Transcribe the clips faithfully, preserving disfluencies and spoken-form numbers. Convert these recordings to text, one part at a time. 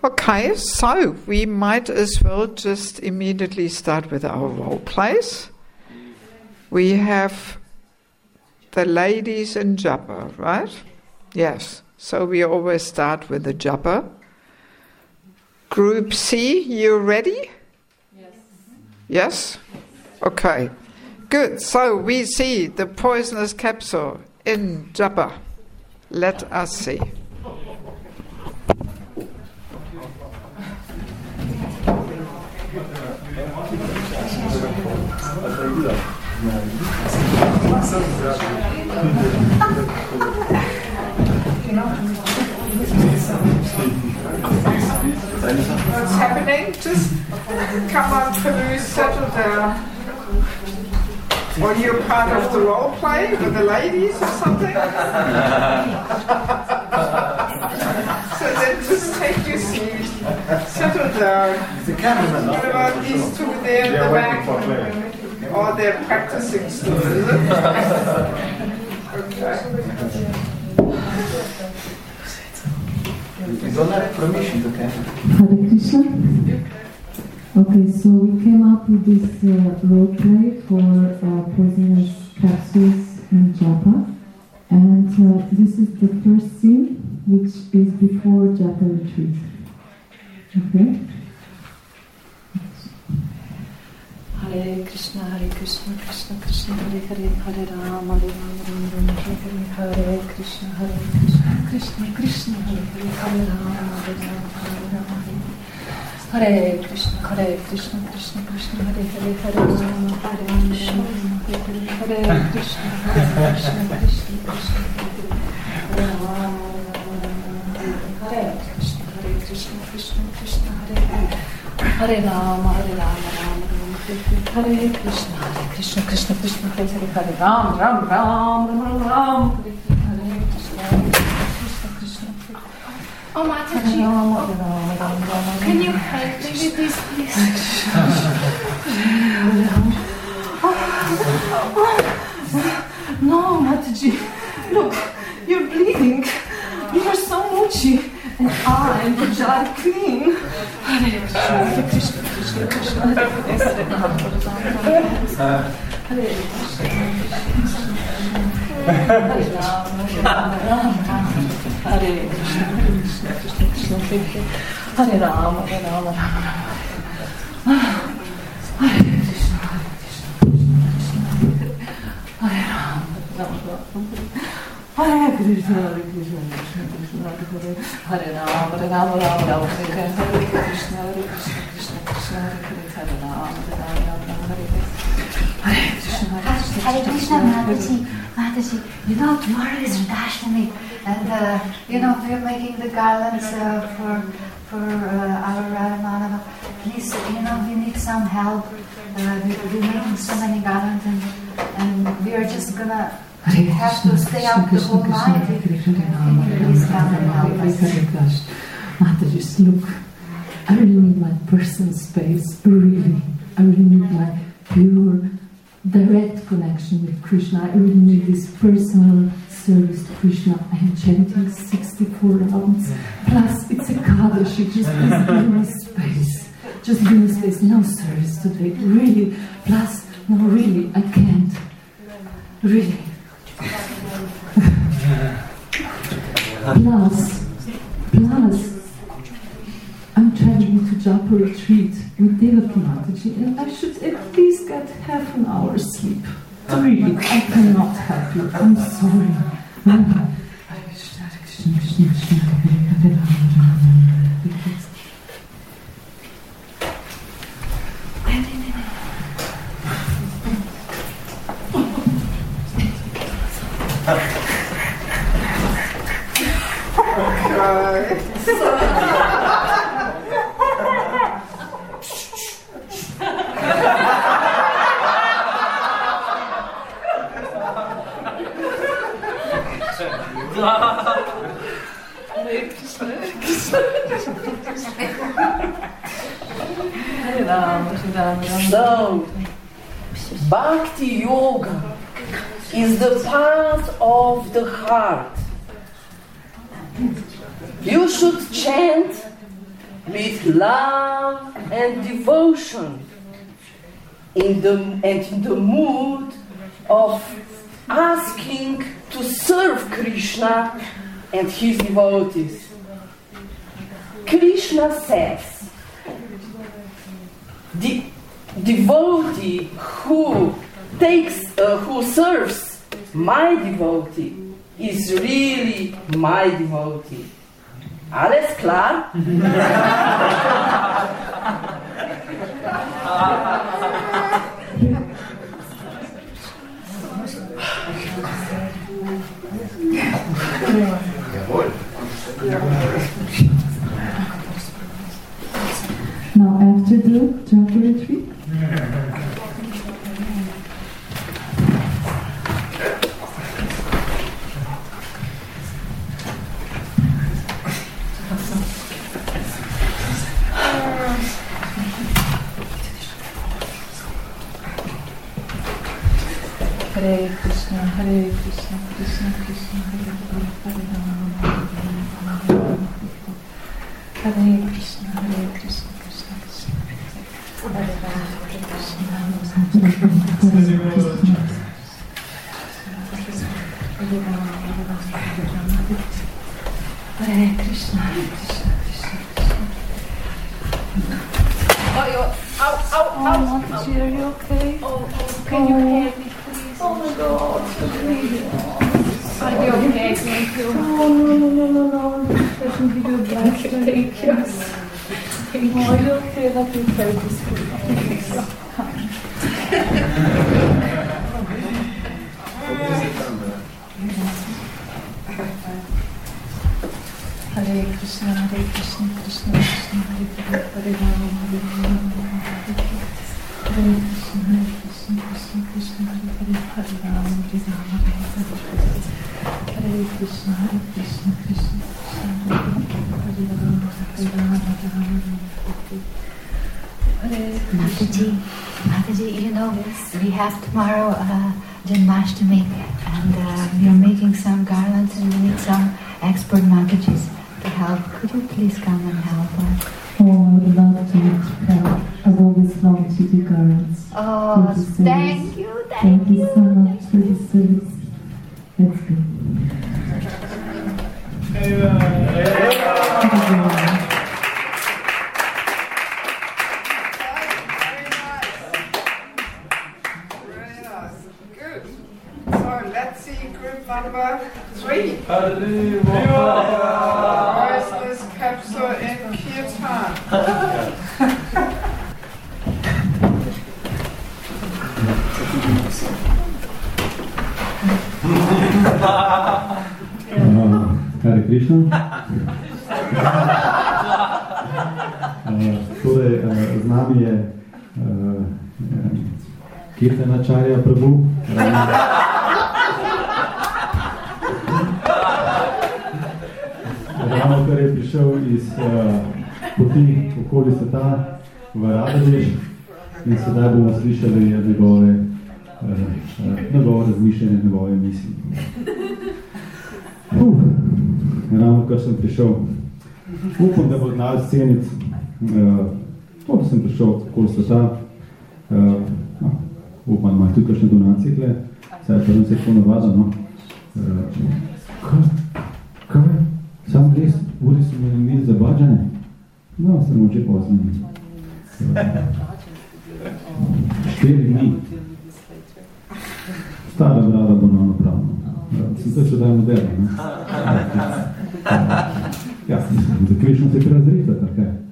Okay, so we might as well just immediately start with our role plays. We have the ladies in japa, right? Yes, so we always start with the japa. Group C, you ready? Yes. Yes? Okay, good. So we see the poisonous capsule in japa. Let us see. What's happening? Just come on, Peru, settle down. Or you're part of the role play with the ladies or something? So then just take your seat, settle down. The cameraman. What about these two there in the back? Or they're practicing still, is it? Okay. You don't have permission to camera. Hare Krishna. Okay, so we came up with this uh, role play for uh, poisonous capsules in japa, and uh, this is the first scene, which is before japa retreat. Okay. Hare Krishna, Hare Krishna, Krishna Krishna, Hare Hare, Hare Rama, Hare Rama, Rama Rama, Hare Hare, Hare Krishna, Hare Krishna, Krishna Krishna, Hare Hare, Hare Rama, Hare Rama, Hare Rama, Hare Krishna, Hare Krishna, Krishna Krishna, Hare Hare, Hare Rama, Hare Rama, Hare Krishna, Hare Krishna, Krishna Krishna, Hare Rama, Hare Krishna, Hare Krishna, Krishna Krishna, Hare Hare, Hare Rama, Hare Rama, Rama Hare Krishna, Hare Krishna, Krishna Krishna, Hare Hare, Hare Ram, Ram, Ram, Ram, Ram, Hare Krishna, Krishna Krishna. Oh, Mataji, oh, can you help me with this, please? No, Mataji, look, you're bleeding. You are so mochi. And I am Pujari Queen. Hare Krishna, Krishna, Krishna, Krishna, Hare Hare Rama, Hare Rama, Hare Krishna, Hare Rama, Hare Krishna, Hare Krishna, Krishna Krishna, Hare Rama, Hare Rama, Rama Rama, Hare Krishna, Hare Krishna, Krishna Krishna, Hare Rama, Hare Rama, Hare Krishna, Hare Krishna, Mataji, Mataji, you know, tomorrow is Radhashtami, and uh, you know, we're making the garlands uh, for for uh, our Radha. Please, you know, we need some help. Uh, we, we're making so many garlands, and, and we are just gonna have to stay up the whole night. Can you please come and help us? Mataji, look, I really need my personal space, really. I really need my pure, direct connection with Krishna. I really need this personal service to Krishna. I am chanting sixty-four rounds, plus it's a Kadashi, just please give me space. Just give me space, no service today, really. Plus, no, really, I can't. Really. Plus, plus, I'm traveling to Japa retreat with Devaki Mataji, and I should at least get half an hour's sleep. Really, I cannot help you. I'm sorry. Hare Krishna, Hare Krishna, Krishna Krishna, Hare Hare, So, Bhakti Yoga is the path of the heart. You should chant with love and devotion, in the, and in the mood of asking to serve Krishna and his devotees. Krishna says, the devotee who takes, uh, who serves my devotee is really my devotee. Alles klar? Now after the japa retreat, Hare Krishna, Hare Krishna, Krishna Krishna, Hare Hare, Hare Rama, Hare Rama, Hare Krishna, Hare Krishna, Krishna Krishna, Hare Rama, Hare Krishna, Hare Rama, Hare Krishna, Hare Krishna, Krishna Krishna. Oh, you're, ow, ow, ow. Mataji, are you okay? Oh, oh, can you help me, please? Oh my God, please. I'll be okay, thank you. Oh, no, no, no, no, no. I should give you a blanket, thank you. Thank you. Oh, are you okay? Let me carry this for you. Hare Krishna, Hare Krishna, Krishna Krishna, Hare Hare, Hare Rama, Hare Rama, Hare Krishna, Hare Krishna, Krishna Krishna, Hare Hare, Hare Rama, Hare Rama, Hare Krishna, Hare Krishna, Krishna Krishna, Hare Rama, Hare Rama, Hare Mataji, Mataji, you know, we have tomorrow uh, Janmashtami, and uh, we are making some garlands and we need some expert Matajis to help. Could you please come and help us? oh, I would love to help. I've always longed to do garlands. Oh, thank you, thank, thank you. you so much for the service. Let's go. Let's see group number three. Voiceless capsule in Kirtan. uh, Hare Krishna. uh, torej, uh, z nami je uh, Kirtanacharya Prabhu. Ravno kar je prišel iz uh, poti okoli sveta v Radhadesh in sedaj bomo slišali njegove, uh, uh, njegove razmišljanje, njegove misli. Uh, ravno kar sem prišel, upam, da bo znal sceniti uh, to, da sem prišel okoli sveta. Uh, no, upam, da imaš tudi kakšne donacije, tle. Saj je prvo se tako navada, no. Uh, kaj? Kaj? Sam res, uri so me imeli za bađane? No, sem oče poznani. Štiri dni. Stara brada bo navno pravno. Sem to še daj moderno, ne? Ja, za Krišno se prerazrita, tako je.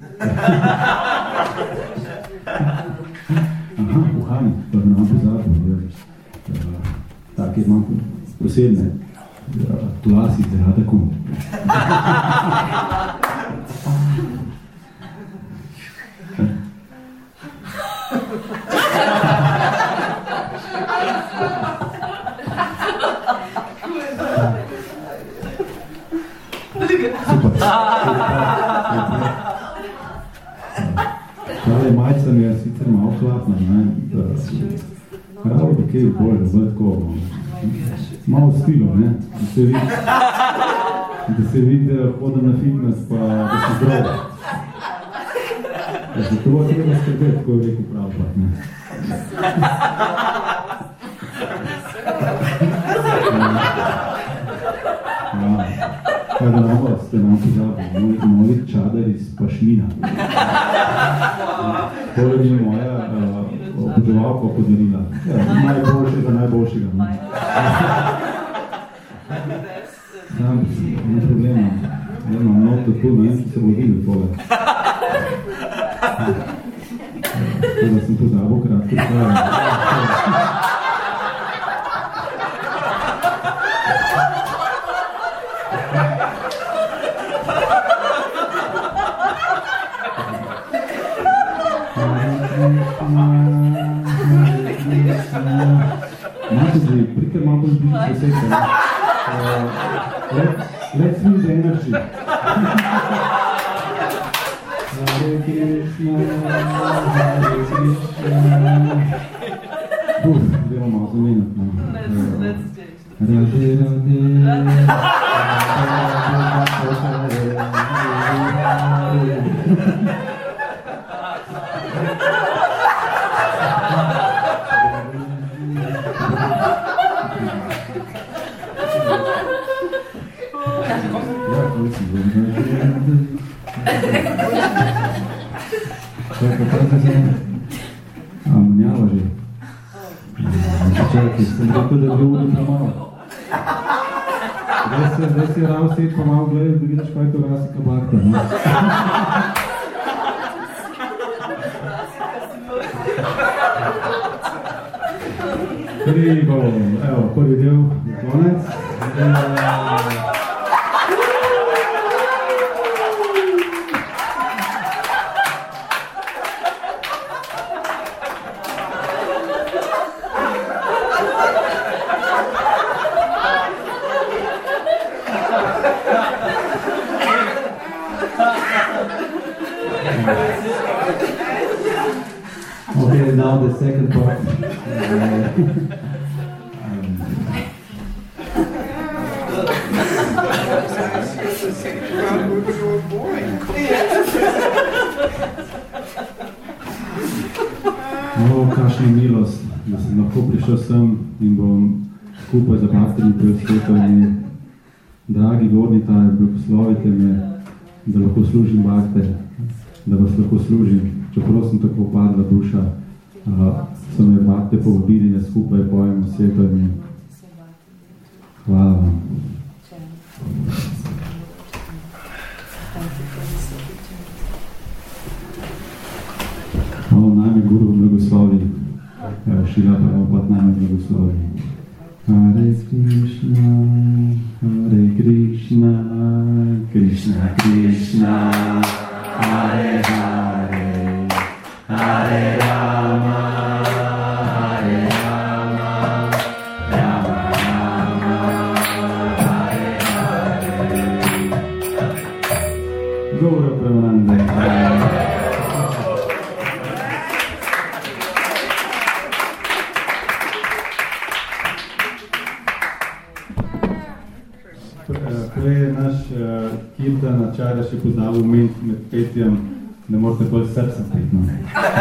Aha, kuhani, pa da nam pozabil. Take imam posebne. Tulasi se rada kum. Tale majica mi je sicer malo hladna, ne? Rado bi kaj bolj, bolj tako, malo stilo, ne? Da se vidi, da se vidi, da hodim na fitness, pa da se zdrav. Zato bo treba skrbeti, tako je rekel prav, pa ne. Kaj da novo ste nam pozabili, novi čadar iz Pašmina. To je mi moja uh, oboževalka podarila. Ja, najboljše za najboljšega. Znam, ni problema. Ja, imam noto tu, ne vem, ki se bo videl tole. Tako da sem pozabil kratko stvari. Matoji, prikaj malo bolj bliži sosede. Let's use the energy. Hare Krishna, Hare Krishna. Uf, gremo malo zamenjati. Radhe, radhe, radhe, radhe. A, menjava že. Čakaj, sem rekel, da bi uri premalo. Zdaj si rao sedi pa malo gledaj, da vidiš, kaj je to Rasika Bharta, no? Krivo, evo, prvi del, konec. Okay, now the second part. O, kakšna milost, da sem lahko prišel sem in bom skupaj z Bhaktami presvetovali. Dragi Gornitaj, blagoslovite me, da lahko služim Bhakte, da vas lahko služim. Čeprav sem tako padla duša, uh, so me Bhakte povabili, da skupaj pojemo svetovanje. Hvala vam. O, naj me Guru blagoslovi, Šila Prabhupada naj me blagoslovi. Hare Krishna, Hare Krishna, Krishna Krishna, Hare Hare, Hare Rama, Hare Rama, Rama Rama, Hare Hare. Gaura Premanande. Prej je naš uh, Kirtan Acharya še poznal moment med petjem, da morate bolj srca peti, no.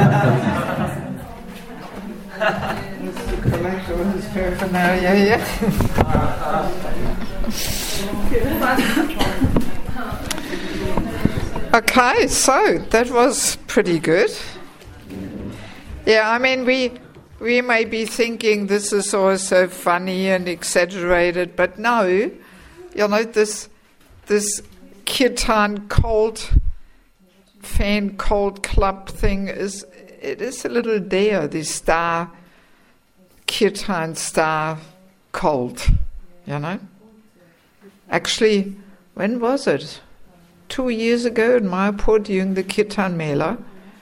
Okay, so that was pretty good. Yeah, I mean, we we may be thinking this is all so funny and exaggerated, but no, you know, this this kirtan cult fan cult club thing is it is a little dare, the star kirtan star cult, you know. Actually, when was it? Two years ago in Mayapur during the Kirtan Mela,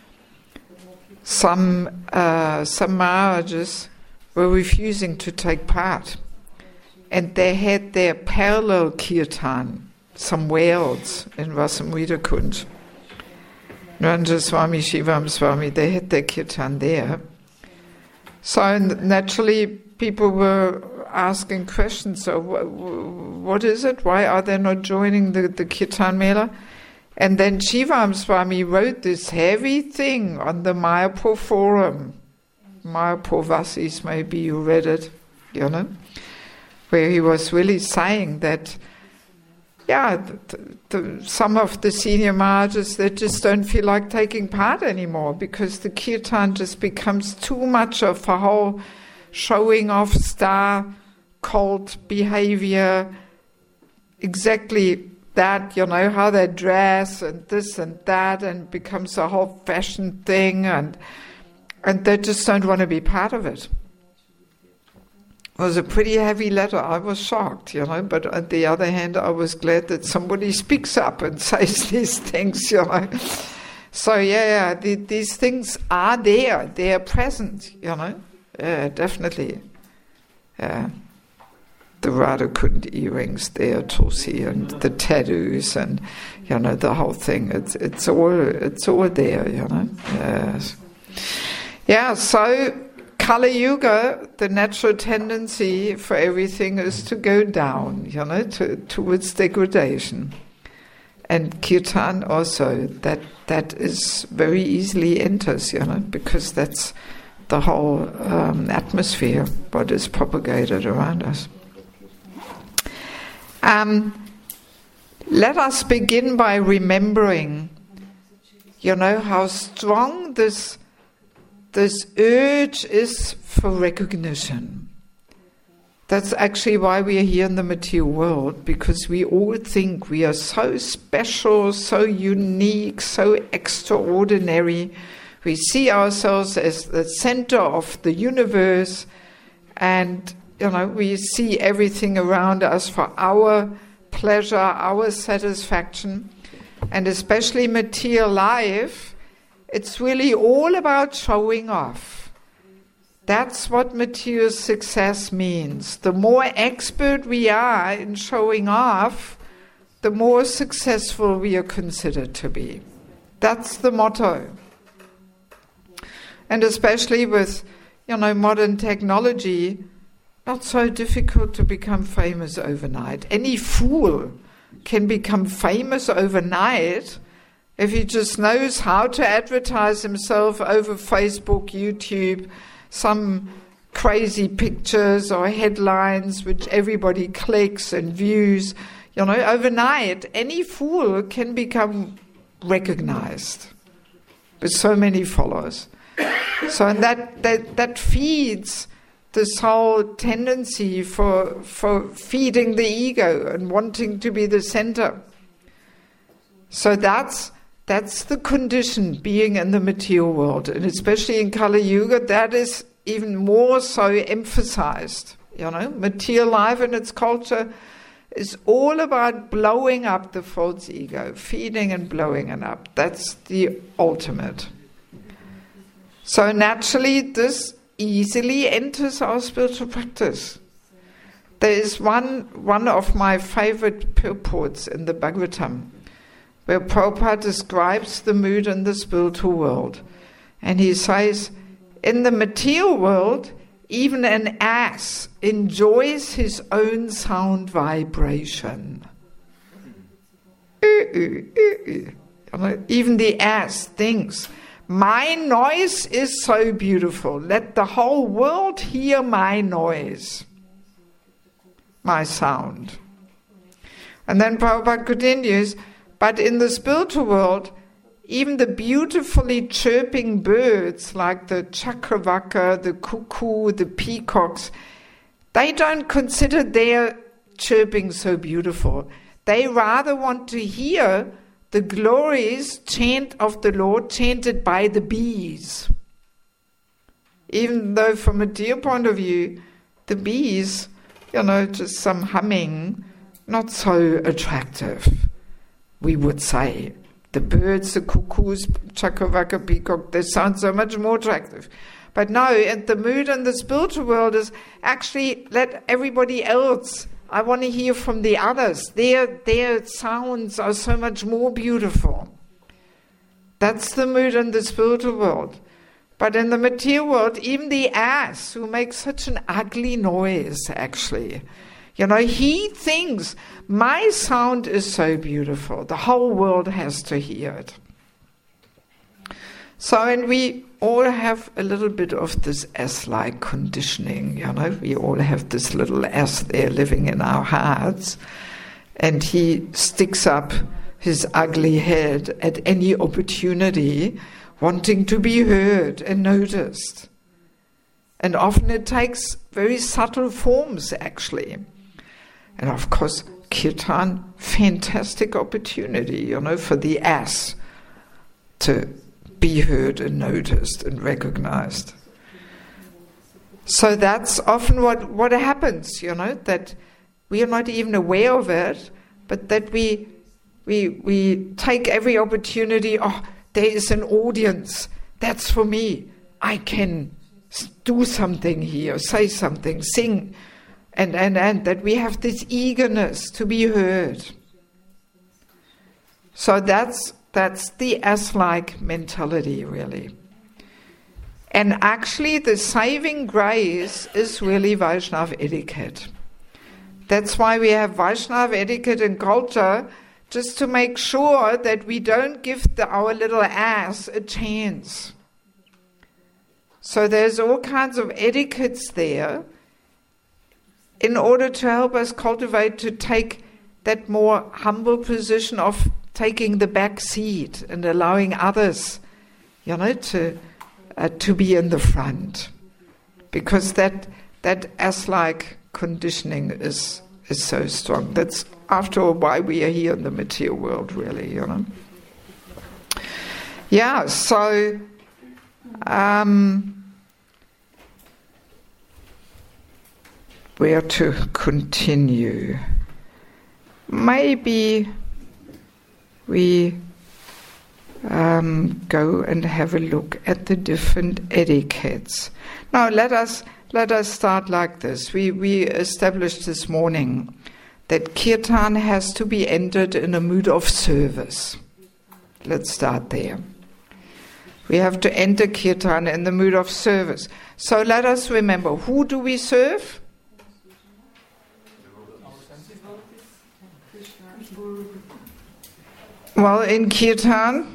some uh, some Maharajas were refusing to take part. And they had their parallel kirtan somewhere else in Vasamrita Kund. Naranja Swami, Shivam Swami, they had their kirtan there. So naturally people were asking questions, so wh- wh- what is it? Why are they not joining the, the Kirtan Mela? And then Shivam Swami wrote this heavy thing on the Mayapur forum. Mayapur Vasis, maybe you read it, you know, where he was really saying that, yeah, the, the, some of the senior Mahajas, they just don't feel like taking part anymore because the kirtan just becomes too much of a whole showing off star cult behavior, exactly that, you know, how they dress and this and that, and becomes a whole fashion thing, and and they just don't want to be part of it. It was a pretty heavy letter. I was shocked, you know, but on the other hand, I was glad that somebody speaks up and says these things, you know. So yeah, yeah the, these things are there. They are present, you know. Yeah, definitely. Yeah. The Radha Kund earrings there, Tulsi, and the tattoos, and you know the whole thing. It's it's all it's all there, you know. Yes. Yeah. So Kali Yuga, the natural tendency for everything is to go down, you know, to, towards degradation. And kirtan also, that that is very easily enters, you know, because that's the whole um, atmosphere, what is propagated around us. Um, let us begin by remembering, you know, how strong this this urge is for recognition. That's actually why we are here in the material world, because we all think we are so special, so unique, so extraordinary. We see ourselves as the center of the universe, and you know, we see everything around us for our pleasure, our satisfaction, and especially material life, it's really all about showing off. That's what material success means. The more expert we are in showing off, the more successful we are considered to be. That's the motto. And especially with, you know, modern technology, not so difficult to become famous overnight. Any fool can become famous overnight if he just knows how to advertise himself over Facebook, YouTube, some crazy pictures or headlines which everybody clicks and views. You know, overnight, any fool can become recognized with so many followers. So and that, that, that feeds this whole tendency for for feeding the ego and wanting to be the center. So that's that's the condition being in the material world, and especially in Kali Yuga, that is even more so emphasized. You know, material life and its culture is all about blowing up the false ego, feeding and blowing it up. That's the ultimate. So naturally, this easily enters our spiritual practice. There is one one of my favorite purports in the Bhagavatam, where Prabhupada describes the mood in the spiritual world. And he says, in the material world, even an ass enjoys his own sound vibration. Even the ass thinks, my noise is so beautiful. Let the whole world hear my noise, my sound. And then Prabhupada continues, but in the spiritual world, even the beautifully chirping birds like the chakravaka, the cuckoo, the peacocks, they don't consider their chirping so beautiful. They rather want to hear the glorious chant of the Lord chanted by the bees. Even though from a deer point of view, the bees, you know, just some humming, not so attractive, we would say. The birds, the cuckoos, chakravaka, peacock, they sound so much more attractive. But no, and the mood in the spiritual world is actually let everybody else, I want to hear from the others. Their, their sounds are so much more beautiful. That's the mood in the spiritual world. But in the material world, even the ass who makes such an ugly noise, actually, You know, he thinks, my sound is so beautiful, the whole world has to hear it. So, and we all have a little bit of this S-like conditioning, you know, we all have this little S there living in our hearts, and he sticks up his ugly head at any opportunity, wanting to be heard and noticed. And often it takes very subtle forms, actually. And of course, kirtan, fantastic opportunity, you know, for the ass to be heard and noticed and recognized. So that's often what, what happens, you know, that we are not even aware of it, but that we we we take every opportunity, oh, there is an audience, that's for me, I can do something here, say something, sing, and, and, and that we have this eagerness to be heard. So that's that's the S-like mentality, really. And actually the saving grace is really Vaishnava etiquette. That's why we have Vaishnava etiquette and culture, just to make sure that we don't give the, our little ass a chance. So there's all kinds of etiquettes there in order to help us cultivate to take that more humble position of taking the back seat and allowing others, you know, to uh, to be in the front, because that that S-like conditioning is is so strong. That's after all why we are here in the material world, really, you know. Yeah. So. Um, Where to continue? Maybe we um, go and have a look at the different etiquettes. Now let us let us start like this. We we established this morning that kirtan has to be entered in a mood of service. Let's start there. We have to enter kirtan in the mood of service. So let us remember, who do we serve? Well, in kirtan,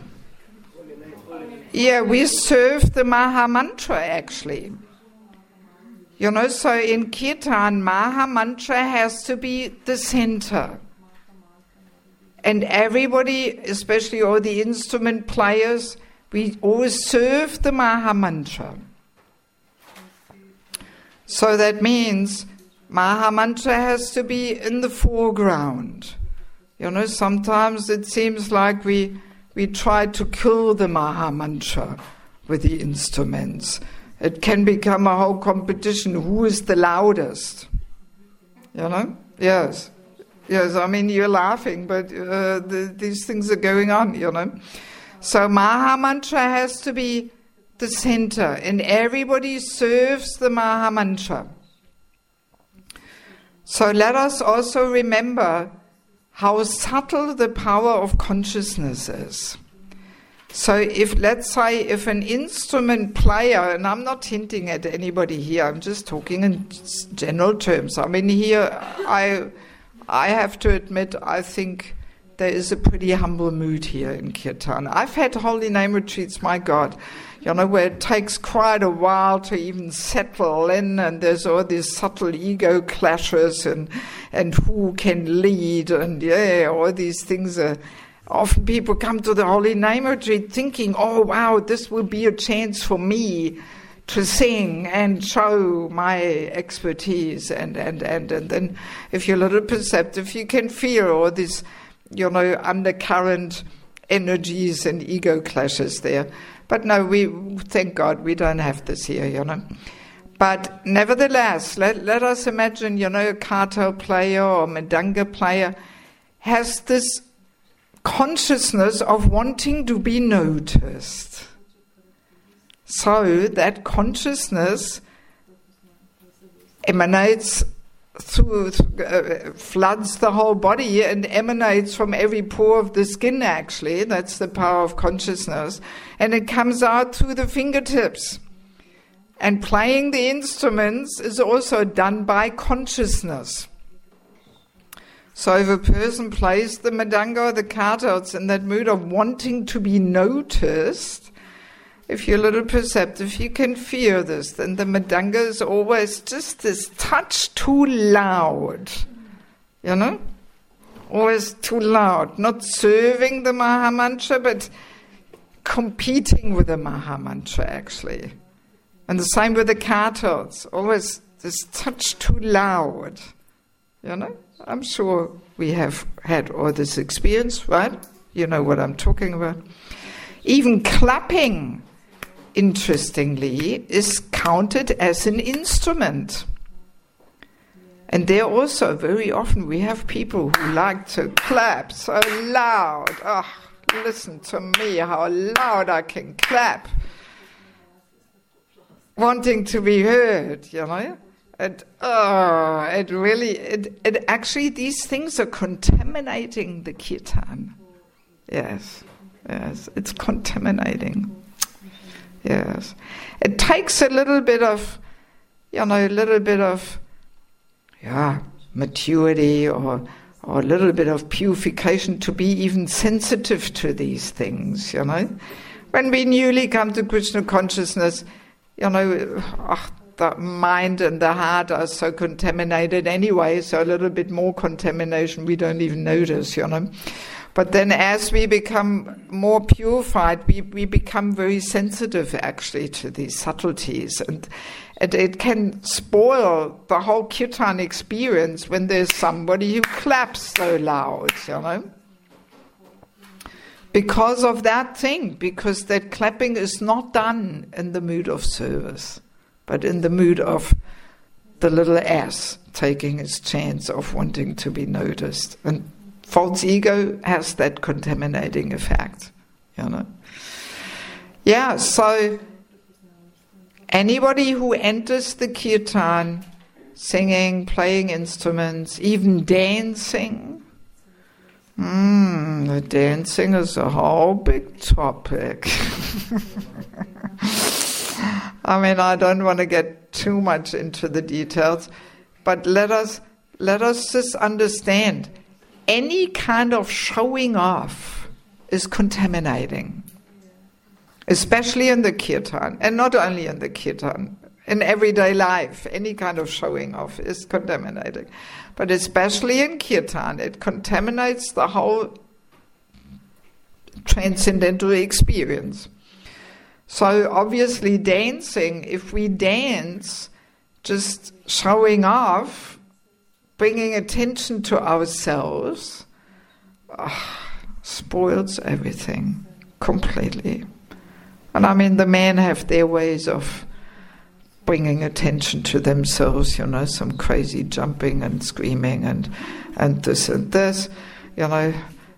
yeah, we serve the Maha Mantra, actually. You know, so in kirtan, Maha Mantra has to be the center. And everybody, especially all the instrument players, we always serve the Maha Mantra. So that means Maha Mantra has to be in the foreground. You know, sometimes it seems like we we try to kill the Maha Mantra with the instruments. It can become a whole competition. Who is the loudest? You know? Yes. Yes, I mean, you're laughing, but uh, the, these things are going on, you know. So Maha Mantra has to be the center, and everybody serves the Maha Mantra. So let us also remember how subtle the power of consciousness is. So if, let's say, if an instrument player, and I'm not hinting at anybody here, I'm just talking in general terms. I mean, here, I, I have to admit, I think there is a pretty humble mood here in kirtan. I've had holy name retreats, my God, you know, where it takes quite a while to even settle in, and there's all these subtle ego clashes, and and who can lead, and yeah, all these things. Are, often people come to the holy name retreat thinking, oh wow, this will be a chance for me to sing and show my expertise, and, and, and, and then if you're a little perceptive, you can feel all these, you know, undercurrent energies and ego clashes there. But no, we thank God we don't have this here, you know. But nevertheless, let, let us imagine, you know, a kartal player or mridanga player has this consciousness of wanting to be noticed. So that consciousness emanates through, uh, floods the whole body and emanates from every pore of the skin, actually. That's the power of consciousness. And it comes out through the fingertips. And playing the instruments is also done by consciousness. So if a person plays the Mridanga or the Kartha, it's in that mood of wanting to be noticed. If you're a little perceptive, you can feel this. Then the Mridanga is always just this touch too loud. You know? Always too loud. Not serving the Mahamantra, but competing with the Mahamantra, actually. And the same with the Kartha. It's always this touch too loud. You know? I'm sure we have had all this experience, right? You know what I'm talking about. Even clapping, interestingly, is counted as an instrument. And there also, very often, we have people who like to clap so loud. Oh, listen to me, how loud I can clap. Wanting to be heard, you know? It, oh, it really, it, it actually, these things are contaminating the kirtan. Yes, yes, it's contaminating. Yes. It takes a little bit of, you know, a little bit of, yeah, maturity or, or a little bit of purification to be even sensitive to these things, you know. When we newly come to Krishna consciousness, you know, oh, the mind and the heart are so contaminated anyway, so a little bit more contamination we don't even notice, you know. But then as we become more purified, we, we become very sensitive actually to these subtleties. And it, it can spoil the whole kirtan experience when there's somebody who claps so loud, you know. Because of that thing, because that clapping is not done in the mood of service, but in the mood of the little ass taking its chance of wanting to be noticed. And false ego has that contaminating effect, you know. Yeah, so anybody who enters the kirtan, singing, playing instruments, even dancing, mm, the dancing is a whole big topic. I mean, I don't want to get too much into the details, but let us let us just understand, any kind of showing off is contaminating, especially in the kirtan, and not only in the kirtan, in everyday life, any kind of showing off is contaminating. But especially in kirtan, it contaminates the whole transcendental experience. So obviously dancing, if we dance just showing off, bringing attention to ourselves, oh, spoils everything completely. And I mean, the men have their ways of bringing attention to themselves, you know, some crazy jumping and screaming and, and this and this, you know,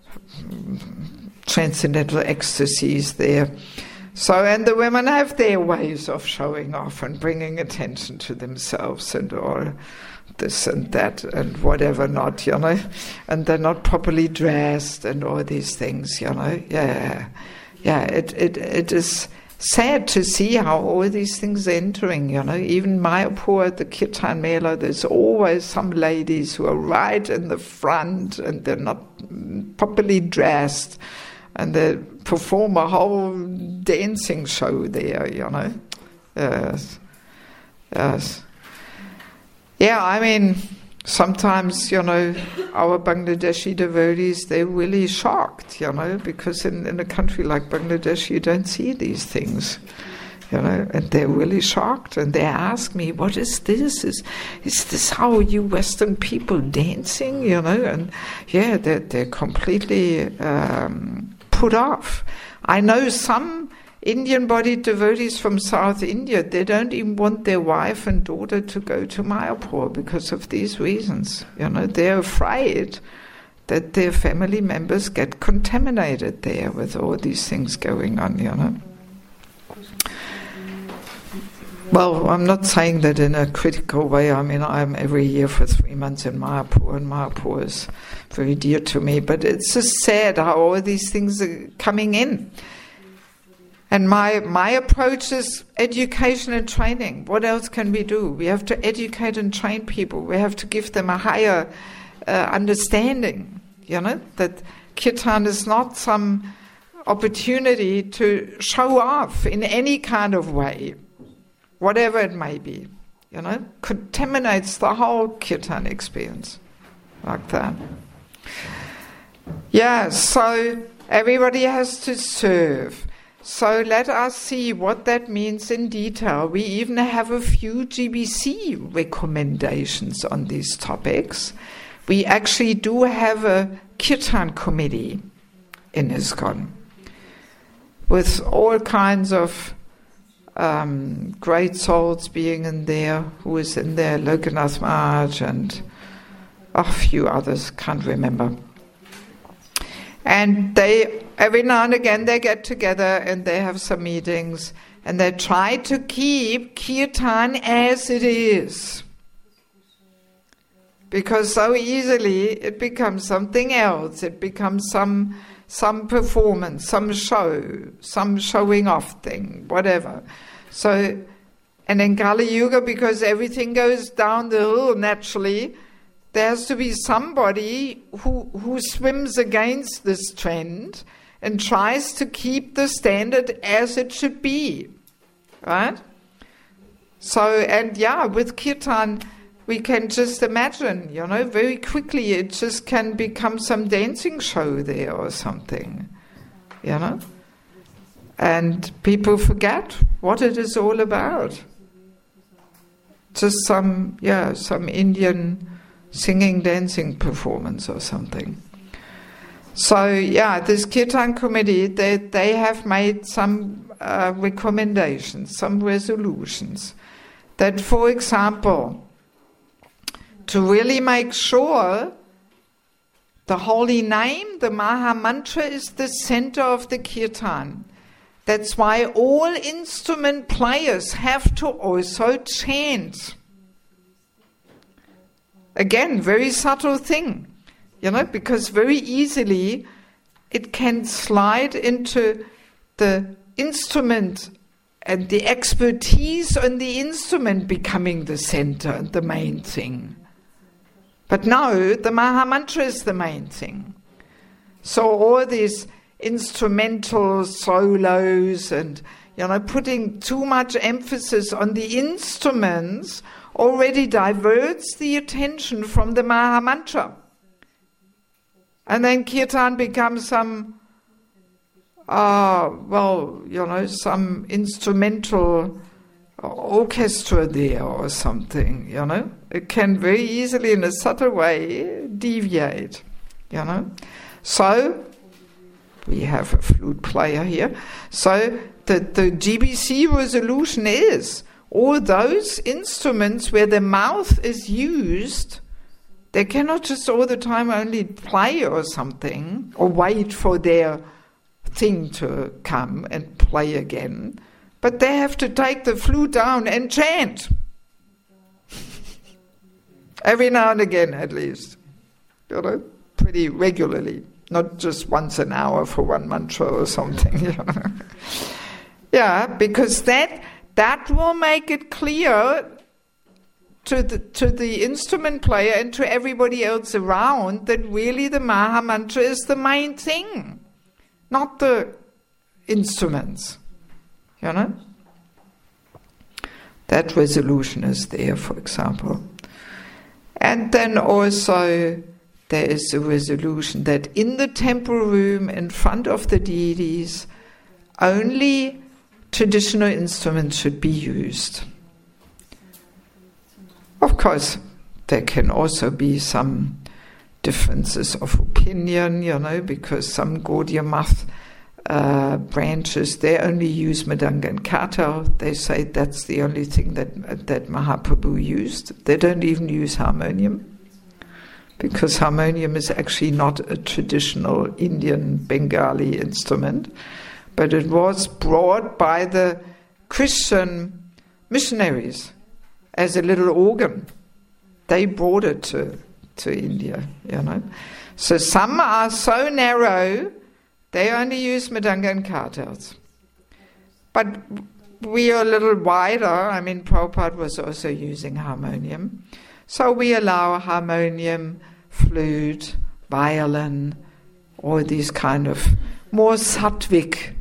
transcendental ecstasies there. So, and the women have their ways of showing off and bringing attention to themselves and all this and that and whatever not, you know, and they're not properly dressed and all these things, you know. Yeah, yeah, it, it, it is sad to see how all these things are entering, you know. Even Mayapur at the Kirtan Mela, there's always some ladies who are right in the front and they're not properly dressed, and they perform a whole dancing show there, you know. Yes, yes. Yeah, I mean, sometimes, you know, our Bangladeshi devotees, they're really shocked, you know, because in, in a country like Bangladesh, you don't see these things, you know, and they're really shocked, and they ask me, what is this? Is is this how you Western people dancing, you know? And yeah, they're, they're completely um, put off. I know some Indian-bodied devotees from South India, they don't even want their wife and daughter to go to Mayapur because of these reasons. You know, they're afraid that their family members get contaminated there with all these things going on, you know. Well, I'm not saying that in a critical way. I mean, I'm every year for three months in Mayapur, and Mayapur is very dear to me. But it's just sad how all these things are coming in. And my my approach is education and training. What else can we do? We have to educate and train people. We have to give them a higher uh, understanding, you know, that kirtan is not some opportunity to show off in any kind of way, whatever it may be, you know, contaminates the whole kirtan experience like that. Yeah, so everybody has to serve. So let us see what that means in detail. We even have a few G B C recommendations on these topics. We actually do have a kirtan committee in ISKCON with all kinds of um, great souls being in there. Who is in there? Lokanath Maharaj and a few others, can't remember. And they, every now and again, they get together and they have some meetings and they try to keep kirtan as it is. Because so easily it becomes something else. It becomes some some performance, some show, some showing off thing, whatever. So, and in Kali Yuga, because everything goes down the hill naturally, there has to be somebody who, who swims against this trend and tries to keep the standard as it should be, right? So, and yeah, with kirtan, we can just imagine, you know, very quickly it just can become some dancing show there or something, you know? And people forget what it is all about. Just some, yeah, some Indian singing, dancing performance or something. So, yeah, this Kirtan committee, they, they have made some uh, recommendations, some resolutions. That, for example, to really make sure the holy name, the Maha Mantra, is the center of the Kirtan. That's why all instrument players have to also chant. Again, very subtle thing, you know, because very easily it can slide into the instrument and the expertise on the instrument becoming the center, the main thing. But no, the Maha Mantra is the main thing. So all these instrumental solos and, you know, putting too much emphasis on the instruments already diverts the attention from the Maha Mantra. And then Kirtan becomes some, uh, well, you know, some instrumental orchestra there or something, you know. It can very easily, in a subtle way, deviate, you know. So, we have a flute player here. So, the, the G B C resolution is all those instruments where the mouth is used, they cannot just all the time only play or something, or wait for their thing to come and play again, but they have to take the flute down and chant. Every now and again, at least. You know, pretty regularly. Not just once an hour for one mantra or something. You know? Yeah, because that that will make it clear to the to the instrument player and to everybody else around that really the Maha Mantra is the main thing, not the instruments. You know? That resolution is there, for example. And then also there is a resolution that in the temple room in front of the deities only traditional instruments should be used. Of course, there can also be some differences of opinion, you know, because some Gaudiya Math uh, branches, they only use Mridanga and Kartal. They say that's the only thing that that Mahaprabhu used. They don't even use harmonium, because harmonium is actually not a traditional Indian Bengali instrument, but it was brought by the Christian missionaries as a little organ. They brought it to, to India, you know. So some are so narrow, they only use Mridanga and Kartals. But we are a little wider. I mean, Prabhupada was also using harmonium. So we allow harmonium flute, violin, all these kind of more sattvic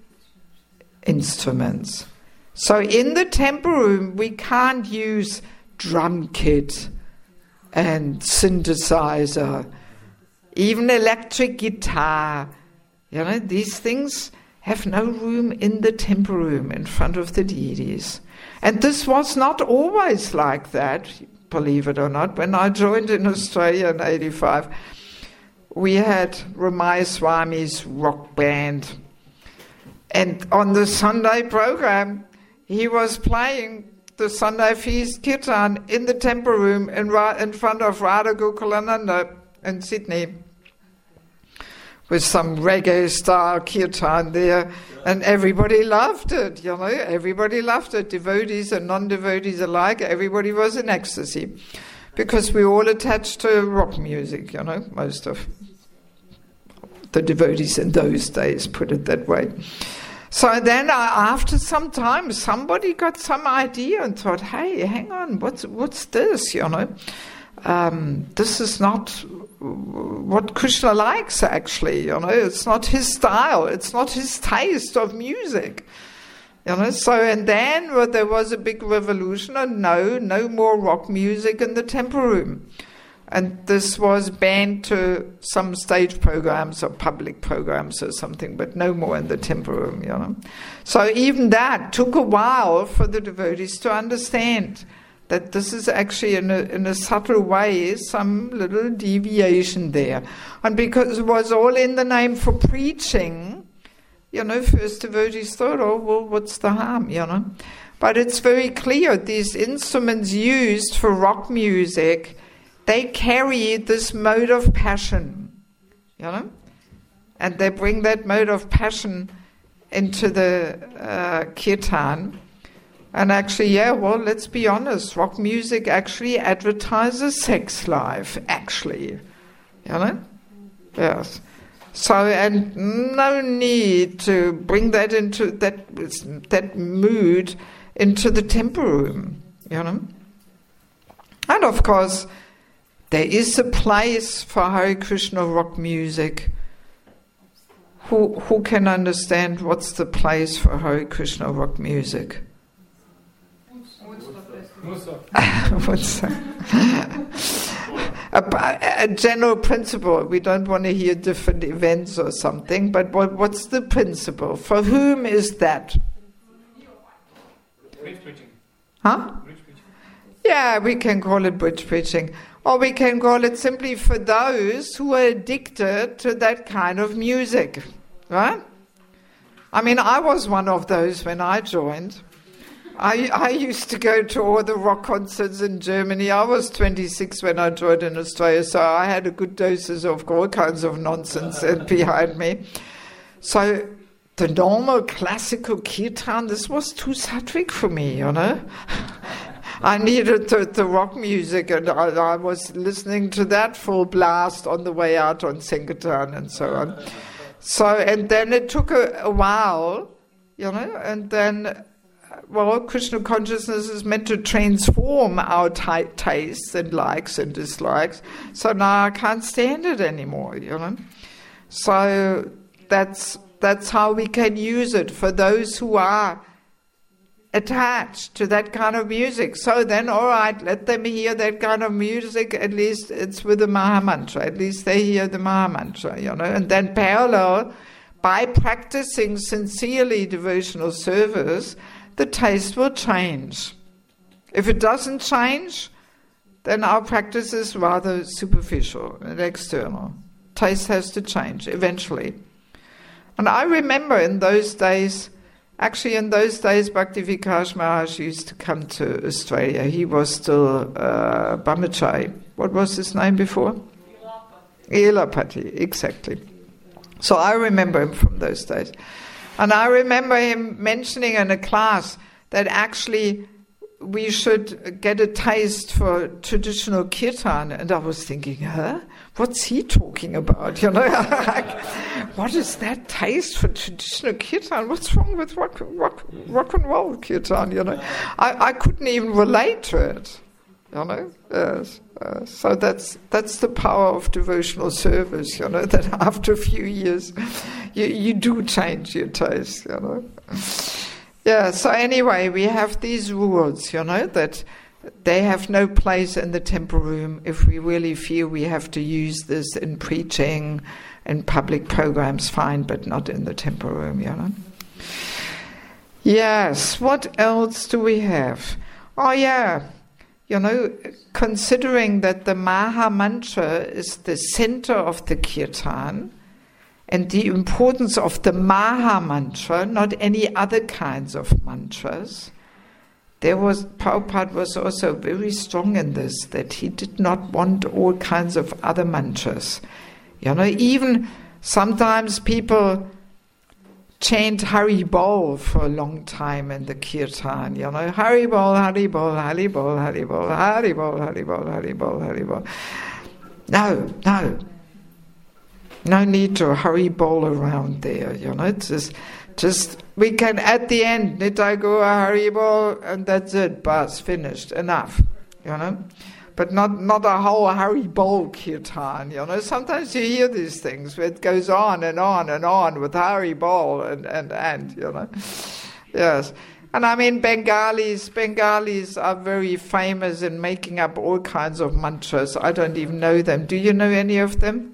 instruments. So in the temple room, we can't use drum kit and synthesizer, even electric guitar. You know, these things have no room in the temple room in front of the deities. And this was not always like that, believe it or not. When I joined in Australia in eighty-five, we had Ramaya Swami's rock band. And on the Sunday program, he was playing the Sunday Feast Kirtan in the temple room in, Ra- in front of Radha Gokulananda in Sydney, with some reggae-style kirtan there, and everybody loved it, you know, everybody loved it, devotees and non-devotees alike, everybody was in ecstasy, because we all attached to rock music, you know, most of the devotees in those days, put it that way. So then, uh, after some time, somebody got some idea and thought, hey, hang on, what's, what's this, you know? Um, this is not what Krishna likes, actually, you know, it's not his style, it's not his taste of music, you know. So, and then well, there was a big revolution, and no, no more rock music in the temple room. And this was banned to some stage programs or public programs or something, but no more in the temple room, you know. So even that took a while for the devotees to understand that this is actually in a, in a subtle way some little deviation there. And because it was all in the name for preaching, you know, first devotees thought, oh, well, what's the harm, you know. But it's very clear, these instruments used for rock music, they carry this mode of passion, you know. And they bring that mode of passion into the uh, kirtan. And actually, yeah, well, let's be honest, rock music actually advertises sex life, actually, you know? Yes. So, and no need to bring that into, that that mood into the temple room, you know? And of course, there is a place for Hare Krishna rock music. Who, who can understand what's the place for Hare Krishna rock music? What's a, a general principle. We don't want to hear different events or something, but what, what's the principle? For whom is that? Bridge preaching. Huh? Bridge preaching. Yeah, we can call it bridge preaching. Or we can call it simply for those who are addicted to that kind of music. Right? I mean, I was one of those when I joined. I, I used to go to all the rock concerts in Germany. I was twenty-six when I joined in Australia, so I had a good doses of all kinds of nonsense behind me. So the normal classical kirtan, this was too sattvic for me, you know. I needed the, the rock music, and I, I was listening to that full blast on the way out on Sankirtan and so on. So, and then it took a, a while, you know, and then... Well, Krishna consciousness is meant to transform our t- tastes and likes and dislikes. So now I can't stand it anymore, you know. So that's that's how we can use it for those who are attached to that kind of music. So then, all right, let them hear that kind of music. At least it's with the Mahamantra. At least they hear the Mahamantra, you know. And then parallel, by practicing sincerely devotional service, the taste will change. If it doesn't change, then our practice is rather superficial and external. Taste has to change eventually. And I remember in those days, actually in those days, Bhakti Vikas Maharaj used to come to Australia. He was still uh, Brahmachari. What was his name before? Elapati, exactly. So I remember him from those days. And I remember him mentioning in a class that actually we should get a taste for traditional kirtan. And I was thinking, huh? What's he talking about? You know, like, what is that taste for traditional kirtan? What's wrong with rock, rock, rock and roll kirtan? You know, I, I couldn't even relate to it. you know. Yes. Uh, so that's that's the power of devotional service, you know, that after a few years you, you do change your taste, you know. Yeah, so anyway, we have these rules, you know, that they have no place in the temple room if we really feel we have to use this in preaching and public programs, fine, but not in the temple room, you know. Yes, what else do we have? Oh yeah, you know, considering that the Maha Mantra is the center of the Kirtan, and the importance of the Maha Mantra, not any other kinds of mantras, there was, Prabhupada was also very strong in this, that he did not want all kinds of other mantras. You know, even sometimes people chant Hari Bol for a long time in the Kirtan, you know, Hari Bol, Hari Bol, Hari Bol, Hari Bol, Hari Bol, Hari Bol, Hari Bol, Hari Bol. No, no. No need to Hari Bol around there, you know, it's just, just we can at the end, Nitai Gaura Hari Bol, and that's it, bas, finished, enough, you know. But not, not a whole Hari Bol Kirtan, you know. Sometimes you hear these things where it goes on and on and on with Hari Bol and, and, and, you know. Yes. And I mean, Bengalis, Bengalis are very famous in making up all kinds of mantras. I don't even know them. Do you know any of them?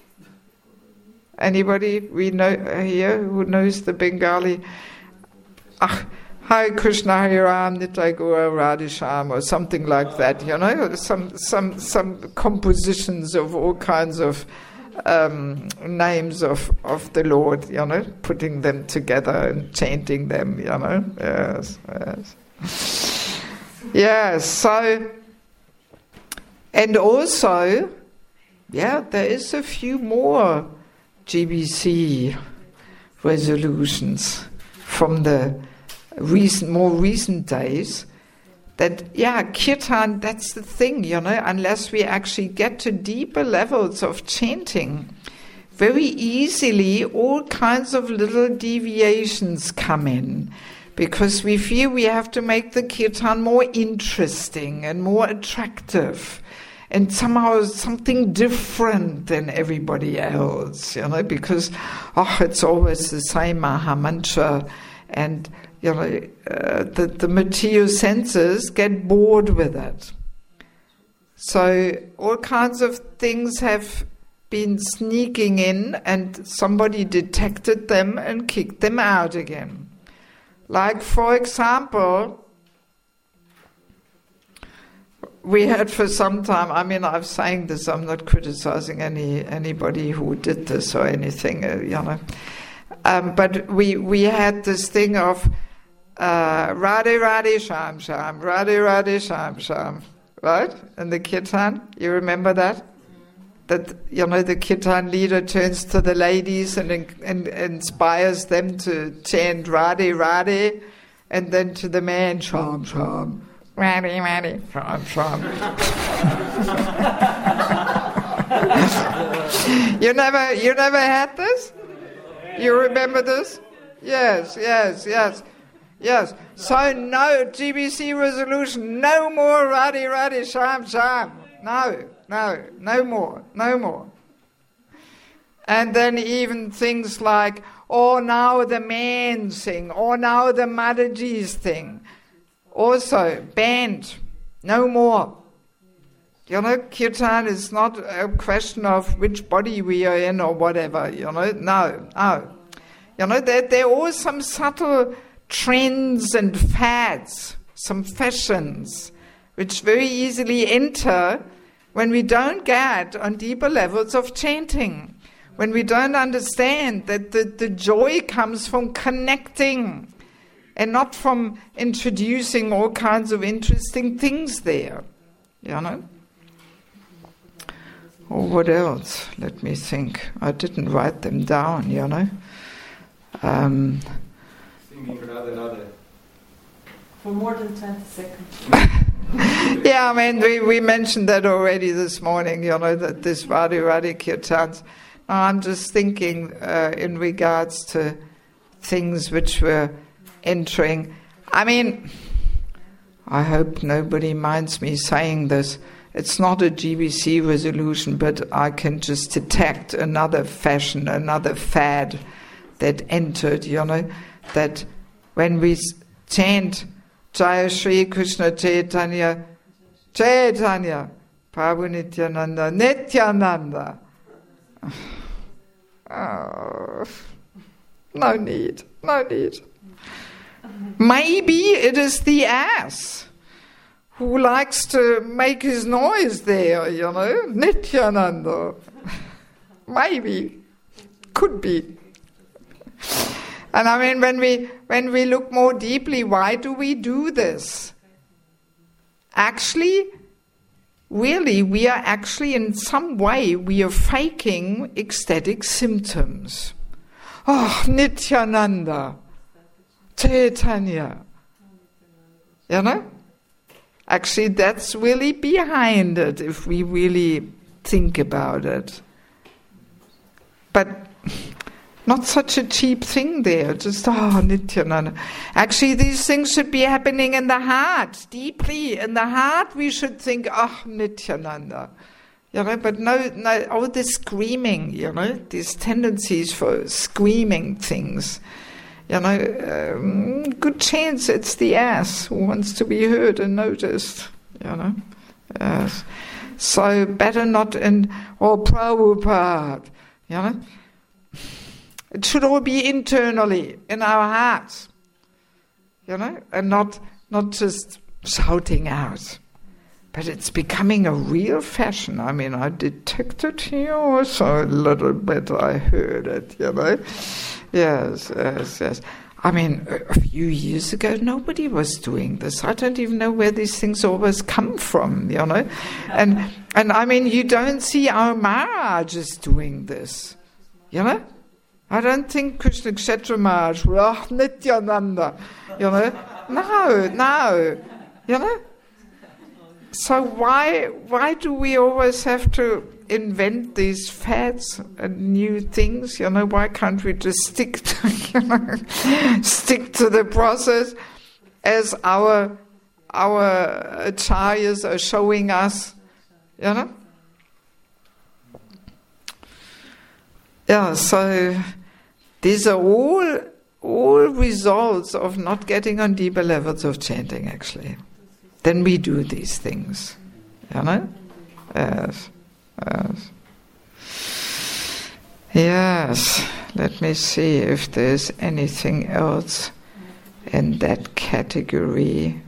Anybody we know here who knows the Bengali? Ah, Hare Krishna, Hare Ram, Nitai Gaura, Radhesham, or something like that, you know, some some some compositions of all kinds of um, names of, of the Lord, you know, putting them together and chanting them, you know. Yes, yes. Yes, so, and also, yeah, there is a few more G B C resolutions from the recent, more recent days, that, yeah, Kirtan, that's the thing, you know, unless we actually get to deeper levels of chanting, very easily all kinds of little deviations come in, because we feel we have to make the Kirtan more interesting and more attractive, and somehow something different than everybody else, you know, because, oh, it's always the same Maha Mantra, and, you know, uh, the, the material senses get bored with it. So all kinds of things have been sneaking in, and somebody detected them and kicked them out again. Like, for example, we had for some time, I mean, I'm saying this, I'm not criticizing any anybody who did this or anything, uh, you know. Um, but we we had this thing of uh, Radhe Radhe Sham Sham, Radhe Radhe Sham Sham, right? In the Kirtan, you remember that? That, you know, the Kirtan leader turns to the ladies and, and inspires them to chant Radhe Radhe, and then to the man, Sham Sham. Radhe, Radhe, Sham, Sham. you never, you never had this? You remember this? Yes, yes, yes, yes. So no G B C resolution, no more Radhe, Radhe, Sham, Sham. No, no, no more, no more. And then even things like, oh, now the men sing, or now the Madhajis thing. Also, banned, no more. You know, Kirtan is not a question of which body we are in or whatever, you know, no, no. You know, there, there are all some subtle trends and fads, some fashions, which very easily enter when we don't get on deeper levels of chanting, when we don't understand that the, the joy comes from connecting, and not from introducing all kinds of interesting things there, you know. Or what else? Let me think. I didn't write them down, you know. Um, Singing Radhe Radhe. For more than twenty seconds. yeah, I mean, we, we mentioned that already this morning, you know, that this Radhe Radhe Kirtans. Now, I'm just thinking uh, in regards to things which were entering. I mean, I hope nobody minds me saying this. It's not a G B C resolution, but I can just detect another fashion, another fad that entered, you know, that when we chant Jaya Shri Krishna Chaitanya, Chaitanya, Prabhu Nityananda, Nityananda. Oh, no need, no need. Maybe it is the ass who likes to make his noise there, you know, Nityananda. Maybe, could be. And I mean, when we when we look more deeply, why do we do this? Actually, really, we are actually in some way, we are faking ecstatic symptoms. Oh, Nityananda, Chaitanya. You know? Actually, that's really behind it, if we really think about it. But not such a cheap thing there, just, oh, Nityananda. Actually, these things should be happening in the heart, deeply. In the heart, we should think, oh, Nityananda. You know, but no, no, all this screaming, you know, these tendencies for screaming things. You know, um, good chance it's the ass who wants to be heard and noticed, you know. Yes. So better not in, oh, Prabhupada, you know. It should all be internally, in our hearts, you know, and not not just shouting out. But it's becoming a real fashion. I mean, I detected here also a little bit, I heard it, you know. Yes, yes, yes. I mean, a few years ago, nobody was doing this. I don't even know where these things always come from, you know. And, and I mean, you don't see our Maharajas doing this, you know. I don't think Krishna Kshetra Maharaj, oh, Nityananda, you know. No, no, you know. So why why do we always have to invent these fads and new things? You know, why can't we just stick to, you know, stick to the process as our our acharyas are showing us, you know? Yeah, so these are all all results of not getting on deeper levels of chanting, actually. Then we do these things, you know? Yes, yes. Yes, let me see if there's anything else in that category.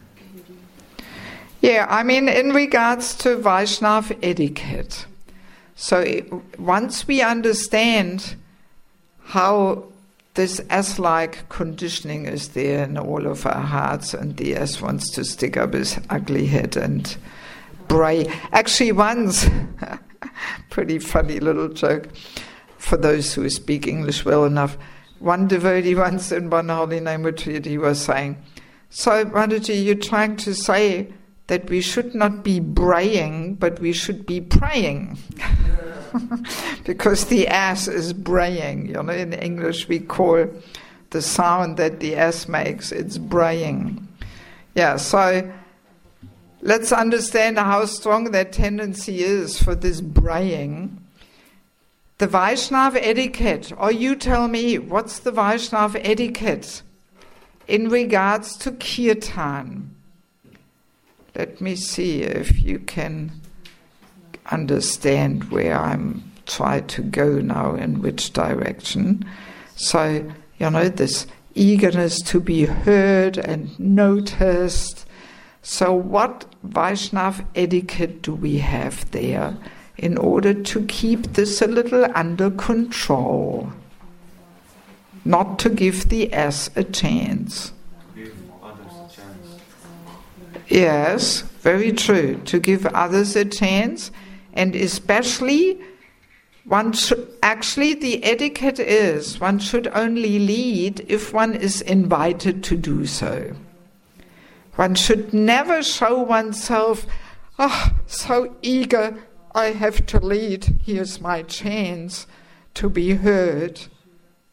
Yeah, I mean, in regards to Vaishnava etiquette, so it, once we understand how this ass-like conditioning is there in all of our hearts, and the ass wants to stick up his ugly head and bray. Actually, once, pretty funny little joke for those who speak English well enough, one devotee once in one holy name retreat, he was saying, so Mataji, you're trying to say that we should not be braying, but we should be praying. Because the ass is braying, you know, in English we call the sound that the ass makes, it's braying. Yeah, so let's understand how strong that tendency is for this braying. The Vaishnava etiquette, or you tell me, what's the Vaishnava etiquette in regards to kirtan? Let me see if you can understand where I'm trying to go now, in which direction. So, you know, this eagerness to be heard and noticed. So what Vaishnava etiquette do we have there in order to keep this a little under control? Not to give the ass a chance. Give others a chance. Yes, very true. To give others a chance. And especially, one should, actually the etiquette is, one should only lead if one is invited to do so. One should never show oneself, oh, so eager, I have to lead, here's my chance to be heard.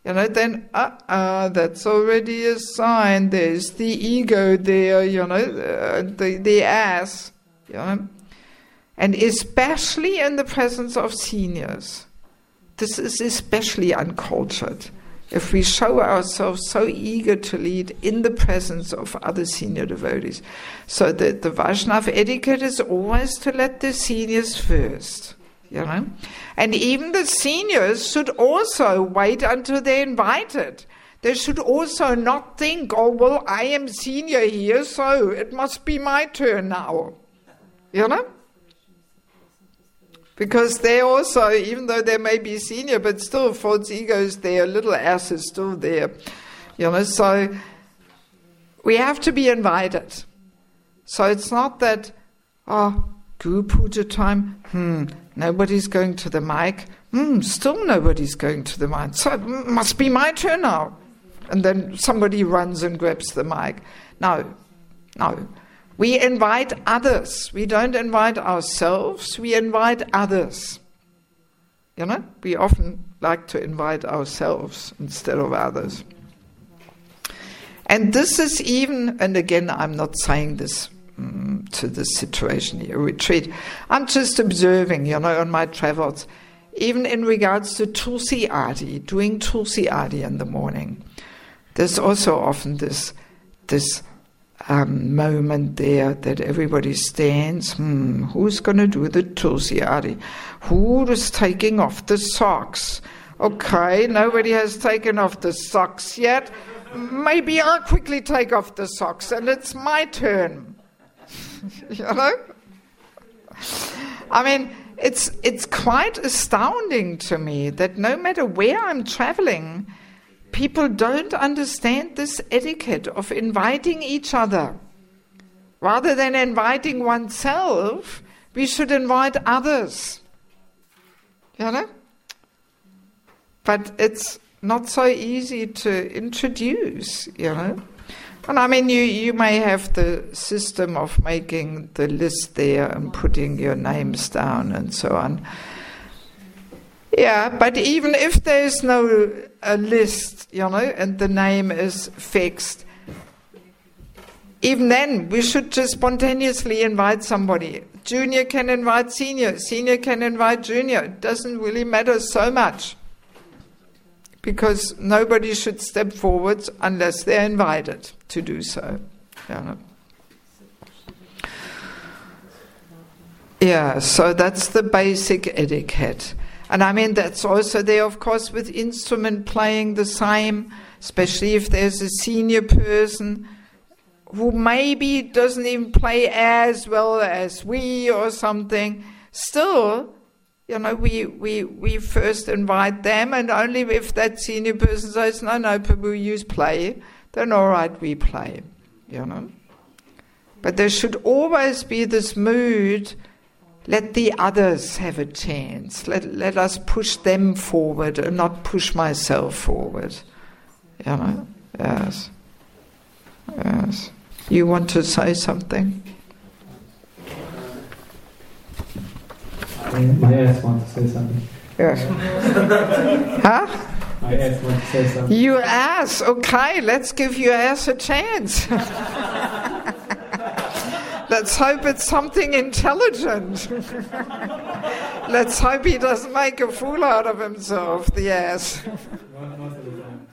you know, then, uh-uh, that's already a sign. There's the ego there, you know, uh, the, the ass, you know. And especially in the presence of seniors. This is especially uncultured. If we show ourselves so eager to lead in the presence of other senior devotees. So the, the Vaishnava etiquette is always to let the seniors first, you know. And even the seniors should also wait until they're invited. They should also not think, oh, well, I am senior here, so it must be my turn now, you know. Because they also, even though they may be senior, but still false egos there, little ass is still there. You know, so we have to be invited. So it's not that, oh, Guru Puja time, hmm, nobody's going to the mic, hmm, still nobody's going to the mic, so it must be my turn now. And then somebody runs and grabs the mic. No, no. We invite others. We don't invite ourselves, we invite others. You know, we often like to invite ourselves instead of others. And this is even, and again, I'm not saying this um, to this situation here, retreat. I'm just observing, you know, on my travels, even in regards to Tulsi Aadi, doing Tulsi Aadi in the morning. There's also often this, this Um, moment there that everybody stands, hmm, who's going to do the Tulsi Aadi? Who is taking off the socks? Okay, nobody has taken off the socks yet. Maybe I'll quickly take off the socks and it's my turn. You know? I mean, it's it's quite astounding to me that no matter where I'm traveling, people don't understand this etiquette of inviting each other. Rather than inviting oneself, we should invite others. You know? But it's not so easy to introduce, you know? And I mean, you, you may have the system of making the list there and putting your names down and so on. Yeah, but even if there's no a list, you know, and the name is fixed, even then we should just spontaneously invite somebody. Junior can invite senior, senior can invite junior. It doesn't really matter so much, because nobody should step forward unless they're invited to do so. You know. Yeah, so that's the basic etiquette. And I mean, that's also there, of course, with instrument playing the same, especially if there's a senior person who maybe doesn't even play as well as we or something. Still, you know, we, we, we first invite them, and only if that senior person says, no, no, Prabhu, you play, then all right, we play, you know. But there should always be this mood, let the others have a chance. Let let us push them forward and not push myself forward. You know? Yes. Yes. You want to say something? My ass wants to say something. Yes. Huh? My ass wants to say something. You ass, okay, let's give your ass a chance. Let's hope it's something intelligent. Let's hope he doesn't make a fool out of himself, the ass. Most of the time.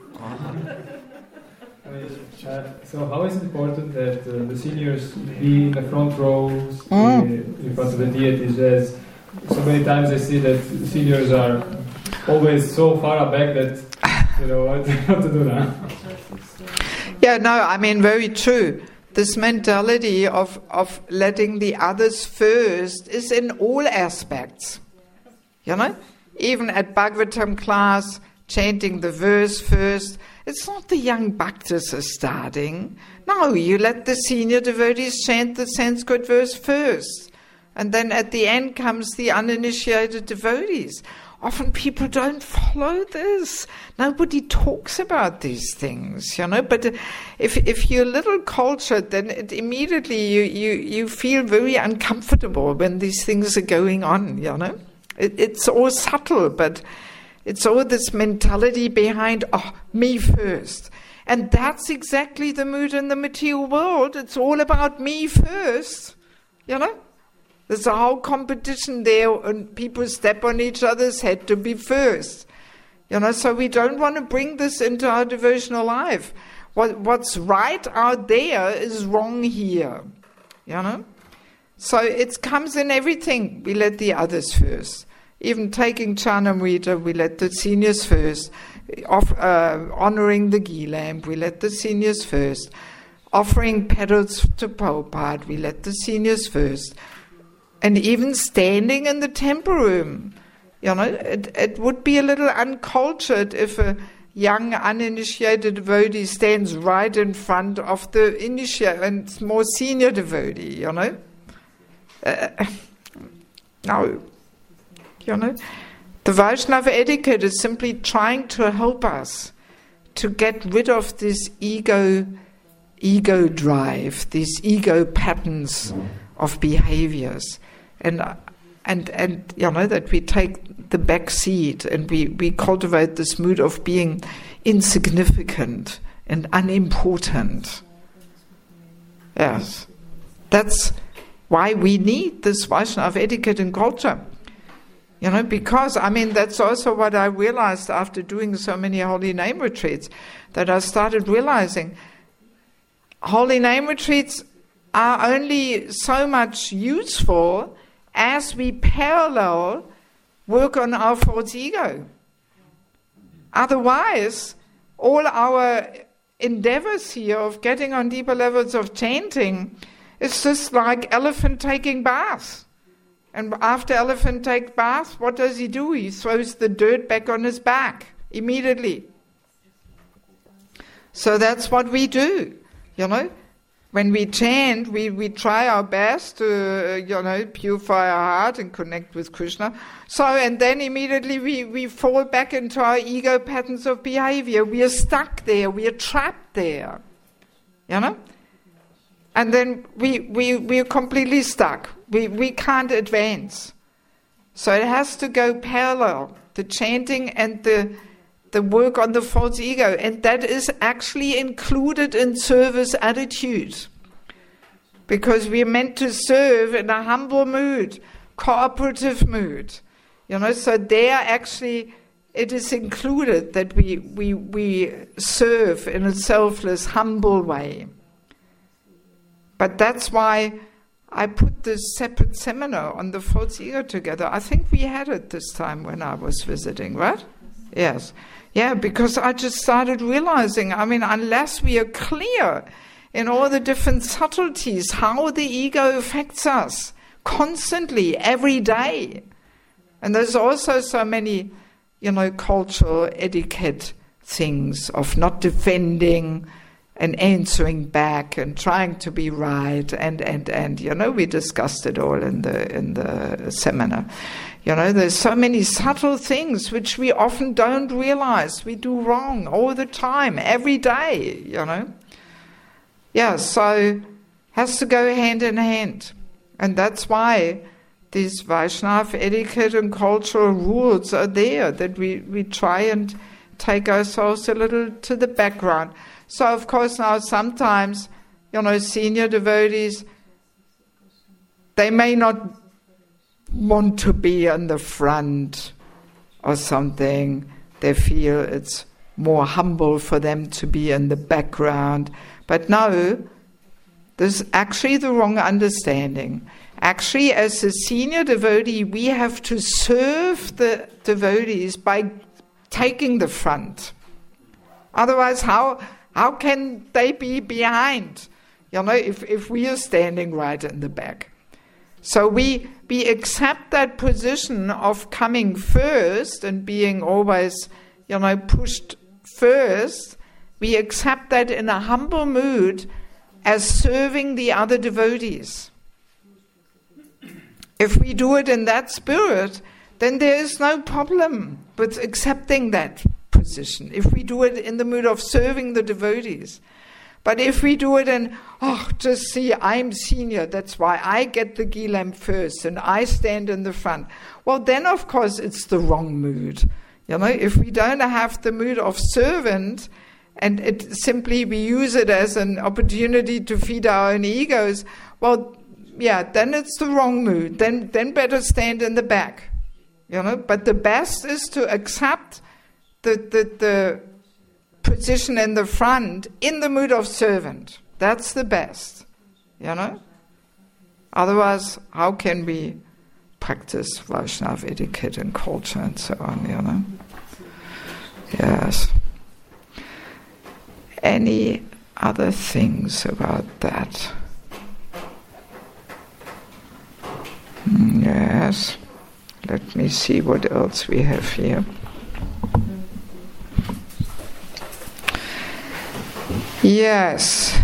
I mean, uh, so how is it important that uh, the seniors be in the front rows mm. uh, in front of the deities? As so many times I see that seniors are always so far back that, you know, what, what to do now. Yeah, no, I mean, very true. This mentality of, of letting the others first is in all aspects. You know? Even at Bhagavatam class, chanting the verse first. It's not the young bhaktas are starting. No, you let the senior devotees chant the Sanskrit verse first. And then at the end comes the uninitiated devotees. Often people don't follow this. Nobody talks about these things, you know. But if if you're a little cultured, then it immediately you, you, you feel very uncomfortable when these things are going on, you know. It, it's all subtle, but It's all this mentality behind, oh, me first. And that's exactly the mood in the material world. It's all about me first, you know. There's a whole competition there, and people step on each other's head to be first. You know, so we don't want to bring this into our devotional life. What what's right out there is wrong here. You know? So it comes in everything. We let the others first. Even taking Charnamrita, we let the seniors first. Off, uh, honoring the ghee lamp, we let the seniors first. Offering petals to Prabhupada, we let the seniors first. And even standing in the temple room, you know, it, it would be a little uncultured if a young uninitiated devotee stands right in front of the initiate and more senior devotee, you know. Uh, no, you know. The Vaishnava etiquette is simply trying to help us to get rid of this ego, ego drive, these ego patterns of behaviors. And and and you know, that we take the back seat and we, we cultivate this mood of being insignificant and unimportant. Yes. That's why we need this Vaishnava etiquette and culture. You know, because, I mean, that's also what I realized after doing so many holy name retreats, that I started realizing holy name retreats are only so much useful as we parallel work on our false ego. Otherwise, all our endeavors here of getting on deeper levels of chanting is just like elephant taking bath. And after elephant takes bath, what does he do? He throws the dirt back on his back immediately. So that's what we do, you know. When we chant, we, we try our best to, uh, you know, purify our heart and connect with Krishna. So, and then immediately we, we fall back into our ego patterns of behavior. We are stuck there. We are trapped there, you know. And then we, we, we are completely stuck. We, we can't advance. So it has to go parallel, the chanting and the the work on the false ego. And that is actually included in service attitude. Because we are meant to serve in a humble mood, cooperative mood. You know, so there actually it is included that we, we, we serve in a selfless, humble way. But that's why I put this separate seminar on the false ego together. I think we had it this time when I was visiting, right? Yes. Yeah, because I just started realizing, I mean, unless we are clear in all the different subtleties, how the ego affects us constantly, every day. And there's also so many, you know, cultural etiquette things of not defending and answering back and trying to be right, and, and, and you know, we discussed it all in the in the seminar. You know, there's so many subtle things which we often don't realize we do wrong all the time, every day, you know. Yeah, so has to go hand in hand. And that's why these Vaishnava etiquette and cultural rules are there, that we, we try and take ourselves a little to the background. So, of course, now sometimes, you know, senior devotees, they may not want to be on the front or something. They feel it's more humble for them to be in the background. But no, this is actually the wrong understanding. Actually, as a senior devotee, we have to serve the devotees by taking the front. Otherwise, how how can they be behind? You know, if, if we are standing right in the back. So we we accept that position of coming first and being always, you know, pushed first. We accept that in a humble mood as serving the other devotees. If we do it in that spirit, then there is no problem with accepting that position. If we do it in the mood of serving the devotees. But if we do it in, oh, just see, I'm senior, that's why I get the ghee lamp first and I stand in the front. Well, then, of course, it's the wrong mood. You You know, if we don't have the mood of servant, and it simply we use it as an opportunity to feed our own egos, well, yeah, then it's the wrong mood. Then, then better stand in the back. You know, but the best is to accept the the, the position in the front in the mood of servant. That's the best. You know. Otherwise, how can we practice Vaishnava etiquette and culture and so on? You know. Yes. Any other things about that? Yes. Let me see what else we have here. Yes.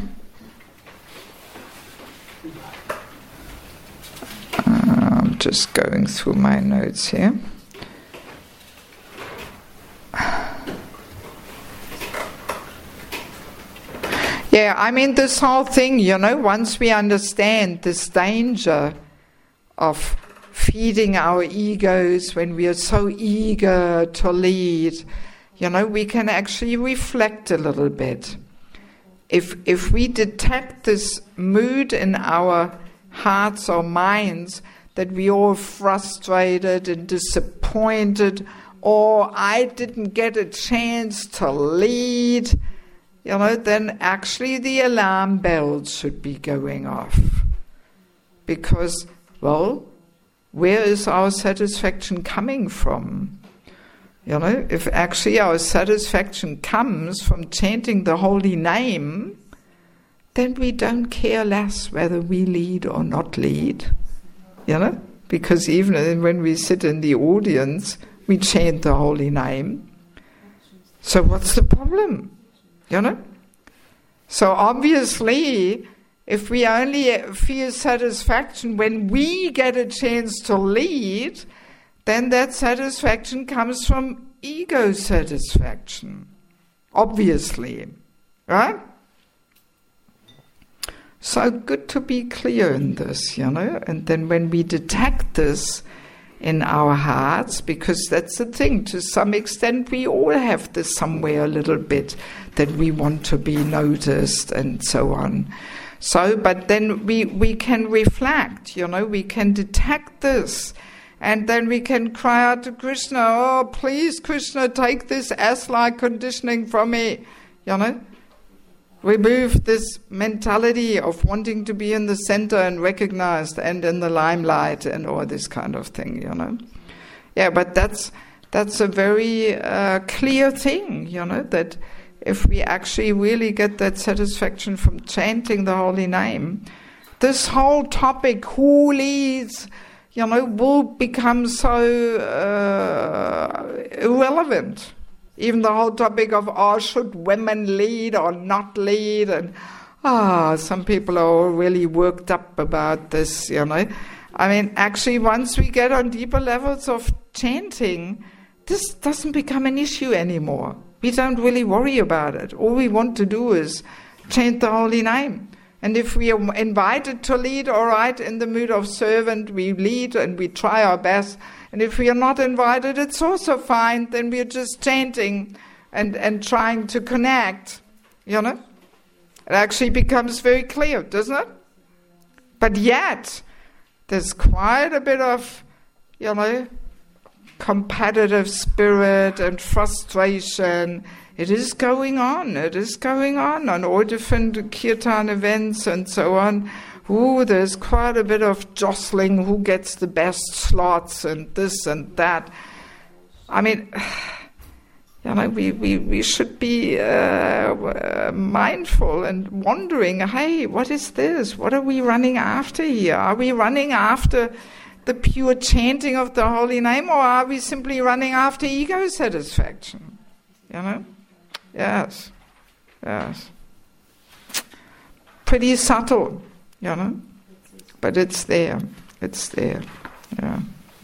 Uh, I'm just going through my notes here. Yeah, I mean, this whole thing, you know, once we understand this danger of feeding our egos when we are so eager to lead, you know, we can actually reflect a little bit. If if we detect this mood in our hearts or minds that we are frustrated and disappointed, or I didn't get a chance to lead, you know, then actually the alarm bells should be going off. Because, well, where is our satisfaction coming from? You know, if actually our satisfaction comes from chanting the holy name, then we don't care less whether we lead or not lead. You know, because even when we sit in the audience, we chant the holy name. So what's the problem? You know? So obviously, if we only feel satisfaction when we get a chance to lead, then that satisfaction comes from ego satisfaction. Obviously. Right? So good to be clear in this, you know. And then when we detect this in our hearts, because that's the thing, to some extent we all have this somewhere a little bit, that we want to be noticed and so on. So, but then we, we can reflect, you know, we can detect this, and then we can cry out to Krishna, oh, please, Krishna, take this ass-like conditioning from me, you know. Remove this mentality of wanting to be in the center and recognized and in the limelight and all this kind of thing, you know. Yeah, but that's that's a very uh, clear thing, you know, that if we actually really get that satisfaction from chanting the holy name, this whole topic, who leads, you know, will become so uh, irrelevant. Even the whole topic of, oh, should women lead or not lead? And, ah, oh, some people are all really worked up about this, you know. I mean, actually, once we get on deeper levels of chanting, this doesn't become an issue anymore. We don't really worry about it. All we want to do is chant the holy name. And if we are invited to lead, all right, in the mood of servant, we lead and we try our best. And if we are not invited, it's also fine. Then we are just chanting and, and trying to connect, you know. It actually becomes very clear, doesn't it? But yet, there's quite a bit of, you know, competitive spirit and frustration. It is going on. It is going on on all different kirtan events and so on. Ooh, there's quite a bit of jostling, who gets the best slots and this and that. I mean, you know, we, we, we should be uh, mindful and wondering, hey, what is this? What are we running after here? Are we running after the pure chanting of the holy name, or are we simply running after ego satisfaction? You know? Yes. Yes. Pretty subtle. You know, but it's there, it's there, yeah.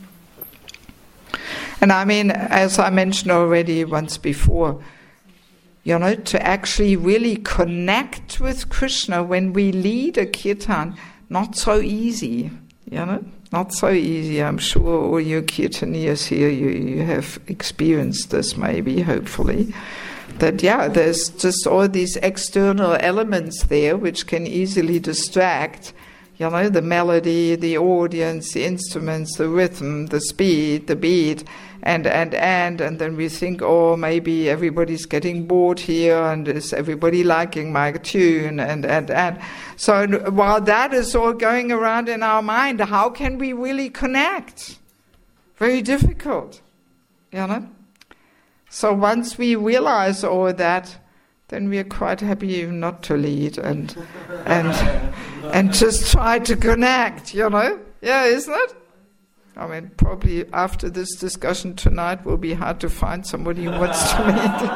And I mean, as I mentioned already once before, you know, to actually really connect with Krishna when we lead a kirtan, not so easy, you know. Not so easy. I'm sure all you Kirtanias here, you, you have experienced this maybe, hopefully. That, yeah, there's just all these external elements there which can easily distract, you know, the melody, the audience, the instruments, the rhythm, the speed, the beat, and, and, and, and then we think, oh, maybe everybody's getting bored here, and is everybody liking my tune, and, and, and. So while that is all going around in our mind, how can we really connect? Very difficult, you know? So once we realize all that, then we are quite happy not to lead and and and just try to connect, you know? Yeah, isn't it? I mean, probably after this discussion tonight will be hard to find somebody who wants to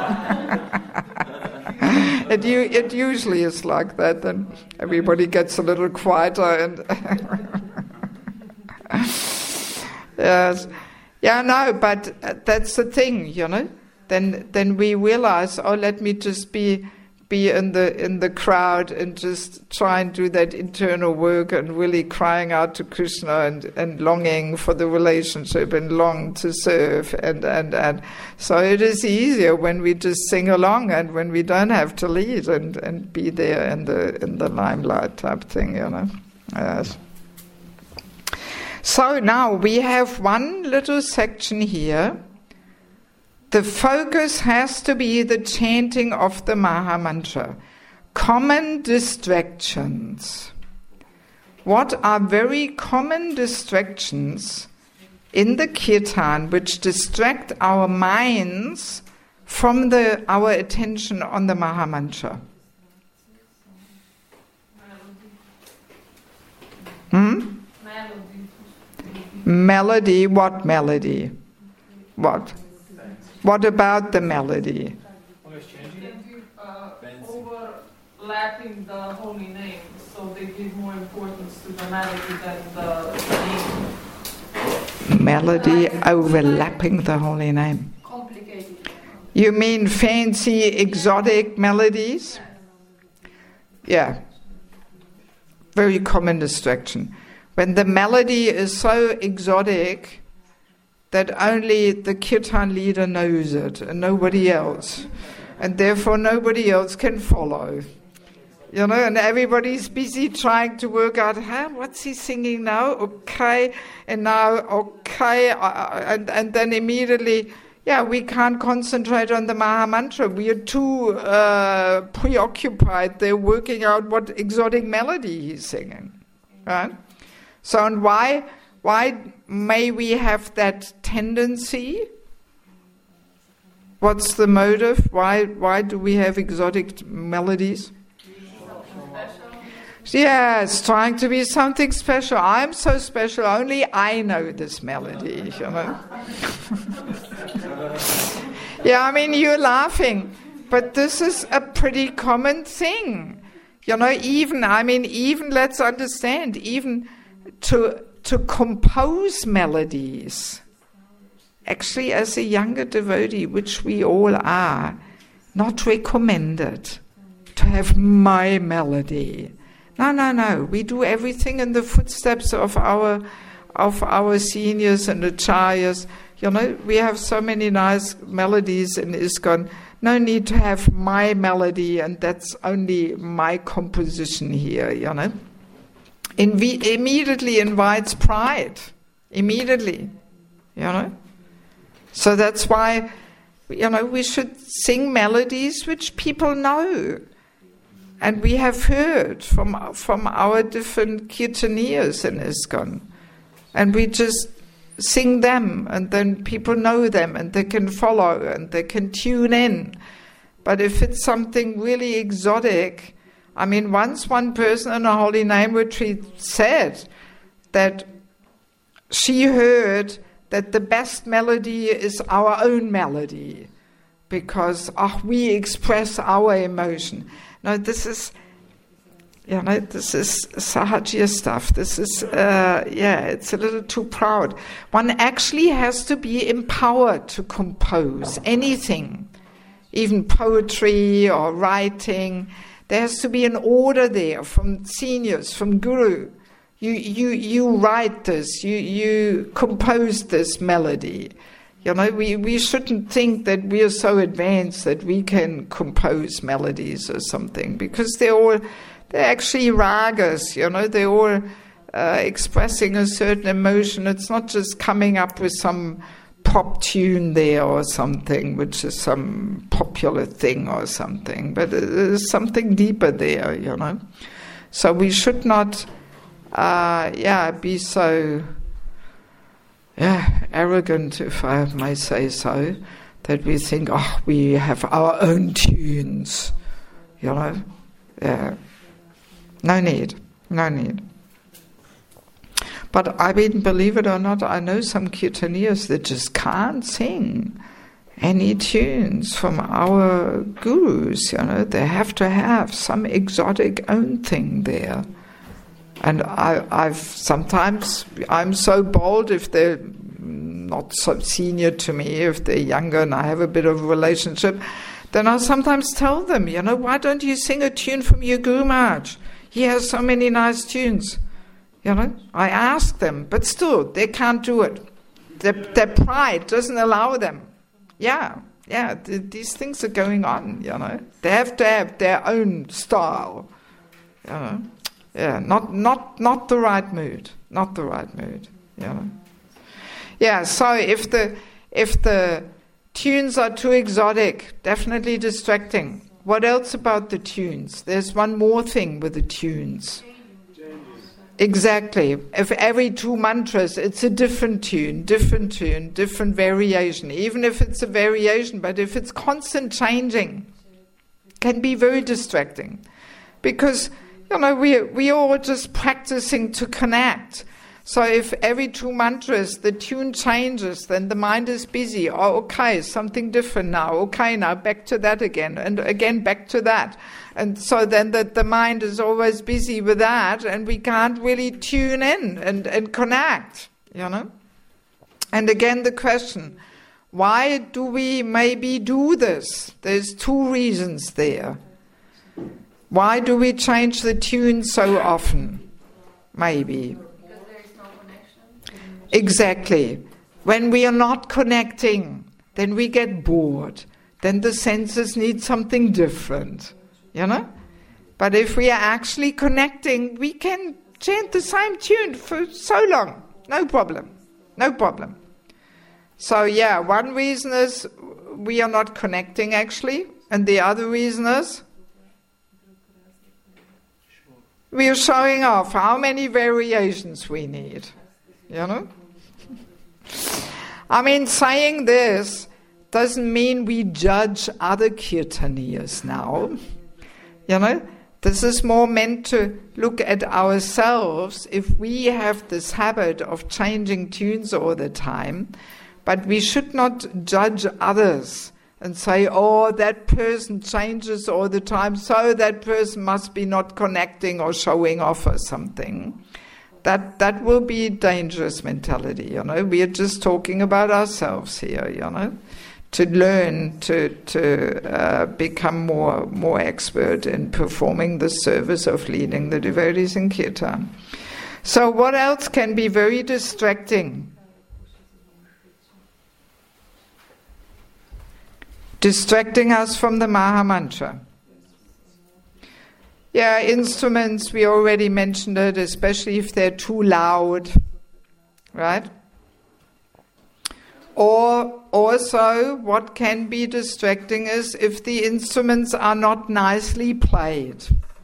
lead. it, u- it usually is like that, then everybody gets a little quieter and... yes. Yeah, no, but uh, that's the thing, you know? Then, then we realize, oh, let me just be, be in the in the crowd and just try and do that internal work and really crying out to Krishna and, and longing for the relationship and long to serve and, and, and so it is easier when we just sing along and when we don't have to lead and, and be there in the in the limelight type thing, you know. Yes. So now we have one little section here. The focus has to be the chanting of the Maha Mantra. Common distractions. What are very common distractions in the kirtan which distract our minds from the our attention on the Maha Mantra? Hmm? Melody. Melody, what melody? What? What about the melody? Uh, overlapping the holy name, so they give more importance to the melody than the name. Melody overlapping the holy name. Complicated. You mean fancy, exotic melodies? Yeah. Very common distraction. When the melody is so exotic that only the kirtan leader knows it and nobody else, and therefore nobody else can follow. You know, and everybody's busy trying to work out, huh, what's he singing now? Okay, and now, okay, uh, and, and then immediately, yeah, we can't concentrate on the Maha Mantra. We are too uh, preoccupied there working out what exotic melody he's singing. Right? So, and why... Why may we have that tendency? What's the motive? Why why do we have exotic melodies? Yes, trying to be something special. I'm so special, only I know this melody, you know. Yeah, I mean, you're laughing, but this is a pretty common thing. You know, even, I mean, even, let's understand, even to... to compose melodies, actually as a younger devotee, which we all are, not recommended to have my melody. No, no, no. We do everything in the footsteps of our of our seniors and acharyas. You know, we have so many nice melodies in ISKCON. No need to have my melody, and that's only my composition here, you know. Inve- immediately invites pride. Immediately. You know? So that's why, you know, we should sing melodies which people know. And we have heard from, from our different kirtanias in ISKCON. And we just sing them, and then people know them, and they can follow, and they can tune in. But if it's something really exotic, I mean, once one person in a holy name retreat said that she heard that the best melody is our own melody, because oh, we express our emotion. No, this is, you know, this is Sahajiya stuff. This is, uh, yeah, it's a little too proud. One actually has to be empowered to compose anything, even poetry or writing. There has to be an order there from seniors, from Guru. You you you write this. You you compose this melody. You know, we, we shouldn't think that we are so advanced that we can compose melodies or something, because they're all they're actually ragas. You know, they're all uh, expressing a certain emotion. It's not just coming up with some pop tune there or something, which is some popular thing or something, but there's something deeper there. You know, so we should not, uh, yeah, be so. Yeah, arrogant, if I may say so, that we think, oh, we have our own tunes, you know. Yeah. No need, no need. But I mean, believe it or not, I know some kirtaniyas that just can't sing any tunes from our gurus, you know. They have to have some exotic own thing there. And I, I've sometimes, I'm so bold if they're not so senior to me, if they're younger and I have a bit of a relationship, then I'll sometimes tell them, you know, why don't you sing a tune from your Guru Maharaj? He has so many nice tunes. You know, I ask them, but still, they can't do it. Their, their pride doesn't allow them. Yeah, yeah, th- these things are going on, you know. They have to have their own style, you know. Yeah, not not not the right mood, not the right mood, you know. Yeah, so if the if the tunes are too exotic, definitely distracting. What else about the tunes? There's one more thing with the tunes. Exactly. If every two mantras it's a different tune, different tune, different variation, even if it's a variation, but if it's constant changing, it can be very distracting. Because you know, we we all just practicing to connect. So if every two mantras the tune changes, then the mind is busy. Oh, okay, something different now. Okay, now back to that again, and again back to that. And so then the, the mind is always busy with that, and we can't really tune in and, and connect, you know. And again the question, why do we maybe do this? There's two reasons there. Why do we change the tune so often? Maybe. Because there is no connection. Exactly. When we are not connecting, then we get bored. Then the senses need something different. You know? But if we are actually connecting, we can chant the same tune for so long. No problem. No problem. So yeah, one reason is we are not connecting actually. And the other reason is we are showing off how many variations we need, you know? I mean, saying this doesn't mean we judge other kirtaniyas now, you know? This is more meant to look at ourselves if we have this habit of changing tunes all the time, but we should not judge others and say, oh, that person changes all the time, so that person must be not connecting or showing off or something. That that will be a dangerous mentality, you know. We are just talking about ourselves here, you know, to learn to to uh, become more more expert in performing the service of leading the devotees in kirtan. So what else can be very distracting? Distracting us from the Maha Mantra. Yeah, instruments, we already mentioned it, especially if they're too loud, right? Or also, what can be distracting is if the instruments are not nicely played.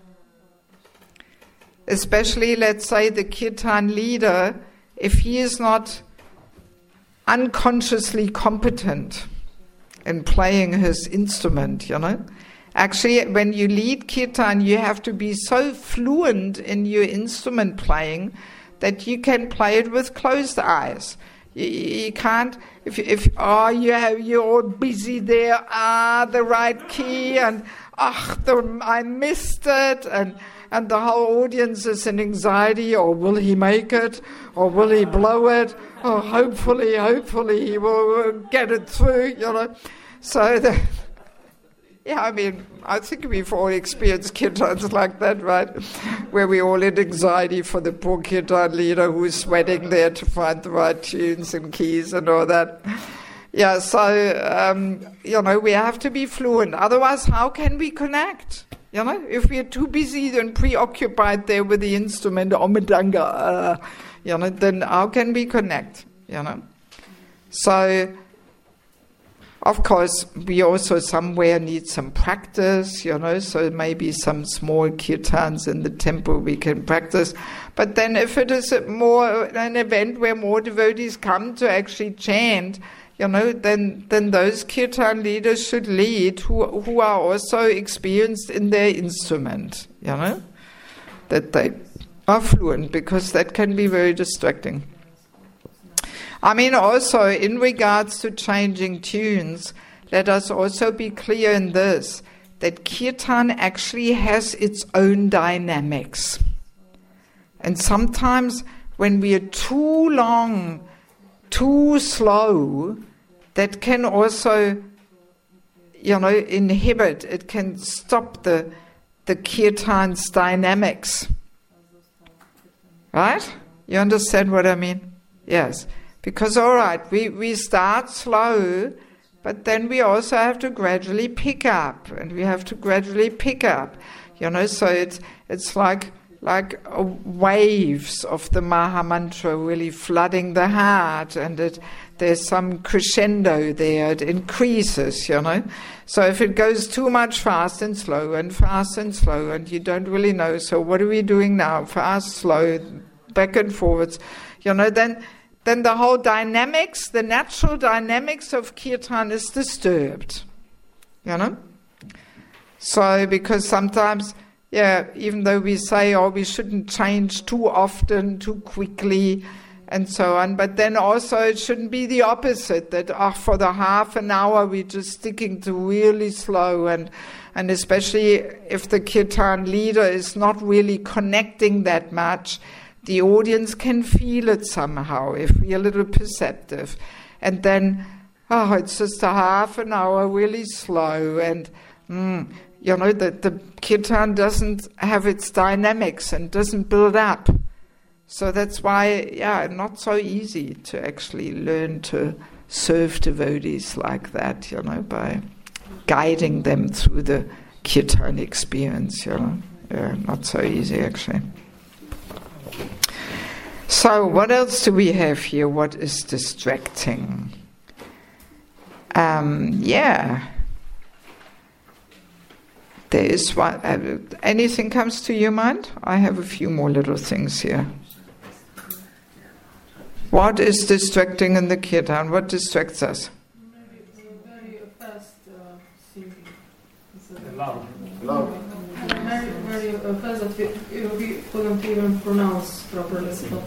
Especially, let's say, the kirtan leader, if he is not unconsciously competent in playing his instrument, you know. Actually, when you lead kirtan, you have to be so fluent in your instrument playing that you can play it with closed eyes. You, you can't, if, if oh, you have, you're all busy there, ah, the right key, and ah, the, I missed it, and and the whole audience is in anxiety, or will he make it, or will he blow it, or hopefully, hopefully he will get it through, you know. So that, Yeah, I mean, I think we've all experienced kirtans like that, right? Where we all had anxiety for the poor kirtan leader who's sweating there to find the right tunes and keys and all that. Yeah, so, um, you know, we have to be fluent. Otherwise, how can we connect? You know, if we're too busy and preoccupied there with the instrument, omadanga, uh, you know, then how can we connect? You know? So, of course, we also somewhere need some practice, you know, so maybe some small kirtans in the temple we can practice. But then if it is more an event where more devotees come to actually chant, you know, then then those kirtan leaders should lead who who are also experienced in their instrument, you know, that they are fluent, because that can be very distracting. I mean, also, in regards to changing tunes, let us also be clear in this, that kirtan actually has its own dynamics. And sometimes when we are too long, too slow, that can also, you know, inhibit, it can stop the, the kirtan's dynamics. Right? You understand what I mean? Yes. Because, all right, we, we start slow, but then we also have to gradually pick up, and we have to gradually pick up, you know. So it's it's like like uh, waves of the Maha Mantra really flooding the heart, and it there's some crescendo there. It increases, you know. So if it goes too much fast and slow and fast and slow, and you don't really know, so what are we doing now? Fast, slow, back and forwards, you know. Then. then the whole dynamics, the natural dynamics of kirtan is disturbed, you know? So, because sometimes, yeah, even though we say, oh, we shouldn't change too often, too quickly, and so on, but then also it shouldn't be the opposite, that oh, for the half an hour we're just sticking to really slow, and and especially if the kirtan leader is not really connecting that much, the audience can feel it somehow if we're a little perceptive. And then, oh, it's just a half an hour really slow, and, mm, you know, the, the kirtan doesn't have its dynamics and doesn't build up. So that's why, yeah, not so easy to actually learn to serve devotees like that, you know, by guiding them through the kirtan experience, you know. Yeah, not so easy, actually. So, what else do we have here? What is distracting? Um, yeah. There is one. Uh, anything comes to your mind? I have a few more little things here. What is distracting in the kirtan? What distracts us? Maybe very fast uh, singing. Loud. Loud. Very, very uh, fast that we, we couldn't even pronounce properly. So.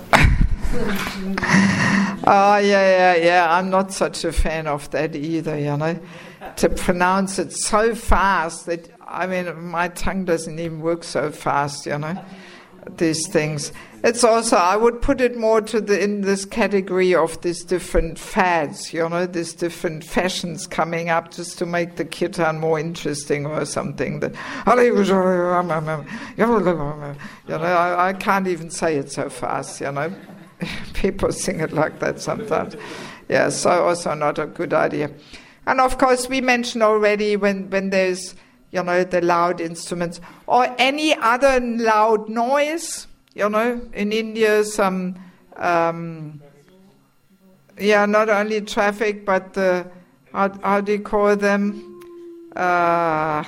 Oh, yeah, yeah, yeah. I'm not such a fan of that either, you know. To pronounce it so fast that, I mean, my tongue doesn't even work so fast, you know, these things. It's also, I would put it more to the in this category of these different fads, you know, these different fashions coming up just to make the kirtan more interesting or something. That, you know, I, I can't even say it so fast, you know. People sing it like that sometimes. Yeah, so also not a good idea. And of course, we mentioned already when, when there's, you know, the loud instruments or any other loud noise. You know, in India, some, um, yeah, not only traffic, but the, how, how do you call them? Uh,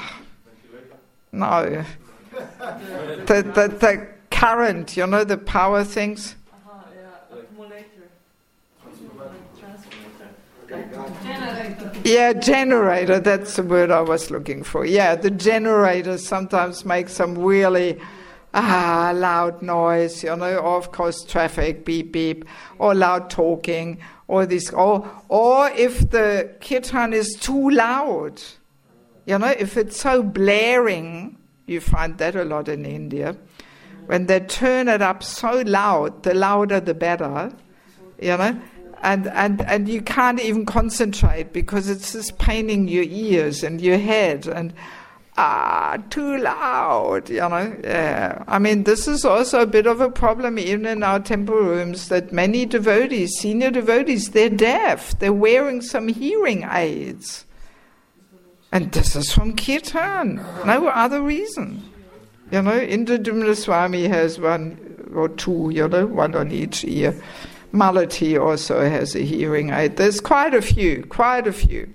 no. The, the, the current, you know, the power things. Uh-huh, yeah, accumulator. Generator. Yeah, generator, that's the word I was looking for. Yeah, the generators sometimes make some really ah, loud noise, you know, or of course traffic, beep, beep, or loud talking, or this, or, or if the kirtan is too loud, you know, if it's so blaring, you find that a lot in India, when they turn it up so loud, the louder the better, you know, And, and, and you can't even concentrate because it's just paining your ears and your head and ah, too loud, you know. Yeah. I mean, this is also a bit of a problem even in our temple rooms, that many devotees, senior devotees, they're deaf. They're wearing some hearing aids. And this is from kirtan, no other reason. You know, Indradumna Swami has one or two, you know, one on each ear. Malati also has a hearing aid. There's quite a few, quite a few.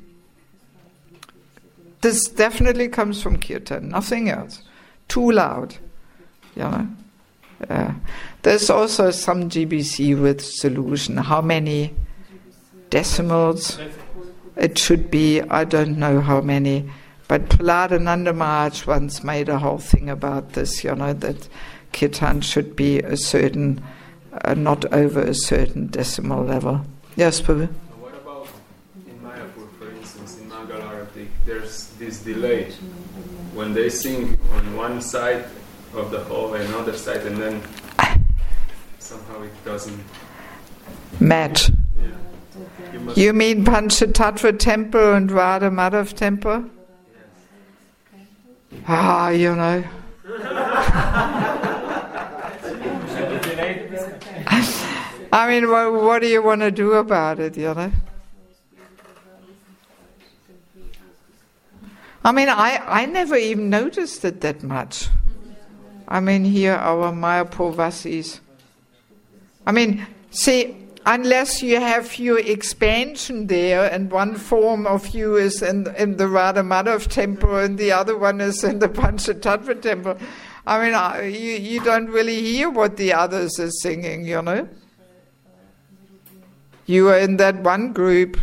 This definitely comes from kirtan, nothing else. Too loud, you know. Uh, there's also some G B C with solution. How many decimals it should be, I don't know how many. But Prahladananda Maharaj once made a whole thing about this, you know, that kirtan should be a certain, uh, not over a certain decimal level. Yes, Prabhu? What about in Mayapur, for instance, in Mangal Arati, there's this delay when they sing on one side of the hall and another side, and then somehow it doesn't match. Yeah. You, you mean Panchatattva temple and Radha Madhav temple? Ah, you know. I mean, what, what do you want to do about it, you know? I mean, I, I never even noticed it that much. I mean, here, our Mayapur Vasis. I mean, see, unless you have your expansion there, and one form of you is in, in the Radha Madhav temple and the other one is in the Panchatattva temple. I mean, I, you, you don't really hear what the others are singing, you know. You are in that one group.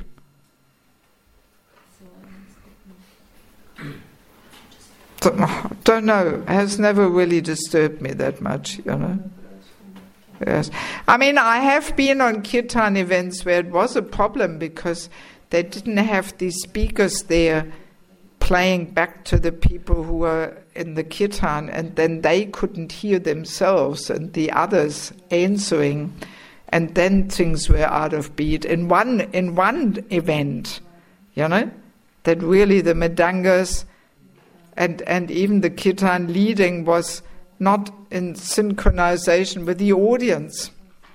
Don't know, has never really disturbed me that much, you know. Yes. I mean, I have been on kirtan events where it was a problem because they didn't have these speakers there playing back to the people who were in the kirtan, and then they couldn't hear themselves and the others answering, and then things were out of beat. In one in one event, you know, that really the Mridangas and, and even the kirtan leading was not in synchronization with the audience,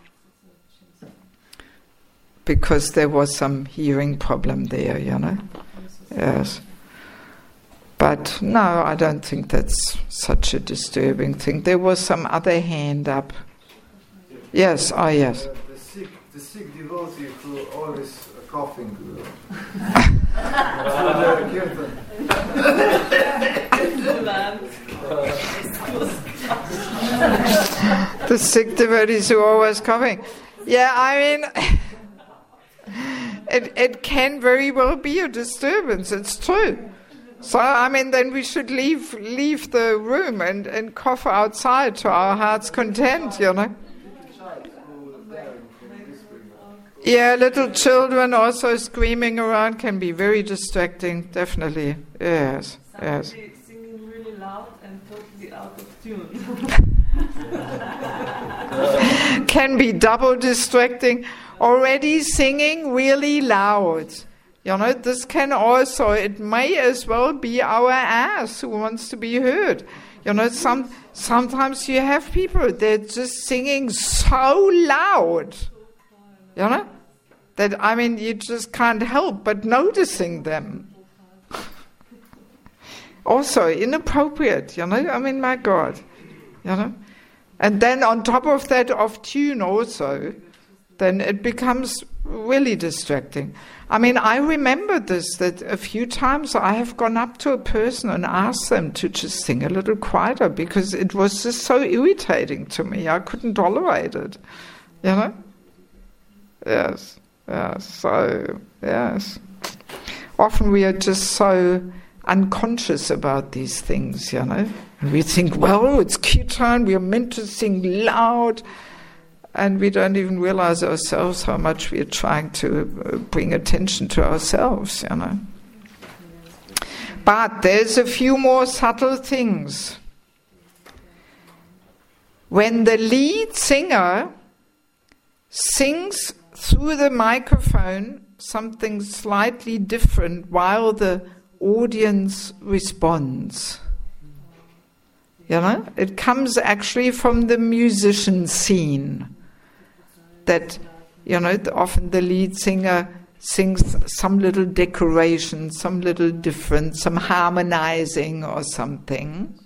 because there was some hearing problem there, you know. Yes. But no, I don't think that's such a disturbing thing. There was some other hand up. Yes, oh yes. The, the Sikh, the Sikh devotee who always coughing. The Sikh devotees who are always coughing. Yeah, I mean, it it can very well be a disturbance. It's true. So I mean, then we should leave leave the room and, and cough outside to our heart's content, you know. Yeah, little children also screaming around can be very distracting. Definitely, yes, yes. Singing really loud and totally out of tune. Can be double distracting. Already singing really loud. You know, this can also, it may as well be our ass who wants to be heard. You know, some sometimes you have people, they're just singing so loud. You know? That, I mean, you just can't help but noticing them. Also, inappropriate, you know? I mean, my God. You know? And then on top of that, off tune also, then it becomes really distracting. I mean, I remember this, that a few times I have gone up to a person and asked them to just sing a little quieter because it was just so irritating to me. I couldn't tolerate it. You know? Yes. Yes. So, yes. Often we are just so unconscious about these things, you know. And we think, well, it's kirtan, we are meant to sing loud. And we don't even realize ourselves how much we are trying to bring attention to ourselves, you know. But there's a few more subtle things. When the lead singer sings through the microphone something slightly different while the audience responds. You know, it comes actually from the musician scene. That, you know, often the lead singer sings some little decoration, some little different, some harmonizing or something.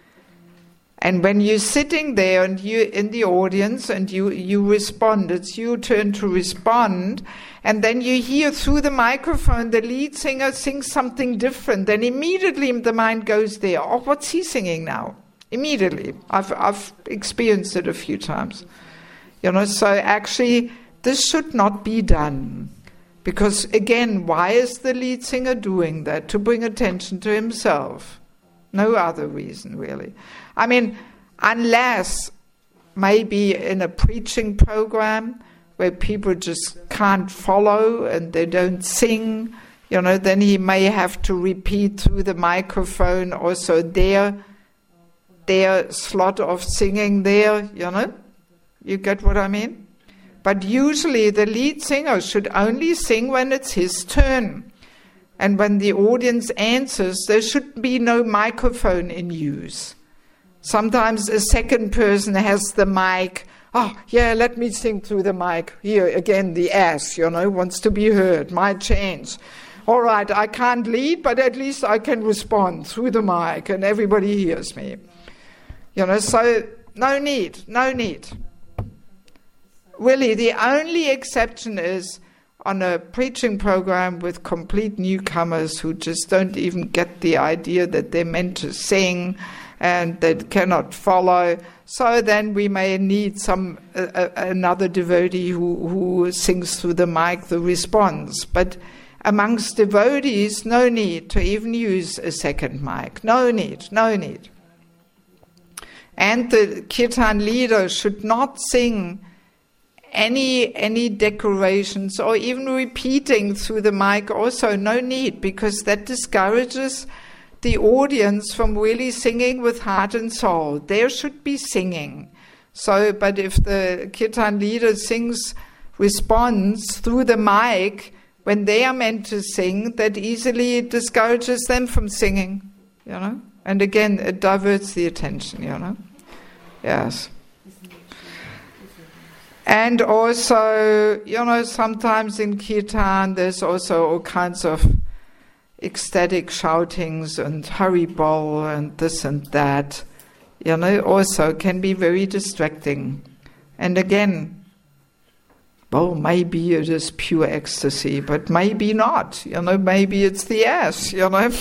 And when you're sitting there and you're in the audience and you, you respond, it's your turn to respond, and then you hear through the microphone the lead singer sings something different, then immediately the mind goes there. Oh, what's he singing now? Immediately. I've, I've experienced it a few times. You know, so actually this should not be done. Because again, why is the lead singer doing that? To bring attention to himself. No other reason, really. I mean, unless maybe in a preaching program where people just can't follow and they don't sing, you know, then he may have to repeat through the microphone also their, their slot of singing there, you know. You get what I mean? But usually the lead singer should only sing when it's his turn. And when the audience answers, there should be no microphone in use. Sometimes a second person has the mic. Oh, yeah, let me sing through the mic. Here, again, the ass, you know, wants to be heard. My chance. All right, I can't lead, but at least I can respond through the mic and everybody hears me. You know, so no need, no need. Really, the only exception is on a preaching program with complete newcomers who just don't even get the idea that they're meant to sing and they cannot follow. So then we may need some uh, another devotee who, who sings through the mic the response. But amongst devotees, no need to even use a second mic. No need, no need. And the kirtan leader should not sing Any any decorations or even repeating through the mic also, no need, because that discourages the audience from really singing with heart and soul. There should be singing. So, but if the kirtan leader sings, responds through the mic when they are meant to sing, that easily discourages them from singing, you know. And again, it diverts the attention, you know. Yes. And also, you know, sometimes in kirtan there's also all kinds of ecstatic shoutings and haribol and this and that, you know, also can be very distracting. And again, well, maybe it is pure ecstasy, but maybe not, you know, maybe it's the ass, you know.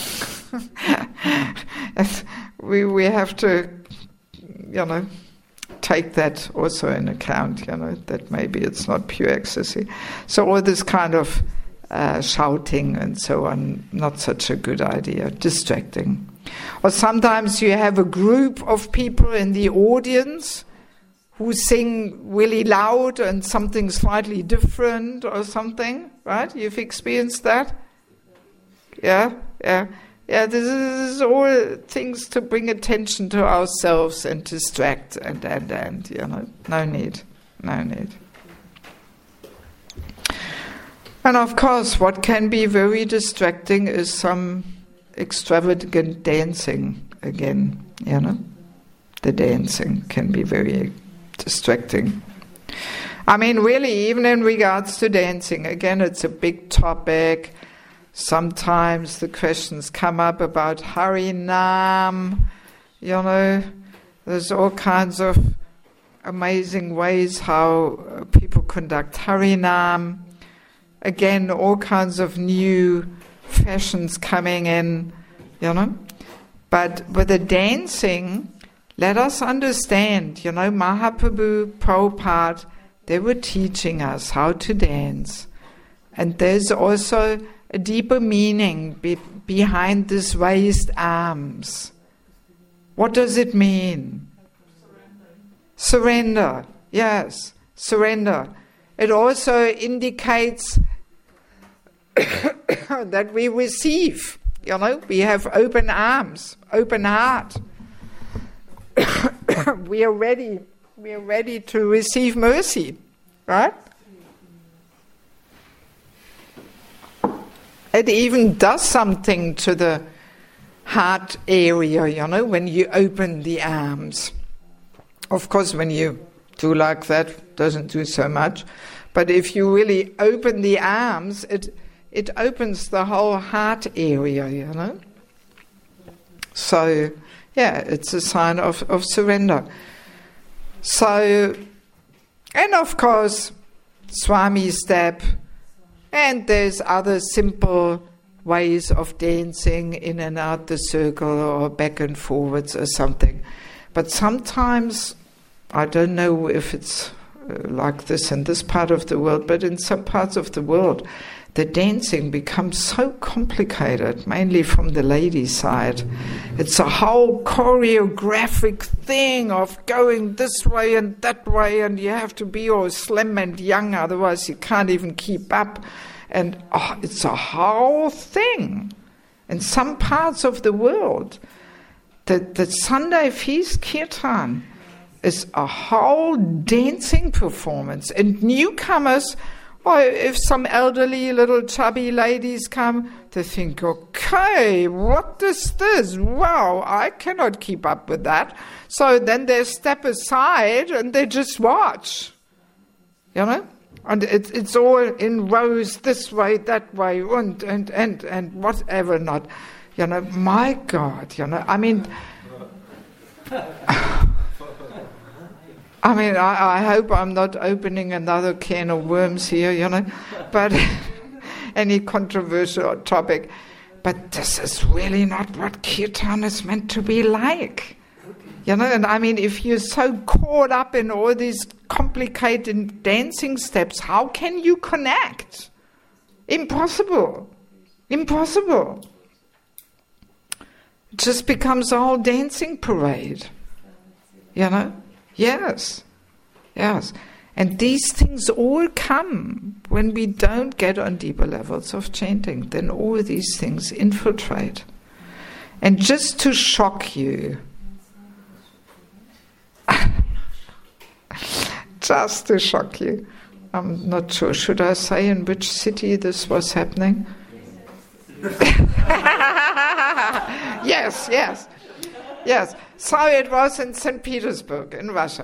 we we have to, you know, take that also in account, you know, that maybe it's not pure ecstasy. So all this kind of uh, shouting and so on, not such a good idea, distracting. Or sometimes you have a group of people in the audience who sing really loud and something slightly different or something, right? You've experienced that? Yeah, yeah. Yeah, this is all things to bring attention to ourselves and distract and, and, and, you know, no need, no need. And of course, what can be very distracting is some extravagant dancing again, you know. The dancing can be very distracting. I mean, really, even in regards to dancing, again, it's a big topic. Sometimes the questions come up about Harinam, you know, there's all kinds of amazing ways how people conduct Harinam. Again, all kinds of new fashions coming in, you know. But with the dancing, let us understand, you know, Mahaprabhu, Prabhupada, they were teaching us how to dance. And there's also a deeper meaning be- behind this raised arms. What does it mean? Surrender. Surrender. Yes, surrender. It also indicates that we receive, you know, we have open arms, open heart. we are ready, we are ready to receive mercy, right? It even does something to the heart area, you know, when you open the arms. Of course, when you do like that, it doesn't do so much. But if you really open the arms, it it opens the whole heart area, you know. So, yeah, it's a sign of, of surrender. So, and of course, Swami step, and there's other simple ways of dancing in and out the circle or back and forwards or something. But sometimes, I don't know if it's uh, like this in this part of the world, but in some parts of the world, the dancing becomes so complicated, mainly from the lady side. It's a whole choreographic thing of going this way and that way, and you have to be all slim and young, otherwise you can't even keep up. And oh, it's a whole thing. In some parts of the world, the, the Sunday feast kirtan is a whole dancing performance. And newcomers, or if some elderly little chubby ladies come, they think, okay, what is this? Wow, I cannot keep up with that. So then they step aside and they just watch. You know? And it, it's all in rows, this way, that way, and, and, and, and whatever not. You know, my God, you know, I mean... I mean, I, I hope I'm not opening another can of worms here, you know, but any controversial topic. But this is really not what kirtan is meant to be like. You know, and I mean, if you're so caught up in all these complicated dancing steps, how can you connect? Impossible. Impossible. It just becomes a whole dancing parade. You know? Yes, yes. And these things all come when we don't get on deeper levels of chanting. Then all these things infiltrate. And just to shock you, just to shock you, I'm not sure, should I say in which city this was happening? Yes, yes. Yes, so it was in Saint Petersburg in Russia.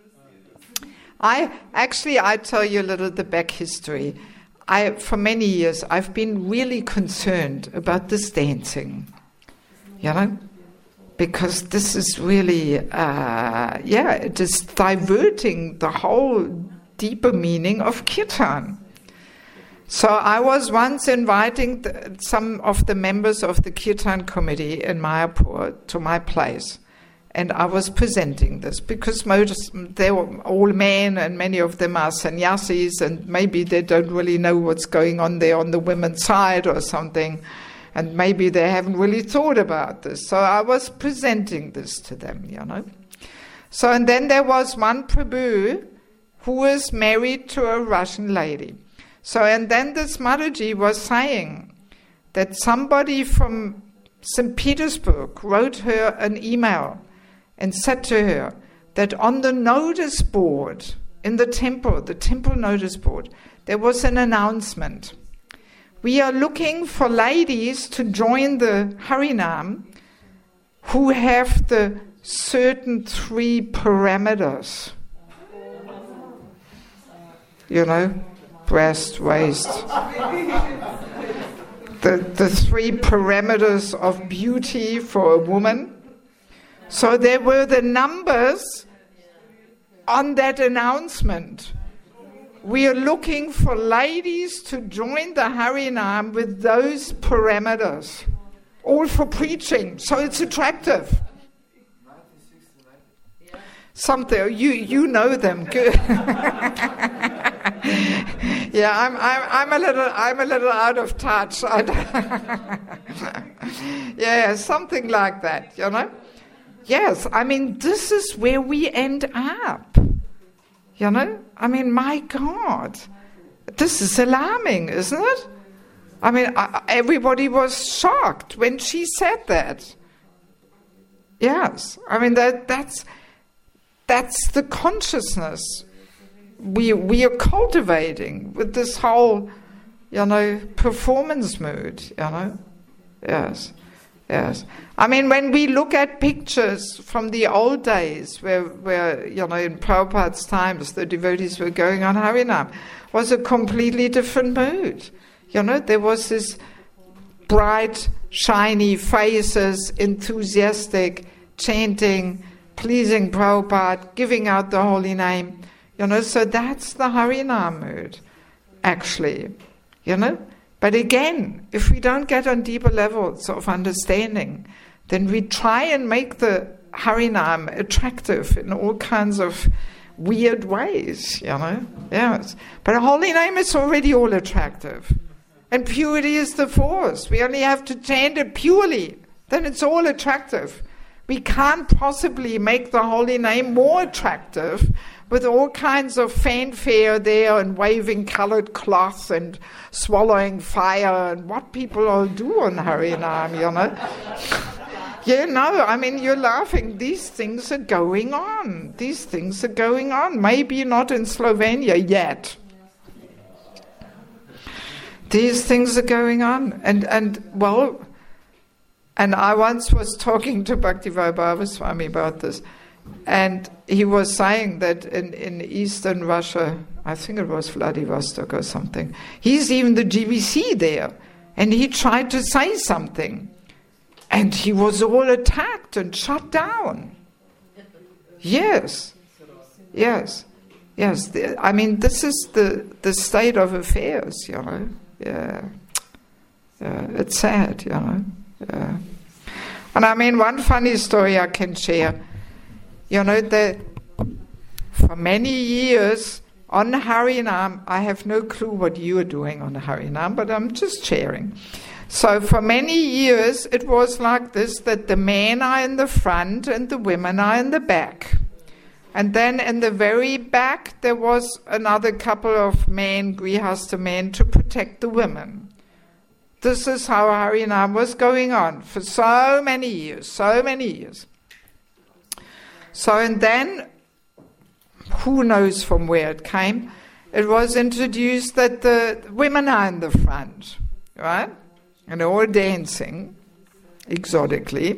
I actually, I tell you a little the back history. I, for many years, I've been really concerned about this dancing, you know, because this is really, uh, yeah, it is diverting the whole deeper meaning of kirtan. So I was once inviting the, some of the members of the Kirtan committee in Mayapur to my place. And I was presenting this because most, they were all men and many of them are sannyasis and maybe they don't really know what's going on there on the women's side or something. And maybe they haven't really thought about this. So I was presenting this to them, you know. So and then there was one Prabhu who was married to a Russian lady. So, and then this Mataji was saying that somebody from Saint Petersburg wrote her an email and said to her that on the notice board in the temple, the temple notice board, there was an announcement. We are looking for ladies to join the Harinam who have the certain three parameters. You know? Breast, waist. The, the three parameters of beauty for a woman. So there were the numbers on that announcement. We are looking for ladies to join the Harinam with those parameters. All for preaching, so it's attractive. Something, you, you know them. Good. Yeah, I'm I'm I'm a little I'm a little out of touch. I yeah, something like that, you know. Yes, I mean this is where we end up. You know, I mean, my God, this is alarming, isn't it? I mean, I, everybody was shocked when she said that. Yes, I mean that that's that's the consciousness we we are cultivating with this whole, you know, performance mood, you know. Yes, yes. I mean, when we look at pictures from the old days, where, where you know, in Prabhupada's times, the devotees were going on Harinam, was a completely different mood. You know, there was this bright, shiny faces, enthusiastic, chanting, pleasing Prabhupada, giving out the holy name. You know, so that's the Harinam mood, actually. You know? But again, if we don't get on deeper levels of understanding, then we try and make the Harinam attractive in all kinds of weird ways, you know? Yes. But a holy name is already all attractive. And purity is the force. We only have to chant it purely. Then it's all attractive. We can't possibly make the holy name more attractive with all kinds of fanfare there and waving colored cloth and swallowing fire and what people all do on Harinam, you know. You know, I mean, you're laughing. These things are going on. These things are going on. Maybe not in Slovenia yet. These things are going on. And, and well, and I once was talking to Bhaktivedanta Swami about this. And he was saying that in, in eastern Russia, I think it was Vladivostok or something, he's even the G B C there. And he tried to say something. And he was all attacked and shut down. Yes. Yes. Yes. The, I mean, this is the, the state of affairs, you know. Yeah. Yeah. It's sad, you know. Yeah. And I mean, one funny story I can share. You know, the, for many years on Harinam, I have no clue what you are doing on Harinam, but I'm just sharing. So for many years, it was like this, that the men are in the front and the women are in the back. And then in the very back, there was another couple of men, Grihastha men, to protect the women. This is how Harinam was going on for so many years, so many years. So, and then, who knows from where it came, it was introduced that the women are in the front, right? And they're all dancing, exotically,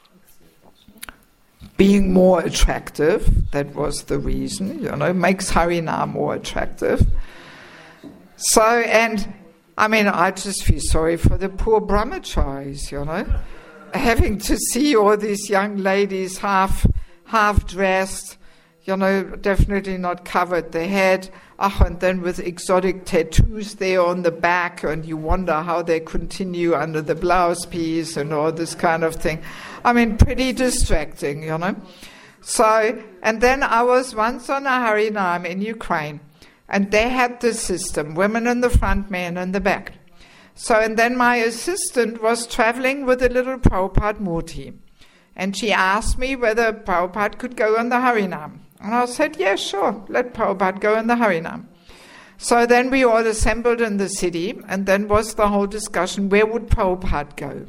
being more attractive. That was the reason, you know, makes Harinam more attractive. So, and, I mean, I just feel sorry for the poor brahmacharis, you know, having to see all these young ladies half... half-dressed, you know, definitely not covered the head, oh, and then with exotic tattoos there on the back, and you wonder how they continue under the blouse piece and all this kind of thing. I mean, pretty distracting, you know. So, and then I was once on a Harinam in Ukraine, and they had this system, women in the front, men in the back. So, and then my assistant was traveling with a little Prabhupada Murti. And she asked me whether Prabhupada could go on the Harinam. And I said, yes, yeah, sure, let Prabhupada go on the Harinam. So then we all assembled in the city, and then was the whole discussion, where would Prabhupada go?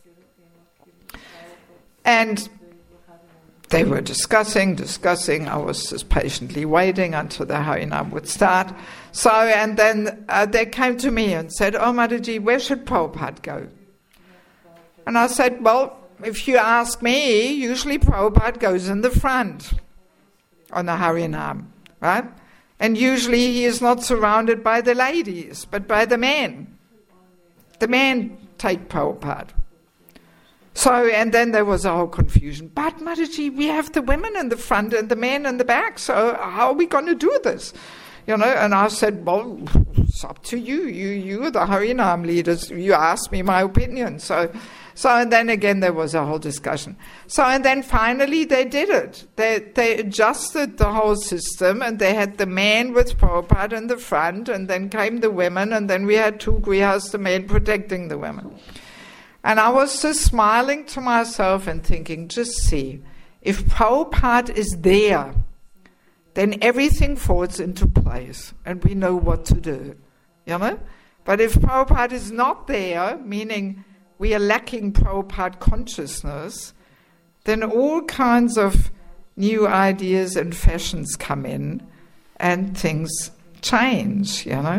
And they were discussing, discussing. I was just patiently waiting until the Harinam would start. So, and then uh, they came to me and said, oh, Mataji, where should Prabhupada go? And I said, well, if you ask me, usually Prabhupada goes in the front on the Harinam, right? And usually he is not surrounded by the ladies, but by the men. The men take Prabhupada. So, and then there was a whole confusion. But Mataji, we have the women in the front and the men in the back, so how are we going to do this? You know, and I said, well, it's up to you. You, you are the Harinam leaders. You asked me my opinion, so... So, and then again, there was a whole discussion. So, and then finally they did it. They they adjusted the whole system, and they had the men with Prabhupada in the front, and then came the women, and then we had two Grihastha men protecting the women. And I was just smiling to myself and thinking, just see, if Prabhupada is there, then everything falls into place, and we know what to do, you know? But if Prabhupada is not there, meaning we are lacking Prabhupada consciousness, then all kinds of new ideas and fashions come in and things change, you know.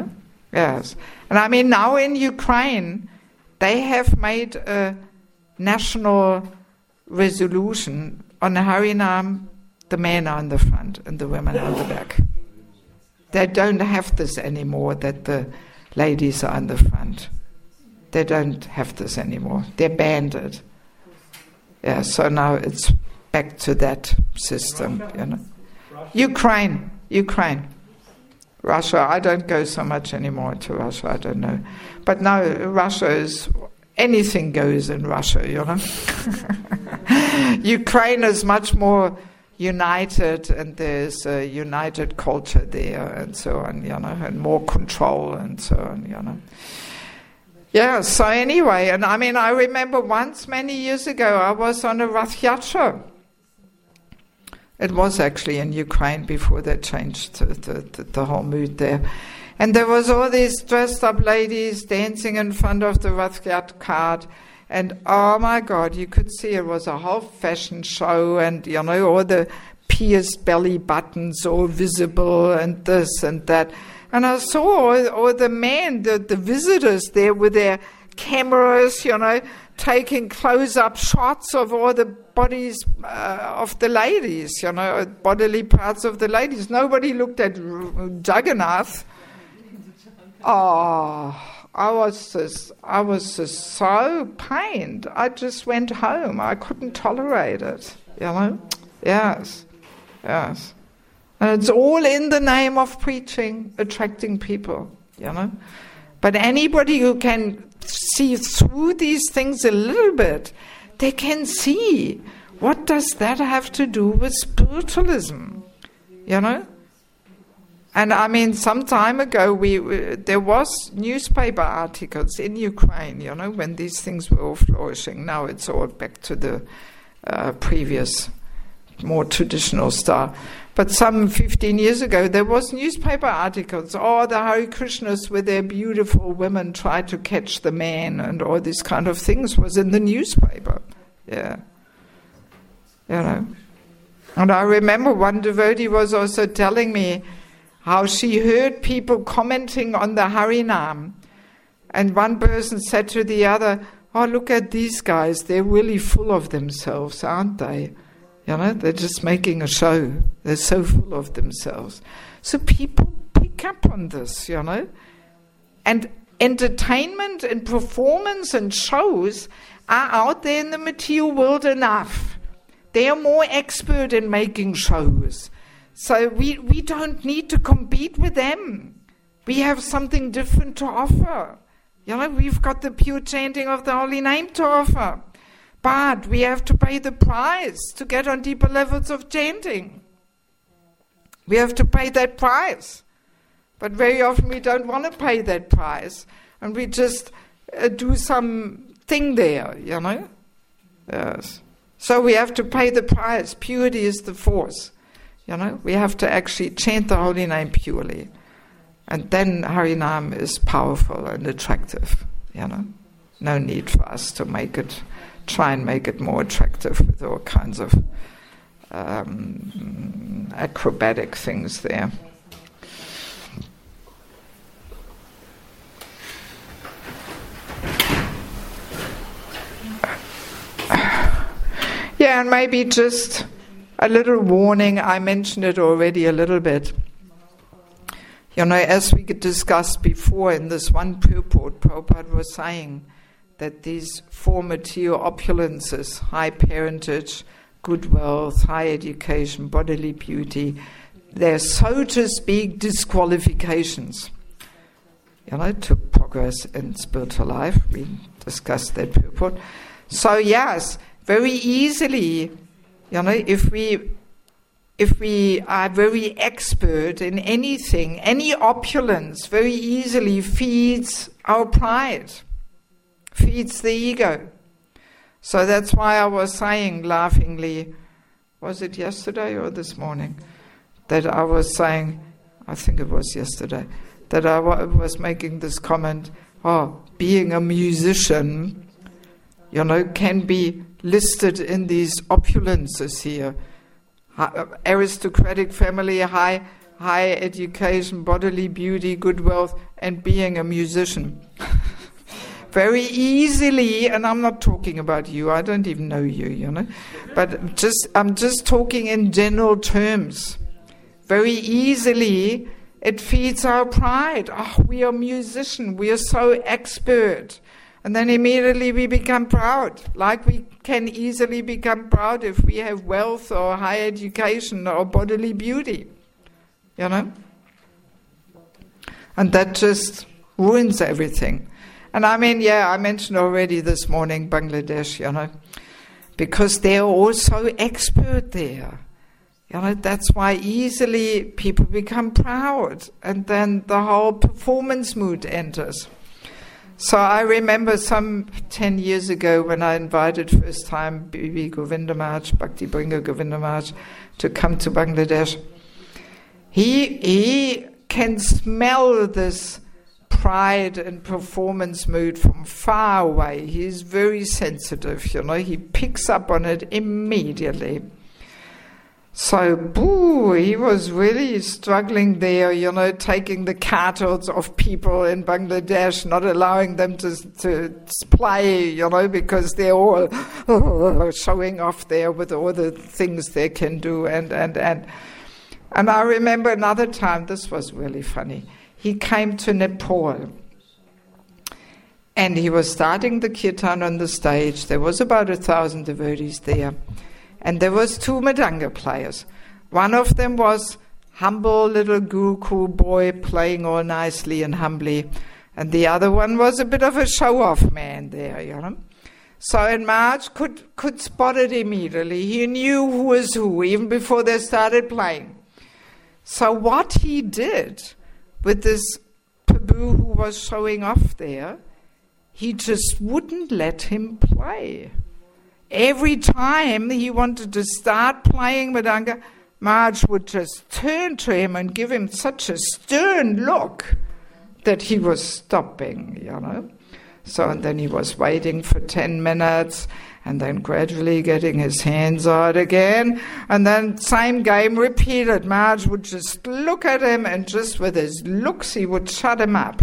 Yes. And I mean, now in Ukraine, they have made a national resolution on Harinam. The men are in the front and the women are in the back. They don't have this anymore, that the ladies are in the front. They don't have this anymore. They banned it. Yeah, so now it's back to that system, you know. Ukraine, Ukraine. Russia, I don't go so much anymore to Russia, I don't know. But now Russia is, anything goes in Russia, you know. Ukraine is much more united, and there's a united culture there, and so on, you know, and more control, and so on, you know. Yeah, so anyway, and I mean, I remember once, many years ago, I was on a Rath Yatra. It was actually in Ukraine before they changed the, the, the, the whole mood there. And there was all these dressed up ladies dancing in front of the Rath Yatra cart. And oh my God, you could see it was a whole fashion show, and you know, all the pierced belly buttons all visible, and this and that. And I saw all, all the men, the, the visitors there with their cameras, you know, taking close-up shots of all the bodies uh, of the ladies, you know, bodily parts of the ladies. Nobody looked at Jagannath. Oh, I was just, I was just so pained. I just went home. I couldn't tolerate it, you know. Yes, yes. And it's all in the name of preaching, attracting people, you know. But anybody who can see through these things a little bit, they can see, what does that have to do with spiritualism, you know? And I mean, some time ago, we, we there was newspaper articles in Ukraine, you know, when these things were all flourishing. Now it's all back to the uh, previous, more traditional style. But some fifteen years ago, there was newspaper articles. Oh, the Hare Krishnas with their beautiful women tried to catch the man, and all these kind of things was in the newspaper. Yeah. You know. And I remember one devotee was also telling me how she heard people commenting on the Harinam. And one person said to the other, oh, look at these guys, they're really full of themselves, aren't they? You know, they're just making a show. They're so full of themselves. So people pick up on this, you know. And entertainment and performance and shows are out there in the material world enough. They are more expert in making shows. So we, we don't need to compete with them. We have something different to offer. You know, we've got the pure chanting of the holy name to offer. But we have to pay the price to get on deeper levels of chanting. We have to pay that price. But very often we don't want to pay that price. And we just uh, do some thing there, you know. Yes. So we have to pay the price. Purity is the force. You know, we have to actually chant the holy name purely. And then Harinam is powerful and attractive, you know. No need for us to make it, try and make it more attractive with all kinds of um, acrobatic things there. Yeah, and maybe just a little warning, I mentioned it already a little bit. You know, as we discussed before in this one purport, Prabhupada was saying that these four material opulences, high parentage, good wealth, high education, bodily beauty, they're, so to speak, disqualifications, you know, to progress in spiritual life. We discussed that purport. So yes, very easily, you know, if we if we are very expert in anything, any opulence very easily feeds our pride, feeds the ego. So that's why I was saying laughingly, was it yesterday or this morning, that I was saying, I think it was yesterday, that I was making this comment, oh, being a musician, you know, can be listed in these opulences here. Aristocratic family, high higher education, bodily beauty, good wealth, and being a musician. Very easily, and I'm not talking about you, I don't even know you, you know, but just I'm just talking in general terms. Very easily, it feeds our pride. Oh, we are musicians, we are so expert. And then immediately we become proud, like we can easily become proud if we have wealth or high education or bodily beauty, you know. And that just ruins everything. And I mean, yeah, I mentioned already this morning Bangladesh, you know, because they're all so expert there. You know, that's why easily people become proud, and then the whole performance mood enters. So I remember some ten years ago when I invited first time B B Govinda Maharaj, Bhakti Bringa Govinda Maharaj, to come to Bangladesh. He he can smell this pride and performance mood from far away. He is very sensitive, you know. He picks up on it immediately. So, boo, he was really struggling there, you know, taking the cattle of people in Bangladesh, not allowing them to to play, you know, because they're all oh, showing off there with all the things they can do. And, and, and, and I remember another time, this was really funny. He came to Nepal, and he was starting the kirtan on the stage. There was about a thousand devotees there. And there was two Mridanga players. One of them was humble little Gurukul boy playing all nicely and humbly. And the other one was a bit of a show-off man there, you know. So and Maharaj could, could spot it immediately. He knew who was who, even before they started playing. So what he did with this Prabhu who was showing off there, he just wouldn't let him play. Every time he wanted to start playing Mridanga, Maharaj would just turn to him and give him such a stern look that he was stopping, you know. So and then he was waiting for ten minutes and then gradually getting his hands out again. And then same game repeated. Maharaj would just look at him, and just with his looks he would shut him up.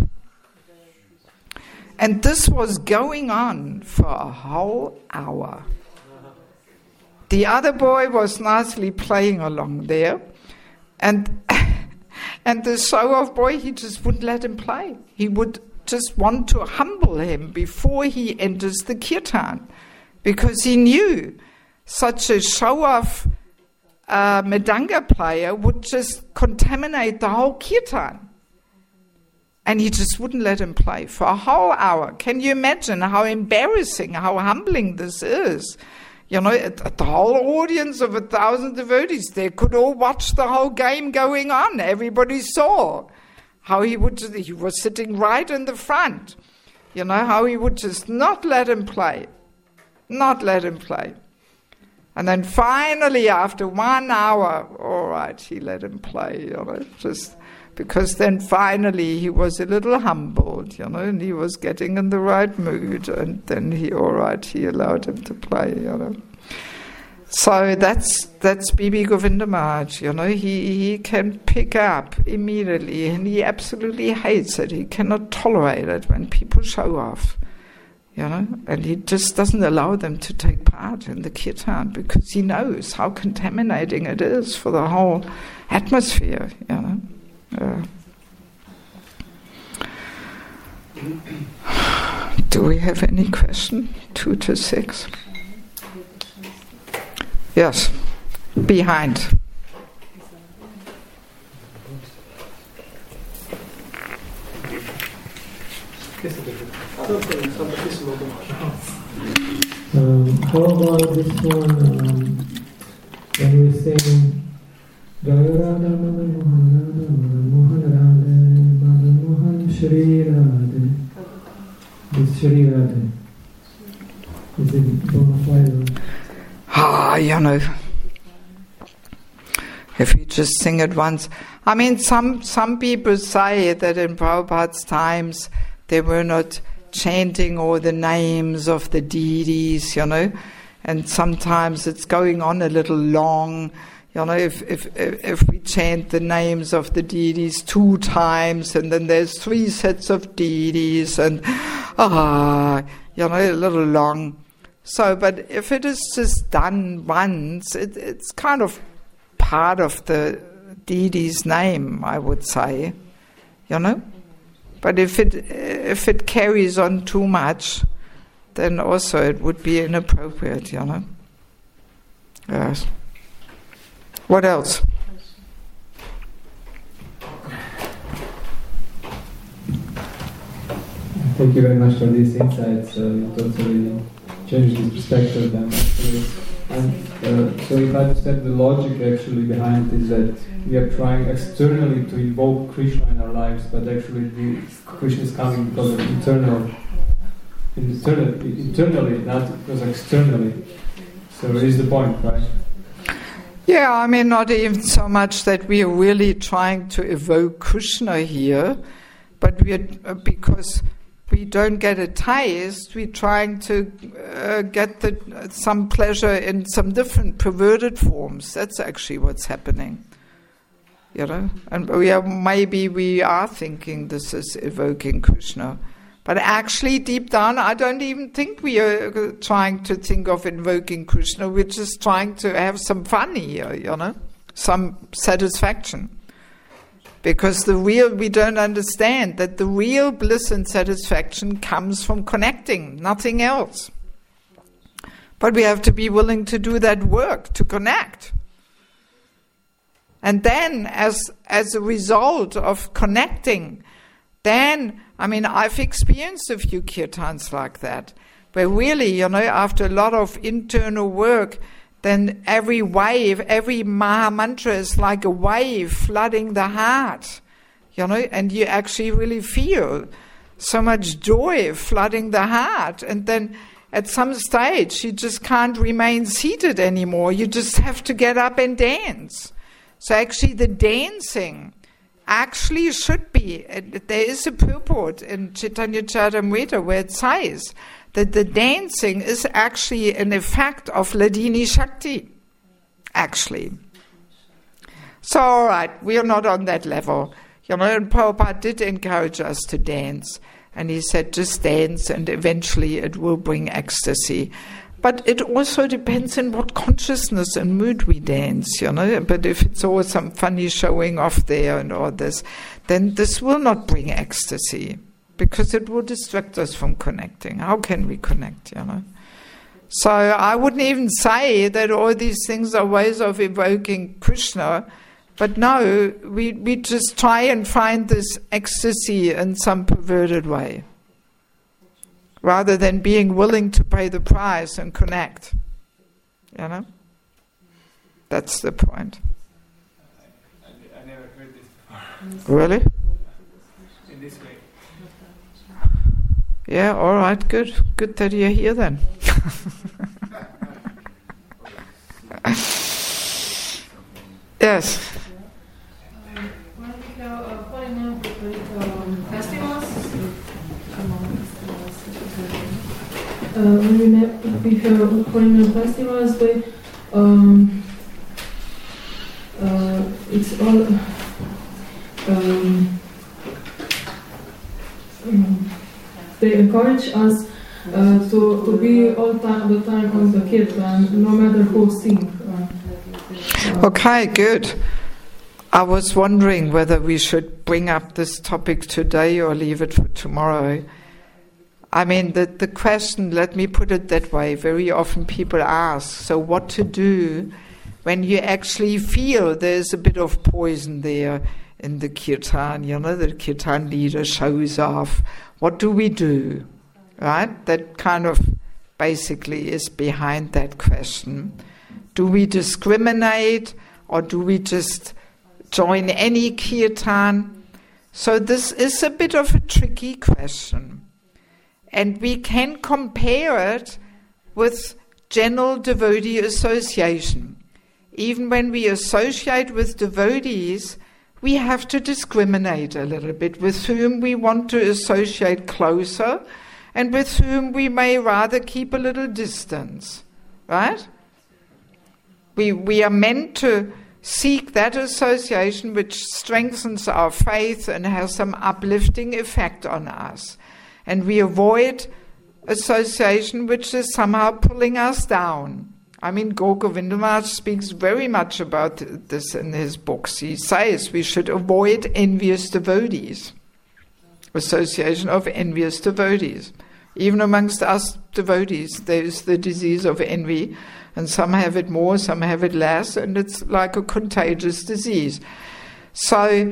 And this was going on for a whole hour. The other boy was nicely playing along there, and and the show-off boy, he just wouldn't let him play. He would just want to humble him before he enters the kirtan, because he knew such a show-off uh, Mridanga player would just contaminate the whole kirtan. And he just wouldn't let him play for a whole hour. Can you imagine how embarrassing, how humbling this is? You know, the whole audience of a thousand devotees, they could all watch the whole game going on. Everybody saw how he would, he was sitting right in the front. You know, how he would just not let him play. Not let him play. And then finally, after one hour, all right, he let him play, you know, just... Because then finally he was a little humbled, you know, and he was getting in the right mood, and then he, all right, he allowed him to play, you know. So that's that's B B Govinda Maharaj, you know, he, he can pick up immediately, and he absolutely hates it. He cannot tolerate it when people show off, you know, and he just doesn't allow them to take part in the kirtan because he knows how contaminating it is for the whole atmosphere, you know. Uh, do we have any question? Two to six. Yes, behind. Um, how about this one? Um, when we sing Jaya Radha Madan Mohan Radha Madan Mohan Shri Radhe. This Shri Radhe, is it bona fide? Ah, you know, if you just sing it once. I mean, some some people say that in Prabhupada's times they were not chanting all the names of the deities, you know, and sometimes it's going on a little long. You know, if, if, if we chant the names of the deities two times and then there's three sets of deities and, ah, you know, a little long. So, but if it is just done once, it, it's kind of part of the deity's name, I would say, you know. But if it if it carries on too much, then also it would be inappropriate, you know. Yes. What else? Thank you very much for these insights. Uh, you totally changed the perspective then, actually. And uh, so if I understand the logic actually behind it is that we are trying externally to invoke Krishna in our lives, but actually the Krishna is coming because of internal, internal, internally, not because externally. So is the point, right? Yeah, I mean, not even so much that we are really trying to evoke Krishna here, but we are, uh, because we don't get a taste, we're trying to uh, get the, uh, some pleasure in some different perverted forms. That's actually what's happening, you know. And we are, maybe we are thinking this is evoking Krishna, but actually deep down, I don't even think we are trying to think of invoking Krishna. We're just trying to have some fun here, you know, some satisfaction. Because the real, we don't understand that the real bliss and satisfaction comes from connecting, nothing else. But we have to be willing to do that work, to connect. And then, as as a result of connecting, then, I mean, I've experienced a few kirtans like that, where really, you know, after a lot of internal work, then every wave, every Maha Mantra is like a wave flooding the heart, you know, and you actually really feel so much joy flooding the heart. And then at some stage, you just can't remain seated anymore. You just have to get up and dance. So actually the dancing actually should be, there is a purport in Chaitanya Charitamrita where it says that the dancing is actually an effect of Hladini Shakti, actually. So, all right, we are not on that level. You know, and Prabhupada did encourage us to dance, and he said, just dance, and eventually it will bring ecstasy. But it also depends on what consciousness and mood we dance, you know. But if it's all some funny showing off there and all this, then this will not bring ecstasy, because it will distract us from connecting. How can we connect, you know? So I wouldn't even say that all these things are ways of evoking Krishna, but no, we, we just try and find this ecstasy in some perverted way, rather than being willing to pay the price and connect, you know? That's the point. I, I never heard this before. Really? In this way. Yeah, all right, good. Good that you're here then. Yes. Um, when we have uh, foreign um, festivals, uh, when we have, we have foreign festivals, they, um, uh, it's all um, um, they encourage us uh, to, to be all time, the time on the kirtan, no matter who sing. Uh, okay, good. I was wondering whether we should bring up this topic today or leave it for tomorrow. I mean, the, the question, let me put it that way, very often people ask, so what to do when you actually feel there's a bit of poison there in the kirtan, you know, the kirtan leader shows off. What do we do? Right? That kind of basically is behind that question. Do we discriminate, or do we just join any kirtan? So this is a bit of a tricky question. And we can compare it with general devotee association. Even when we associate with devotees, we have to discriminate a little bit with whom we want to associate closer and with whom we may rather keep a little distance, right? We we are meant to seek that association which strengthens our faith and has some uplifting effect on us. And we avoid association which is somehow pulling us down. I mean, Gaur Govinda Maharaj speaks very much about this in his books. He says we should avoid envious devotees, association of envious devotees. Even amongst us devotees, there is the disease of envy, and some have it more, some have it less, and it's like a contagious disease. So,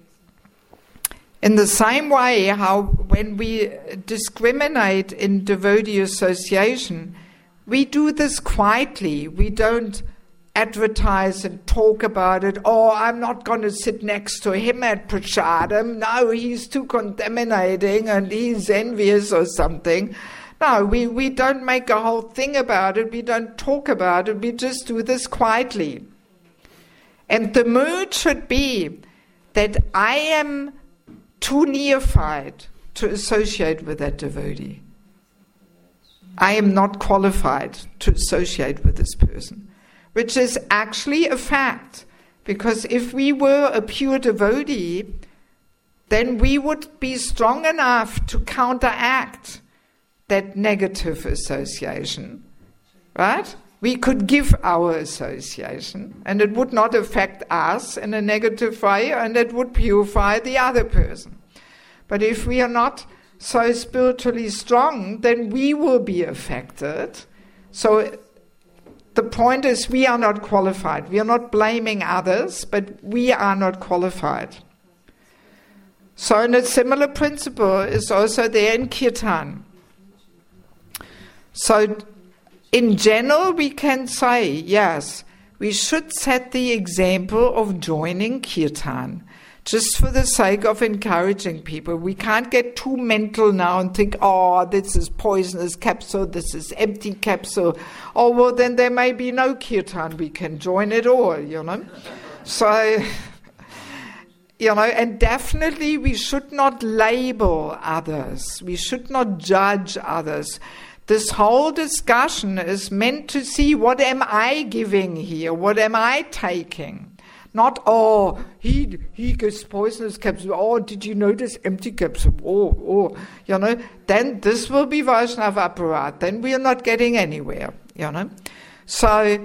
in the same way, how when we discriminate in devotee association, we do this quietly. We don't advertise and talk about it. Oh, I'm not going to sit next to him at Prasadam. No, he's too contaminating and he's envious or something. No, we, we don't make a whole thing about it. We don't talk about it. We just do this quietly. And the mood should be that I am too neophyte to associate with that devotee. I am not qualified to associate with this person, which is actually a fact, because if we were a pure devotee, then we would be strong enough to counteract that negative association, right? We could give our association, and it would not affect us in a negative way, and it would purify the other person. But if we are not so spiritually strong, then we will be affected. So the point is, we are not qualified. We are not blaming others, but we are not qualified. So and a similar principle is also there in Kirtan. So in general, we can say, yes, we should set the example of joining Kirtan, just for the sake of encouraging people. We can't get too mental now and think, oh, this is poisonous capsule, this is empty capsule. Oh, well, then there may be no Kirtan. We can join it all, you know. So, you know, and definitely we should not label others. We should not judge others. This whole discussion is meant to see, what am I giving here? What am I taking? Not, oh, he he gives poisonous capsule. Oh, did you notice empty capsule? Oh, oh, you know. Then this will be Vaishnava Aparat. Then we are not getting anywhere, you know. So,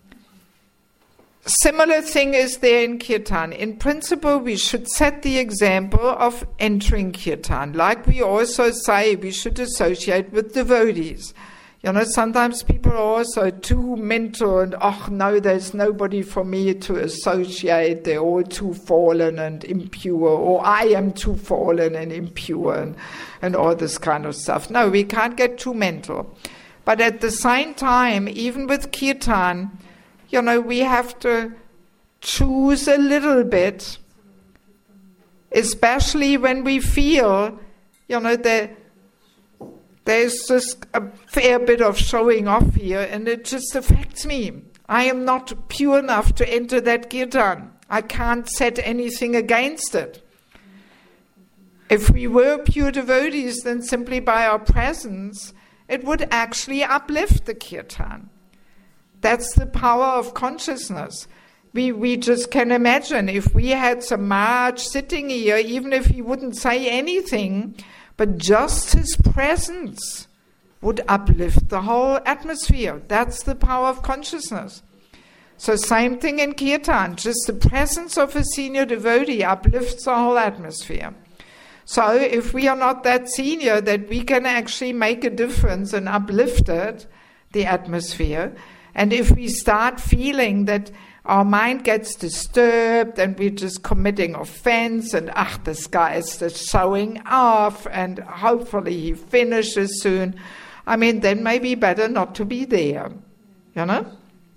similar thing is there in Kirtan. In principle, we should set the example of entering Kirtan. Like we also say, we should associate with devotees. You know, sometimes people are also too mental and, oh, no, there's nobody for me to associate. They're all too fallen and impure, or I am too fallen and impure, and, and all this kind of stuff. No, we can't get too mental. But at the same time, even with Kirtan, you know, we have to choose a little bit, especially when we feel, you know, that there's just a fair bit of showing off here, and it just affects me. I am not pure enough to enter that Kirtan. I can't set anything against it. If we were pure devotees, then simply by our presence, it would actually uplift the Kirtan. That's the power of consciousness. We we just can imagine if we had some Maharaj sitting here, even if he wouldn't say anything, but just his presence would uplift the whole atmosphere. That's the power of consciousness. So same thing in Kirtan. Just the presence of a senior devotee uplifts the whole atmosphere. So if we are not that senior that we can actually make a difference and uplift it, the atmosphere, and if we start feeling that our mind gets disturbed and we're just committing offense and, ah, this guy is just showing off and hopefully he finishes soon, I mean, then maybe better not to be there, you know?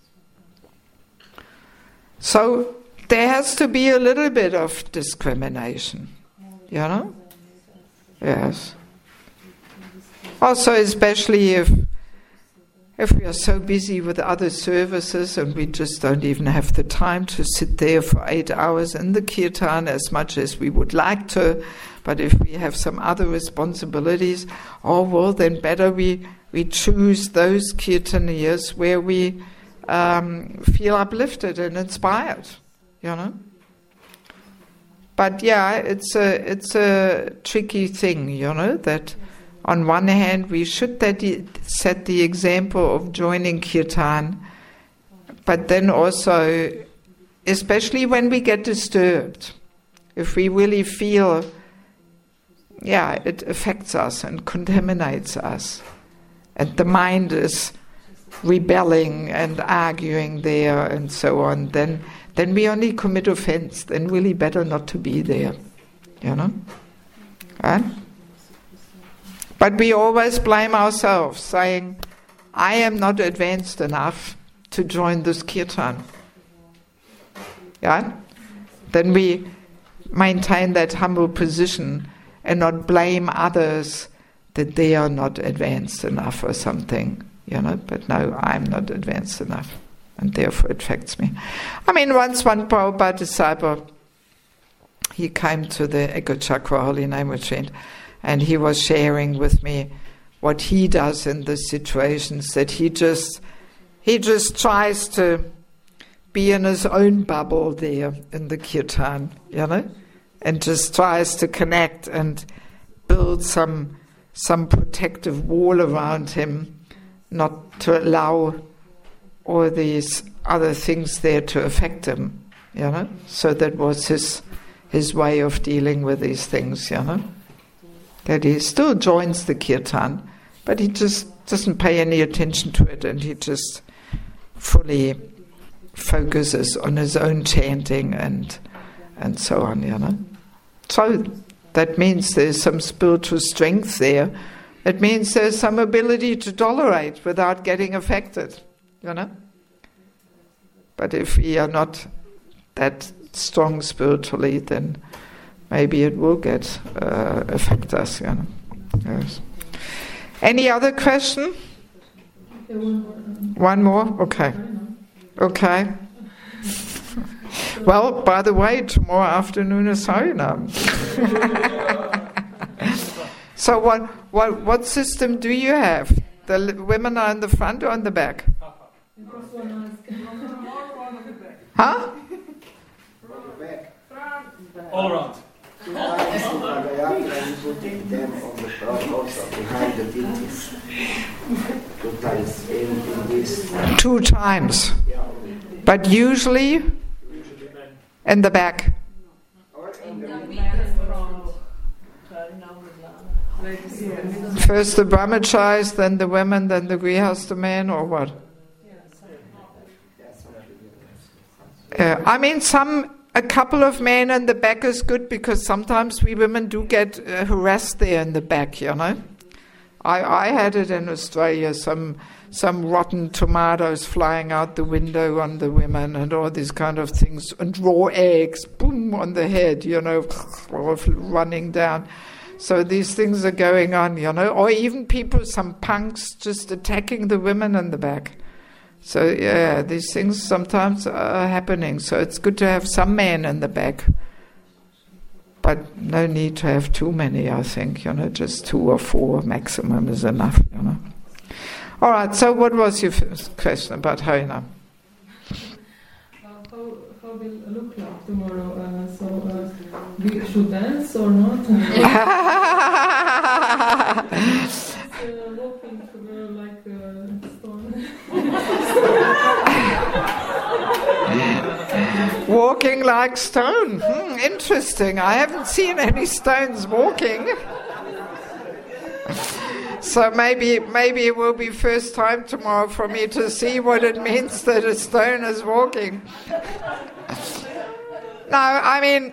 So there has to be a little bit of discrimination, you know? Yes. Also, especially if If we are so busy with other services and we just don't even have the time to sit there for eight hours in the Kirtan as much as we would like to, but if we have some other responsibilities, oh well, then better we, we choose those Kirtanias where we um, feel uplifted and inspired, you know. But yeah, it's a it's a tricky thing, you know, that on one hand we should that set the example of joining kirtan, but then also, especially when we get disturbed, if we really feel, yeah, it affects us and contaminates us, and the mind is rebelling and arguing there and so on, then then we only commit offense. Then really better not to be there, you know. Right? But we always blame ourselves, saying, I am not advanced enough to join this kirtan. Yeah? Then we maintain that humble position and not blame others that they are not advanced enough or something, you know. But no, I'm not advanced enough, and therefore it affects me. I mean, once one Prabhupada disciple, he came to the Echo Chakra Holy Name Retreat, and he was sharing with me what he does in the situations, that he just he just tries to be in his own bubble there in the kirtan, you know, and just tries to connect and build some some protective wall around him, not to allow all these other things there to affect him, you know. So that was his his way of dealing with these things, you know. That he still joins the kirtan, but he just doesn't pay any attention to it, and he just fully focuses on his own chanting and and so on, you know. So that means there's some spiritual strength there. It means there's some ability to tolerate without getting affected, you know. But if we are not that strong spiritually, then maybe it will get uh, affect us, you know. Yes. Any other question? Okay, one more. Um, One more? Okay. Okay. Well, by the way, tomorrow afternoon is Harinam. So what, what what system do you have? The l- women are in the front or in the back? Huh? All around. Two times in Padayatra, you put them on the front also, behind the deities. Two times in, in this. Two times. But usually in the back. First the brahmacharis, then the women, then the grihastha men, or what? Uh, I mean, some a couple of men in the back is good, because sometimes we women do get uh, harassed there in the back, you know. I, I had it in Australia, some some rotten tomatoes flying out the window on the women and all these kind of things, and raw eggs, boom, on the head, you know, running down. So these things are going on, you know, or even people, some punks just attacking the women in the back. So yeah, these things sometimes are happening. So it's good to have some men in the back, but no need to have too many, I think, you know, just two or four maximum is enough, you know. All right, so what was your first question about Harinam? Uh, how, how will it look like tomorrow? Uh, so uh, we should dance or not? uh, walking uh, like a stone. Walking like stone. Hmm, interesting. I haven't seen any stones walking. So maybe maybe it will be first time tomorrow for me to see what it means that a stone is walking. No, I mean,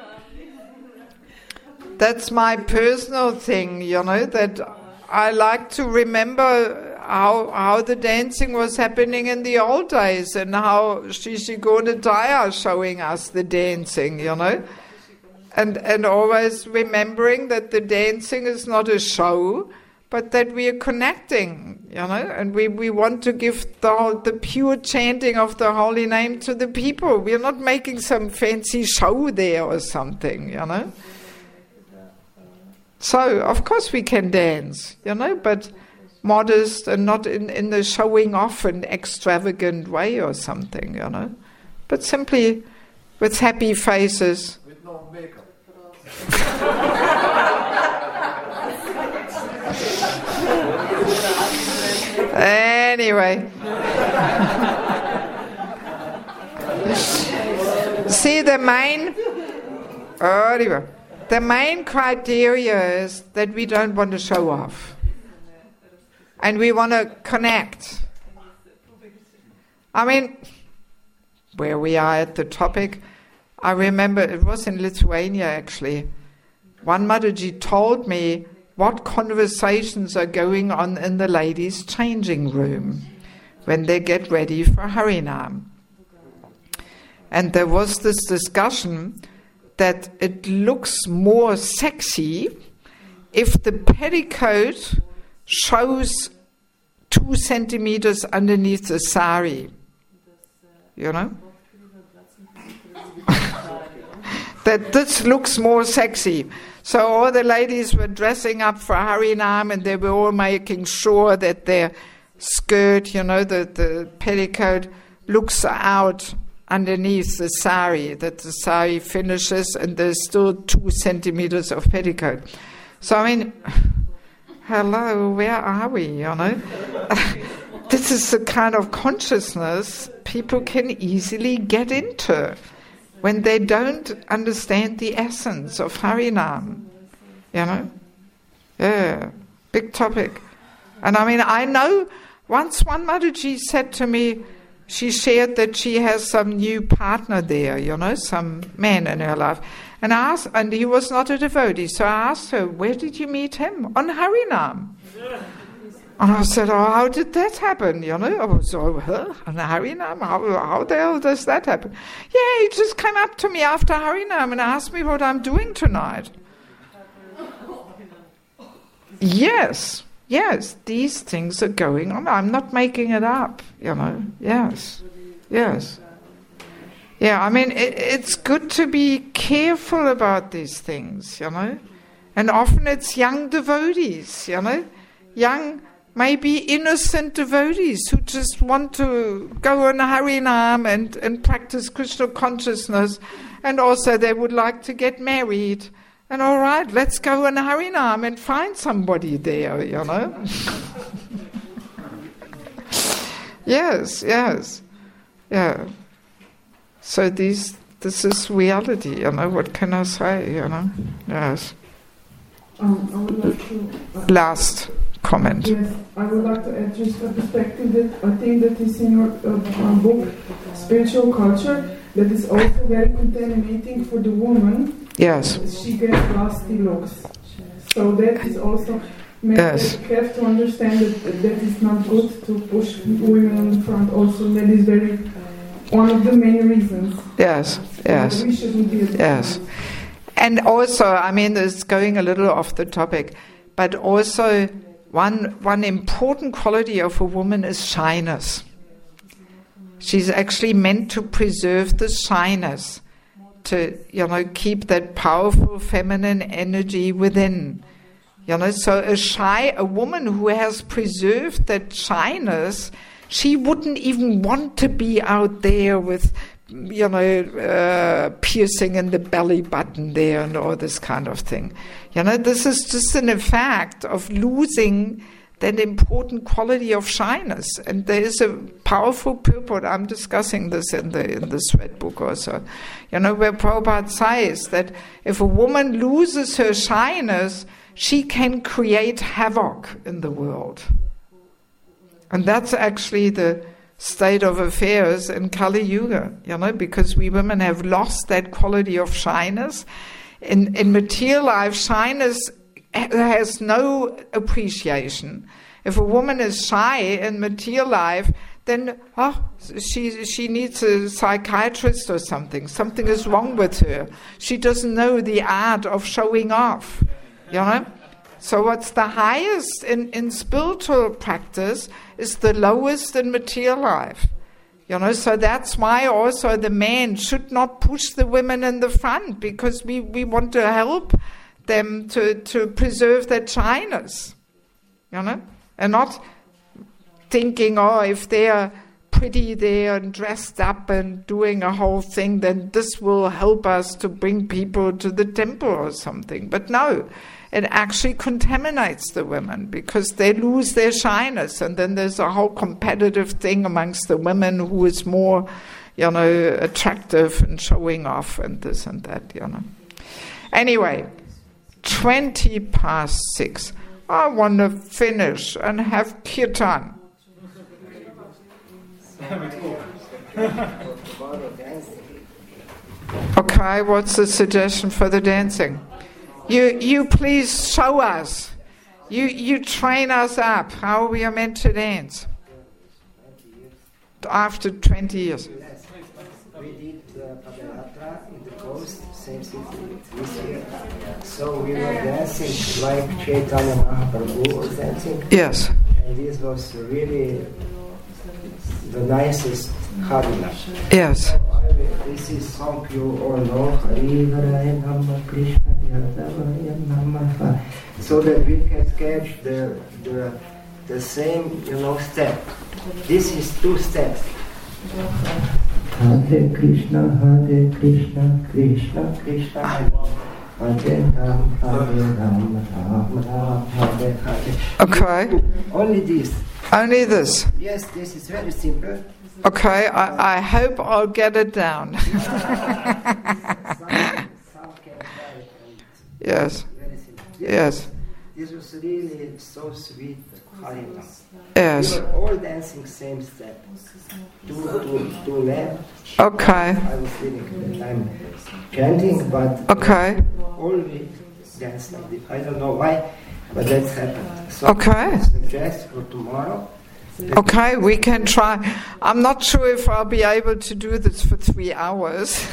that's my personal thing, you know, that I like to remember how how the dancing was happening in the old days, and how Sri Sri Gaunadaya showing us the dancing, you know. And and always remembering that the dancing is not a show, but that we are connecting, you know, and we, we want to give the, the pure chanting of the holy name to the people. We are not making some fancy show there or something, you know. So, of course we can dance, you know, but modest and not in, in the showing off an extravagant way or something, you know, but simply with happy faces. With no makeup. Anyway. See, the main, oh, the main criteria is that we don't want to show off. And we want to connect. I mean, where we are at the topic, I remember it was in Lithuania actually. One Mataji told me what conversations are going on in the ladies' changing room when they get ready for Harinam. And there was this discussion that it looks more sexy if the petticoat shows two centimeters underneath the sari. You know? That this looks more sexy. So all the ladies were dressing up for Harinam and they were all making sure that their skirt, you know, the, the petticoat looks out underneath the sari, that the sari finishes and there's still two centimeters of petticoat. So I mean, hello, where are we, you know? This is the kind of consciousness people can easily get into when they don't understand the essence of Harinam, you know? Yeah, big topic. And I mean, I know once one Mataji said to me, she shared that she has some new partner there, you know, some man in her life. And I asked, and he was not a devotee, so I asked her, where did you meet him? On Harinam. And I said, oh, how did that happen? You know, I was, oh, huh? On Harinam? How, how the hell does that happen? Yeah, he just came up to me after Harinam and asked me what I'm doing tonight. Yes, yes, these things are going on. I'm not making it up, you know. Yes, yes. Yeah, I mean, it, it's good to be careful about these things, you know. And often it's young devotees, you know. Young, maybe innocent devotees who just want to go on Harinam and, and practice Krishna consciousness. And also they would like to get married. And all right, let's go on Harinam and find somebody there, you know. Yes, yes. Yeah. So these, this is reality, you know, what can I say, you know? Yes. Um, I would like to... Uh, Last comment. Yes, I would like to add just a perspective that I think that is in your uh, book, Spiritual Culture, that is also very contaminating for the woman. Yes. She gets lusty looks. So that is also... Yes. You have to understand that that is not good to push women on the front also. That is very... one of the main reasons. Yes, yes. We shouldn't be yes. And also, I mean, it's going a little off the topic, but also one one important quality of a woman is shyness. She's actually meant to preserve the shyness, to, you know, keep that powerful feminine energy within. You know, so a shy, a woman who has preserved that shyness, she wouldn't even want to be out there with, you know, uh, piercing in the belly button there and all this kind of thing. You know, this is just an effect of losing that important quality of shyness. And there is a powerful purport. I'm discussing this in the in the Sweat book also. You know, where Prabhupada says that if a woman loses her shyness, she can create havoc in the world. And that's actually the state of affairs in Kali Yuga, you know, because we women have lost that quality of shyness. In, in material life, shyness has no appreciation. If a woman is shy in material life, then oh, she she needs a psychiatrist or something. Something is wrong with her. She doesn't know the art of showing off, you know. So what's the highest in, in spiritual practice is the lowest in material life. You know, so that's why also the men should not push the women in the front, because we, we want to help them to, to preserve their shyness. You know? and not thinking, oh, if they're pretty there and dressed up and doing a whole thing, then this will help us to bring people to the temple or something. But no, it actually contaminates the women because they lose their shyness, and then there's a whole competitive thing amongst the women who is more, you know, attractive and showing off and this and that, you know. Anyway, twenty past six. I want to finish and have kirtan. Okay, what's the suggestion for the dancing? You you please show us. You you train us up how we are meant to dance. After twenty years. We did the Padayatra in the coast, same thing this year. So we were dancing like Chaitanya Mahaprabhu was dancing. Yes. And this was really the nicest Harina. Yes. So I, this is song you all know. Hari Varaya Namah Krishna Yadavaya Namah. So that we can catch the the the same, you know, step. This is two steps. Hare Krishna, Hare Krishna, Krishna Krishna, Hare Ram, Hare Ram, Ram Ram, Hare Hare. Okay. Only this. Only this. Yes, this is very simple. Okay, I, I hope I'll get it down. some, some can try it. Yes. Very simple. Yes. This was really so sweet, Harina. Yes. We were all dancing same step. Two, two, two left. Okay. I was feeling at the time chanting, but okay. all we danced like this. I don't know why, but that's happened. So okay. I suggest for tomorrow. Okay, we can try. I'm not sure if I'll be able to do this for three hours.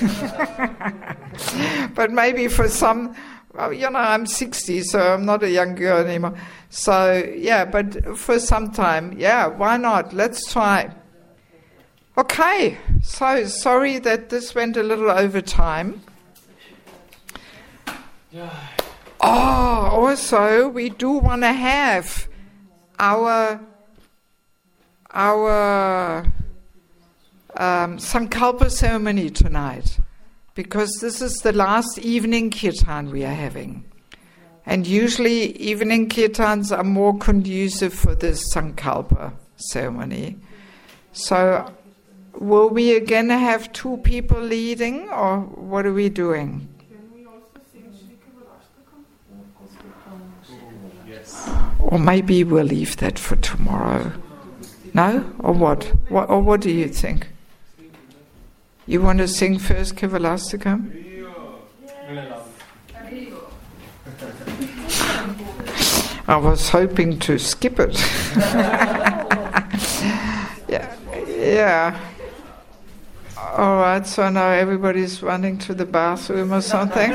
But maybe for some, well, you know, I'm sixty, so I'm not a young girl anymore. So, yeah, but for some time, yeah, why not? Let's try. Okay, so sorry that this went a little over time. Oh, also, we do want to have our our um, Sankalpa ceremony tonight, because this is the last evening kirtan we are having. And usually evening kirtans are more conducive for this Sankalpa ceremony. So will we again have two people leading, or what are we doing? Yes. Or maybe we'll leave that for tomorrow. No? Or what? what? Or what do you think? You want to sing first Kevalastikam? I was hoping to skip it. yeah. Yeah. All right, so now everybody's running to the bathroom or something.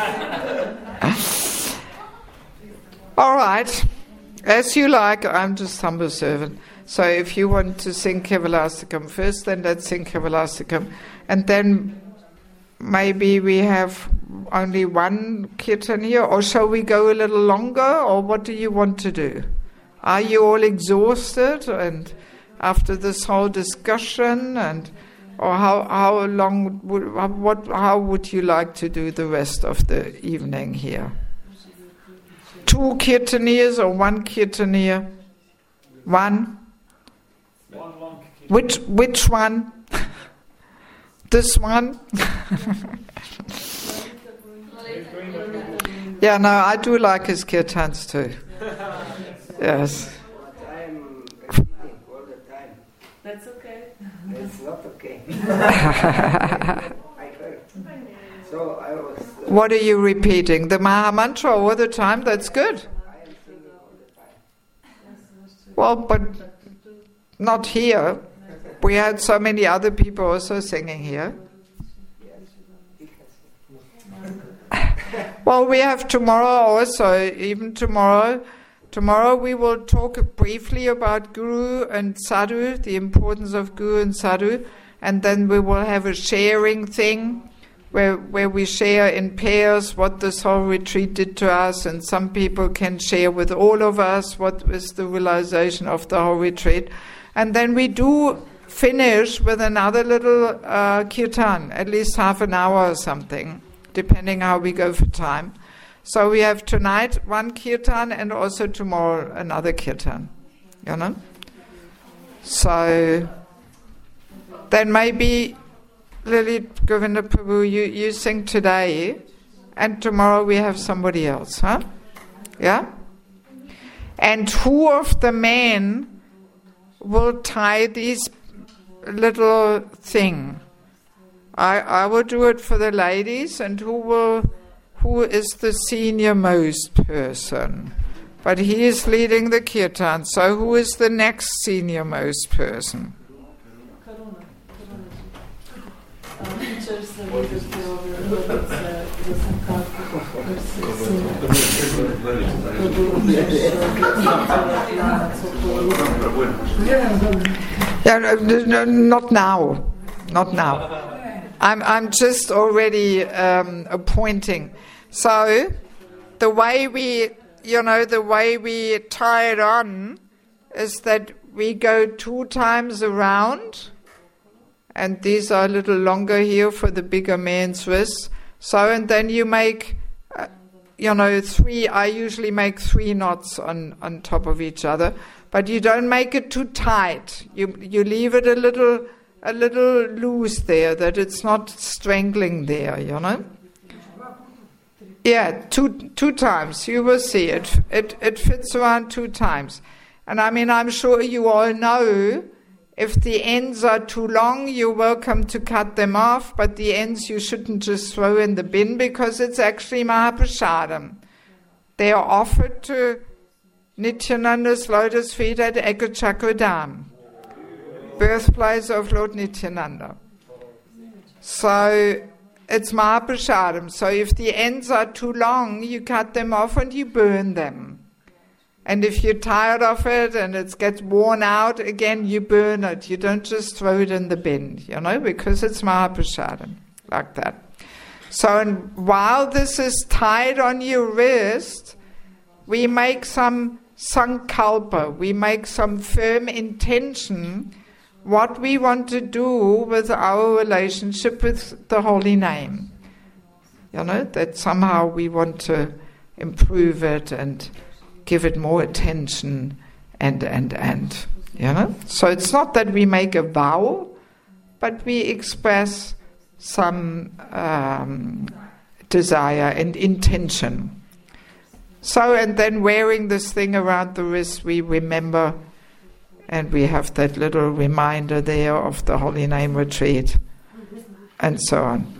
All right. As you like, I'm just humble servant. So if you want to sing Kevalastikam first, then let's sing Kevalastikam. And then maybe we have only one kirtan here, or shall we go a little longer, or what do you want to do? Are you all exhausted and after this whole discussion, and or how how long would what how would you like to do the rest of the evening here? Two kirtaniers or one kirtanier? One. One long Which which one? This one? Yeah, no, I do like his kirtans too. Yes. But I'm repeating all the time. That's okay. That's not okay. I heard. So I was. Uh, What are you repeating? The Maha Mantra all the time? That's good. I am singing all the time. Well, but not here. We had so many other people also singing here. Well, we have tomorrow also, even tomorrow. Tomorrow we will talk briefly about Guru and Sadhu, the importance of Guru and Sadhu, and then we will have a sharing thing where where we share in pairs what this whole retreat did to us, and some people can share with all of us what was the realization of the whole retreat. And then we do finish with another little uh, kirtan, at least half an hour or something, depending how we go for time. So we have tonight one kirtan and also tomorrow another kirtan, you know. So then maybe Lily Govinda Prabhu, you, you sing today, and tomorrow we have somebody else, huh? Yeah? And who of the men will tie these little thing? I I will do it for the ladies, and who will who is the senior most person? But he is leading the kirtan, so who is the next senior most person? Yeah, no, no, not now, not now. I'm I'm just already um, appointing. So the way we, you know, the way we tie it on is that we go two times around. And these are a little longer here for the bigger man's wrists. So, and then you make, uh, you know, three, I usually make three knots on, on top of each other. But you don't make it too tight. You you leave it a little a little loose there, that it's not strangling there, you know. Yeah, two two times. You will see it. It it fits around two times. And I mean, I'm sure you all know, if the ends are too long, you're welcome to cut them off, but the ends you shouldn't just throw in the bin, because it's actually Mahaprasadam. They are offered to Nityananda's lotus feet at Ekachakradam, birthplace of Lord Nityananda. So it's Mahaprasadam. So if the ends are too long, you cut them off and you burn them. And if you're tired of it and it gets worn out, again, you burn it. You don't just throw it in the bin, you know, because it's Mahaprasadam, like that. So and while this is tied on your wrist, we make some sankalpa, we make some firm intention what we want to do with our relationship with the holy name. You know, that somehow we want to improve it and give it more attention and, and, and, you know. So it's not that we make a vow, but we express some um, desire and intention. So, and then wearing this thing around the wrist, we remember, and we have that little reminder there of the Holy Name Retreat, and so on.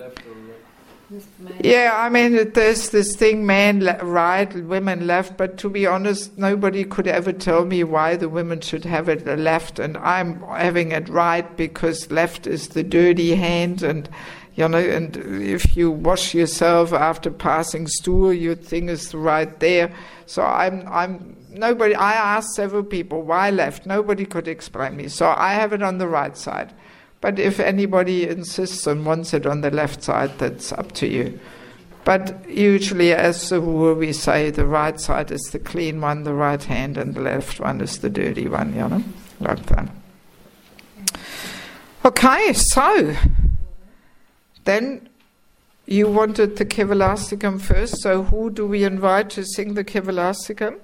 Yeah, I mean, there's this thing, man le- right, women left, but to be honest, nobody could ever tell me why the women should have it left, and I'm having it right because left is the dirty hand, and, you know, and if you wash yourself after passing stool, your thing is right there. So I'm, I'm, nobody, I asked several people, why left? Nobody could explain me. So I have it on the right side. But if anybody insists and wants it on the left side, that's up to you. But usually, as a rule, we say the right side is the clean one, the right hand, and the left one is the dirty one, you know, like that. Okay, so then you wanted the Kevalastikam first, so who do we invite to sing the Kevalastikam?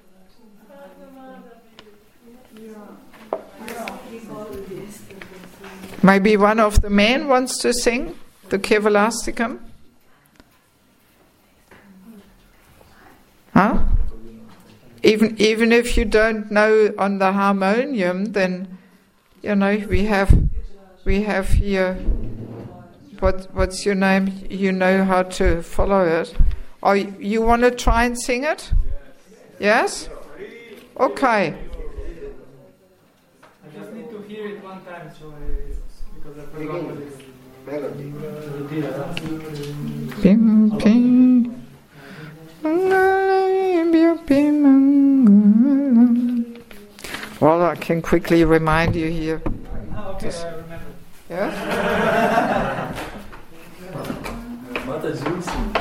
Maybe one of the men wants to sing the Kevalastikam? Huh? Even even if you don't know on the harmonium, then you know we have we have here. What what's your name? You know how to follow it. Or you want to try and sing it? Yes? Okay. I just need to hear it one time, so I, because I forgot what it is. Pim, pim. Well, I can quickly remind you here. Oh, okay, I remember. Yeah? will sing.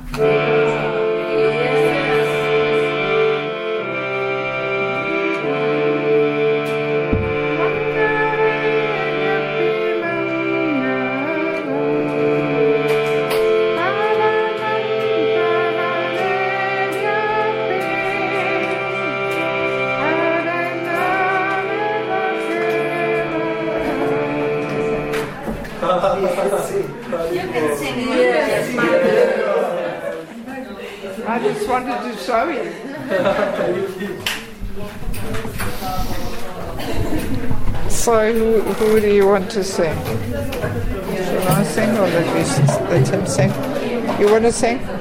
I just wanted to show you. So, who, who do you want to sing? Shall I sing or let, you, let him sing? You want to sing?